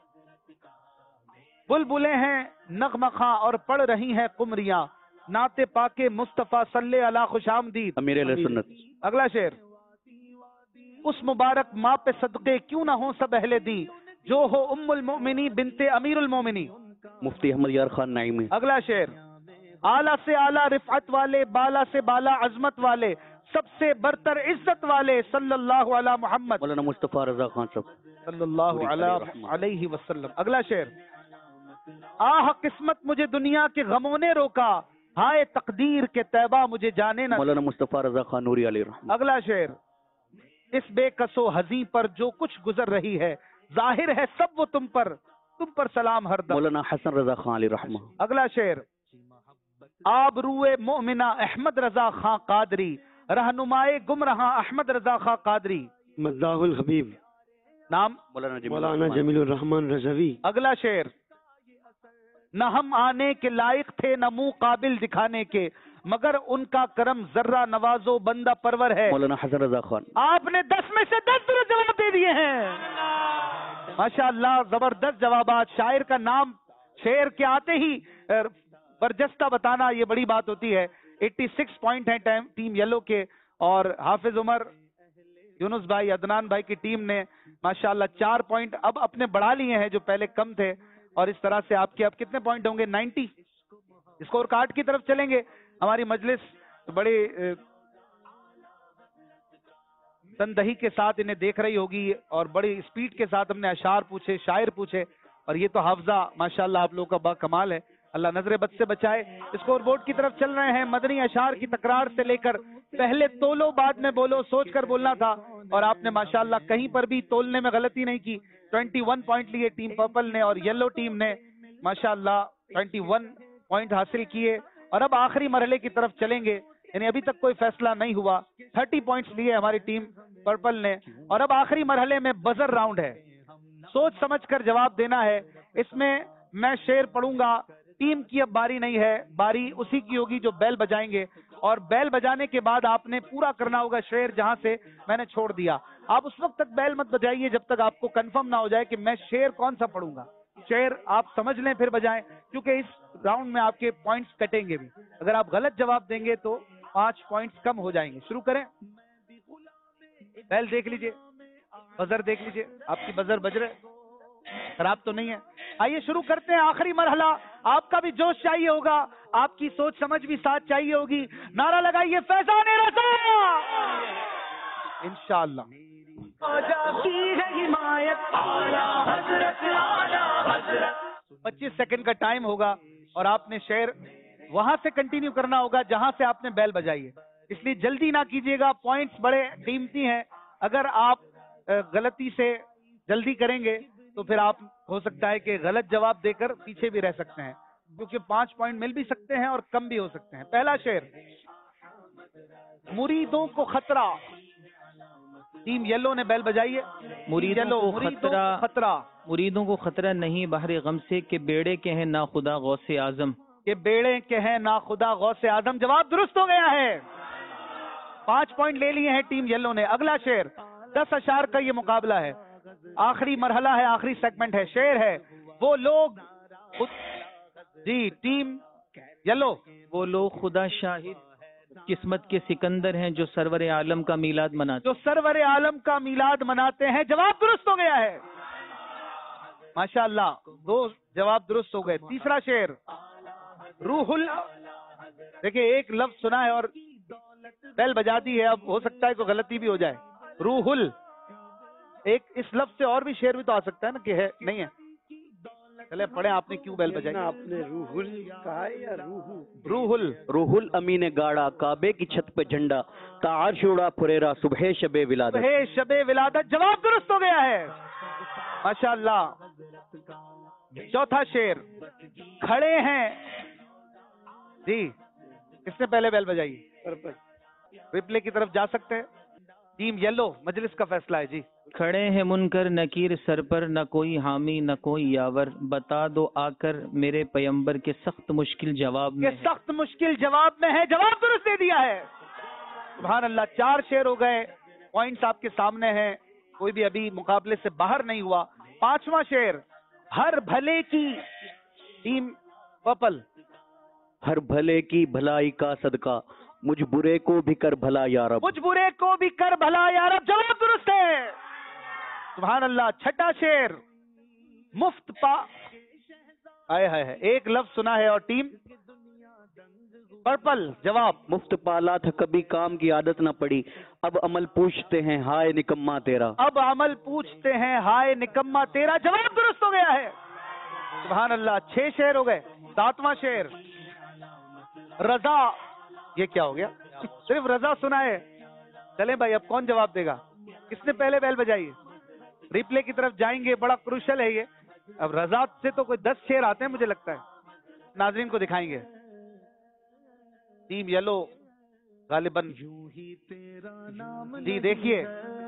बुलबुलें हैं नगमखा और पढ़ रही हैं कुमरियां, नाते पाके मुस्तफा सल्ले अला खुशामदीद अमीर अहले सुन्नत। अगला शेर, उस मुबारक माँ पे सदके क्यों ना हो सब अहले दी, जो हो उम्मुल मोमिनी बिनते अमीरुल मोमिनी। मुफ्ती अहमद यार खान नाइमी। अगला शेर, आला से आला रिफअत वाले, बाला से बाला अजमत वाले, सबसे बरतर इज्जत वाले, सल्लल्लाहु अला मुहम्मद। मौलाना मुस्तफा रजा खान साहब सल्लल्लाहु अलैहि वसल्लम। अगला शेर, आह किस्मत मुझे दुनिया के गमों ने रोका, हाय तकदीर के तैबा मुझे जाने न। मौलाना मुस्तफा रजा खान नूरी अलैहि रहमत। अगला शेर, इस बेकसो हज़ी पर जो कुछ गुजर रही है, जाहिर है सब वो तुम पर सलाम हरदम। मौलाना हसन रजा खान अलैहि रहमत। अगला शेर, आबरूए मोमिना अहमद रजा खां कादरी, रहनुमाए गुमराह अहमद रजा खां कादरी। मद्दाहुल हबीब। नाम मौलाना जमीलुर रहमान रज़वी। अगला शेर, न हम आने के लायक थे न मुंह काबिल दिखाने के, मगर उनका करम जर्रा नवाजो बंदा परवर है। मौलाना हसन रजा खान। आपने 10 में से 10 जवाब दे दिए हैं। माशाअल्लाह, जबरदस्त जवाबात। शायर का नाम शेर के आते ही बरजस्ता बताना ये बड़ी बात होती है। 86 पॉइंट है टीम येलो के, और हाफिज उमर, यूनुस भाई, अदनान भाई की टीम ने माशाअल्लाह 4 पॉइंट अब अपने बढ़ा लिए हैं जो पहले कम थे। और इस तरह से आपके अब कितने पॉइंट होंगे 90। स्कोर कार्ड की तरफ चलेंगे। हमारी मजलिस बड़े तनदही के साथ इन्हें देख रही होगी, और बड़ी स्पीड के साथ हमने अशार पूछे, शायर पूछे, और ये तो हाफजा माशाअल्लाह आप लोगों का बाकमाल है। अल्लाह नजर बद से बचाए। स्कोर बोर्ड की तरफ चल रहे हैं। मदनी अशार की तकरार से लेकर पहले तोलो बाद में बोलो, सोच कर बोलना था, और आपने माशाअल्लाह कहीं पर भी तोलने में गलती नहीं की। 21 पॉइंट लिए टीम पर्पल ने, और येलो टीम ने माशाअल्लाह 21 पॉइंट हासिल किए। और अब आखिरी मरहले की तरफ चलेंगे, यानी अभी तक कोई फैसला नहीं हुआ। 30 पॉइंट्स लिए हमारी टीम पर्पल ने, और अब आखिरी मरहले में बजर राउंड है। सोच समझ कर जवाब देना है। इसमें मैं शेर पढ़ूंगा, टीम की अब बारी नहीं है, बारी उसी की होगी जो बैल बजाएंगे, और बैल बजाने के बाद आपने पूरा करना होगा शेर जहां से मैंने छोड़ दिया। आप उस वक्त तक बैल मत बजाइए जब तक आपको कंफर्म ना हो जाए कि मैं शेर कौन सा पढ़ूंगा। शेर आप समझ लें फिर बजाएं, क्योंकि इस राउंड में आपके पॉइंट्स कटेंगे भी। अगर आप गलत जवाब देंगे तो 5 पॉइंट्स कम हो जाएंगे। शुरू करें। बैल देख लीजिए, बजर देख लीजिए, आपकी बजर बज रहे, खराब तो नहीं है। आइए शुरू करते हैं आखिरी मरहला। आपका भी जोश चाहिए होगा, आपकी सोच समझ भी साथ चाहिए होगी। नारा लगाइए, फैज़ान रज़ा इंशाअल्लाह। 25 सेकंड का टाइम होगा, और आपने शेर वहां से कंटिन्यू करना होगा जहां से आपने बैल बजाई है। اس لیے جلدی نہ کیجیے گا، پوائنٹس بڑے قیمتی ہیں. اگر آپ غلطی سے جلدی کریں گے تو پھر آپ ہو سکتا ہے کہ غلط جواب دے کر پیچھے بھی رہ سکتے ہیں، کیونکہ 5 پوائنٹ مل بھی سکتے ہیں اور کم بھی ہو سکتے ہیں. پہلا شعر، مریدوں کو خطرہ. ٹیم یلو نے بیل بجائی ہے. مریدوں کو خطرہ نہیں بحر غم سے، کہ بیڑے کے ہیں نا خدا غوث اعظم. کہ بیڑے کے ہیں نا خدا غوث اعظم. جواب درست ہو گیا ہے. 5 پوائنٹ لے لیے ہیں ٹیم یلو نے. اگلا شعر 10 اشعار کا یہ مقابلہ ہے، آخری مرحلہ ہے، آخری سیگمنٹ ہے. شعر ہے، وہ لوگ جی ٹیم یلو، وہ لوگ خدا شاہد قسمت کے سکندر ہیں جو سرور عالم کا میلاد مناتے، جو سرور عالم کا میلاد مناتے ہیں. جواب درست ہو گیا ہے. ماشاءاللہ 2 جواب درست ہو گئے. تیسرا شعر، روح دیکھیں ایک لفظ سنا ہے اور بیل بجا دی ہے، اب ہو سکتا ہے کوئی غلطی بھی ہو جائے. روح ایک اس لفظ سے اور بھی شعر بھی تو آ سکتا ہے نا، کہ ہے نہیں ہے. چلے پڑھیں، آپ نے کیوں بیل بجائی؟ آپ نے روح کہا ہے یا روح الامین گاڑا کعبے کی چھت پہ جھنڈا، تعارش اڑا پھریرا صبح شب ولادت. صبح شب ولادت. جواب درست ہو گیا ہے. ماشاءاللہ. چوتھا شعر، کھڑے ہیں جی. کس نے پہلے بیل بجائی؟ ریپلے کی طرف جا سکتے ہیں. ٹیم یلو، مجلس کا فیصلہ ہے جی. کھڑے ہیں منکر نکیر سر پر، نہ کوئی حامی نہ کوئی یاور، بتا دو آ کر میرے پیمبر کے سخت مشکل جواب میں. سخت مشکل جواب میں ہے. جواب درست دے دیا ہے. سبحان اللہ. 4 شعر ہو گئے. پوائنٹس آپ کے سامنے ہیں، کوئی بھی ابھی مقابلے سے باہر نہیں ہوا. 5واں شعر، ہر بھلے کی. ٹیم پرپل، ہر بھلے کی بھلائی کا صدقہ، مجھ برے کو بھی کر بھلا یا رب. مجھ برے کو بھی کر بھلا یا رب. جواب درست ہے. سبحان اللہ. 6واں شعر، مفت پا. آئے ہائے، ایک لفظ سنا ہے اور ٹیم پرپل. جواب، مفت پالا تھا کبھی کام کی عادت نہ پڑی، اب عمل پوچھتے ہیں ہائے نکما تیرا. اب عمل پوچھتے ہیں ہائے نکما تیرا. جواب درست ہو گیا ہے. سبحان اللہ. 6 شعر ہو گئے. 7واں شعر، رضا. یہ کیا ہو گیا؟ صرف رضا سنا ہے. چلیں بھائی، اب کون جواب دے گا؟ کس نے پہلے بیل بجائی؟ ریپلے کی طرف جائیں گے، بڑا کروشل ہے یہ. اب رضا سے تو کوئی 10 شعر آتے ہیں مجھے لگتا ہے. ناظرین کو دکھائیں گے. ٹیم یلو غالباً جی دیکھیے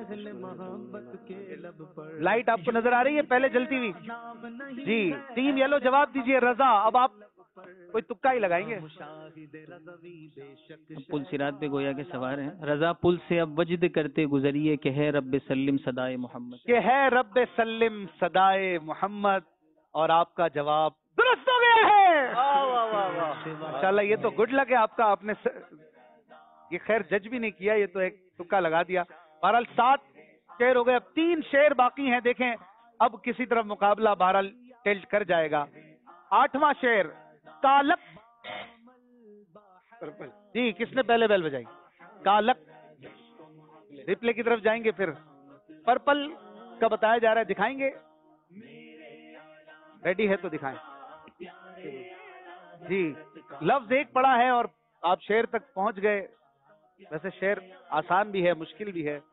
لائٹ آپ کو نظر آ رہی ہے پہلے جلتی ہوئی جی. ٹیم یلو جواب دیجئے رضا. اب آپ کوئی تکا ہی لگائیں گے. پل صراط پہ گویا کے سوار ہیں. رضا پل سے اب وجد کرتے گزریے کہ ہے رب سلم صدائے محمد. کہ ہے رب سلم صدائے محمد. اور آپ کا جواب درست ہو گیا ہے. ماشاءاللہ. یہ تو گڈ لک ہے آپ کا. آپ نے یہ خیر جج بھی نہیں کیا، یہ تو ایک تکا لگا دیا. بہرحال 7 شعر ہو گئے. اب 3 شعر باقی ہیں. دیکھیں اب کسی طرف مقابلہ بہرحال ٹلٹ کر جائے گا. 8واں شعر، کالک. جی کس نے پہلے بیل بجائی؟ کالک. ریپلے کی طرف جائیں گے. پھر پرپل کا بتایا جا رہا ہے. دکھائیں گے؟ ریڈی ہے تو دکھائیں جی. لفظ ایک پڑا ہے اور آپ شعر تک پہنچ گئے. ویسے شعر آسان بھی ہے، مشکل بھی ہے.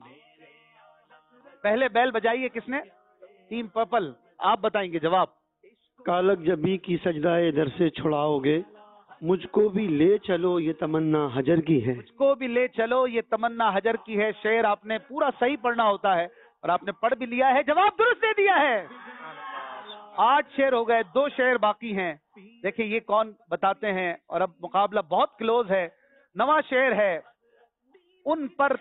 پہلے بیل بجائیے. کس نے؟ Team purple. آپ بتائیں گے جواب. کالک جبی کی سجدائے در سے چھڑاؤ گے، مجھ کو بھی لے چلو یہ تمنا حجر کی ہے. مجھ کو بھی لے چلو یہ تمنا حجر کی ہے. شعر آپ نے پورا صحیح پڑھنا ہوتا ہے اور آپ نے پڑھ بھی لیا ہے. جواب درست دے دیا ہے. 8 شعر ہو گئے. 2 شعر باقی ہیں. دیکھیں یہ کون بتاتے ہیں. اور اب مقابلہ بہت کلوز ہے. 9واں شعر ہے، ان پر.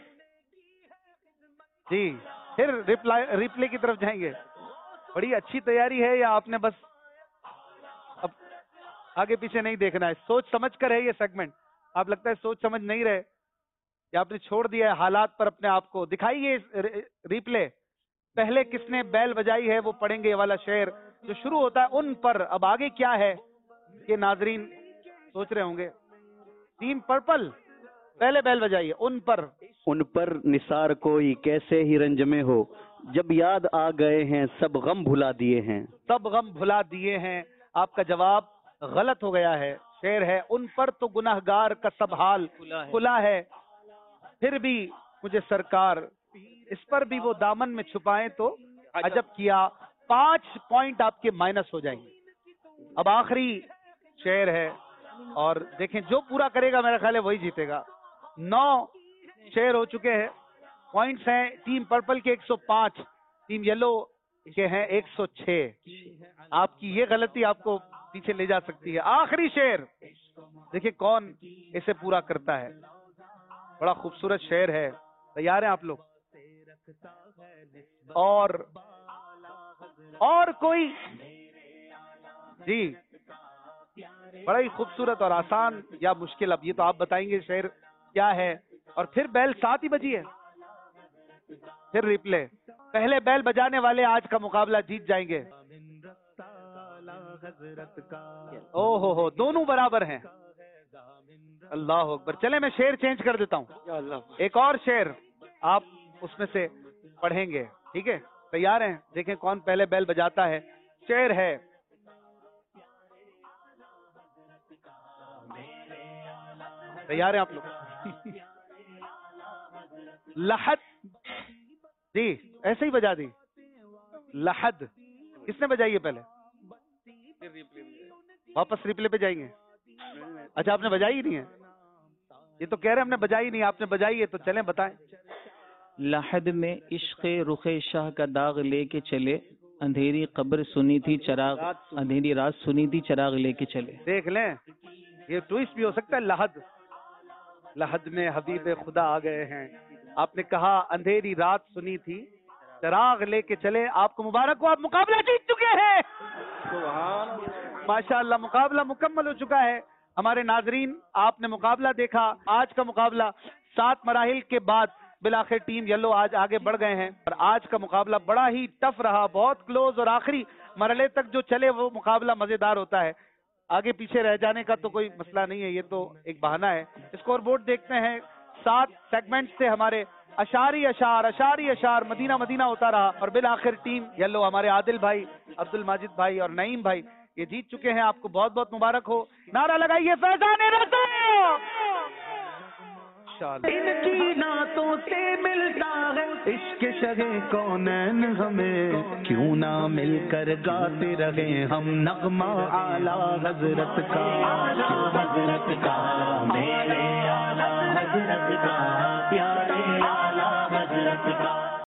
جی پھر ریپلے کی طرف جائیں گے. بڑی اچھی تیاری ہے یا آپ نے بس اب آگے پیچھے نہیں دیکھنا ہے؟ سوچ سمجھ کر ہے یہ سیگمنٹ. آپ لگتا ہے سوچ سمجھ نہیں رہے یا آپ نے چھوڑ دیا ہے حالات پر اپنے آپ کو. دکھائیے ریپلے. پہلے کس نے بیل بجائی ہے وہ پڑھیں گے یہ والا شعر جو شروع ہوتا ہے ان پر. اب آگے کیا ہے یہ ناظرین سوچ رہے ہوں گے. ٹیم پرپل پہلے بیل بجائیے. ان پر. ان پر نثار کوئی کیسے ہی رنج میں ہو، جب یاد آ گئے ہیں سب غم بھلا دیے ہیں. سب غم بھلا دیے ہیں. آپ کا جواب غلط ہو گیا ہے. شعر ہے ان پر تو گنہگار کا سب حال کھلا ہے، پھر بھی مجھے سرکار اس پر بھی وہ دامن میں چھپائیں تو عجب کیا۔ 5 پوائنٹ آپ کے مائنس ہو جائیں گے۔ اب آخری شعر ہے اور دیکھیں جو پورا کرے گا میرا خیال ہے وہی جیتے گا۔ 9 شعر ہو چکے ہیں، پوائنٹس ہیں ٹیم پرپل کے 105، ٹیم یلو کے ہیں 106۔ آپ کی یہ غلطی آپ کو پیچھے لے جا سکتی ہے۔ آخری شعر دیکھیں کون اسے پورا کرتا ہے، بڑا خوبصورت شعر ہے، تیار ہیں آپ لوگ؟ اور کوئی جی بڑا ہی خوبصورت اور آسان یا مشکل، اب یہ تو آپ بتائیں گے شعر کیا ہے۔ اور پھر بیل 7 ہی بجی ہے، پھر ریپلے۔ پہلے بیل بجانے والے آج کا مقابلہ جیت جائیں گے۔ او ہو دونوں برابر ہیں، اللہ اکبر۔ چلے میں شعر چینج کر دیتا ہوں، ایک اور شعر آپ اس میں سے پڑھیں گے، ٹھیک ہے؟ تیار ہیں؟ دیکھیں کون پہلے بیل بجاتا ہے۔ شعر ہے تیار ہیں آپ لوگ؟ لحد، جی ایسے ہی بجا دی لحد۔ کس نے بجائی ہے پہلے؟ واپس ریپلے پہ جائیں گے؟ اچھا آپ نے بجائی ہی نہیں ہے، یہ تو کہہ رہے ہم نے بجائی نہیں، آپ نے بجائی ہے تو چلیں بتائیں۔ لحد میں عشق رخ شاہ کا داغ لے کے چلے، اندھیری قبر سنی تھی چراغ، اندھیری رات سنی تھی چراغ لے کے چلے۔ دیکھ لیں یہ ٹوئسٹ بھی ہو سکتا ہے۔ لحد، لحد میں حبیب خدا آ گئے ہیں، آپ نے کہا اندھیری رات سنی تھی چراغ لے کے چلے۔ آپ کو مبارک ہو، آپ مقابلہ جیت چکے ہیں۔ ماشاء اللہ مقابلہ مکمل ہو چکا ہے۔ ہمارے ناظرین آپ نے مقابلہ دیکھا، آج کا مقابلہ 7 مراحل کے بعد بالآخر ٹیم یلو آج آگے بڑھ گئے ہیں، اور آج کا مقابلہ بڑا ہی ٹف رہا، بہت کلوز، اور آخری مرحلے تک جو چلے وہ مقابلہ مزیدار ہوتا ہے۔ آگے پیچھے رہ جانے کا تو کوئی مسئلہ نہیں ہے، یہ تو ایک بہانہ ہے۔ اسکور بورڈ دیکھتے ہیں، 7 سیگمنٹ سے ہمارے اشاری اشار مدینہ مدینہ ہوتا رہا، اور بالآخر ٹیم یلو ہمارے عادل بھائی، عبد الماجد بھائی اور نعیم بھائی یہ جیت چکے ہیں۔ آپ کو بہت بہت مبارک ہو، نعرہ لگائیے فیضان رضا۔ ان کی نعتوں سے ملتا ہے عشق شہ کونین ہمیں، کیوں نہ مل کر گاتے رہے ہم نغمہ اعلیٰ حضرت کا، حضرت کا میرے اعلیٰ حضرت کا، پیارے اعلیٰ حضرت کا۔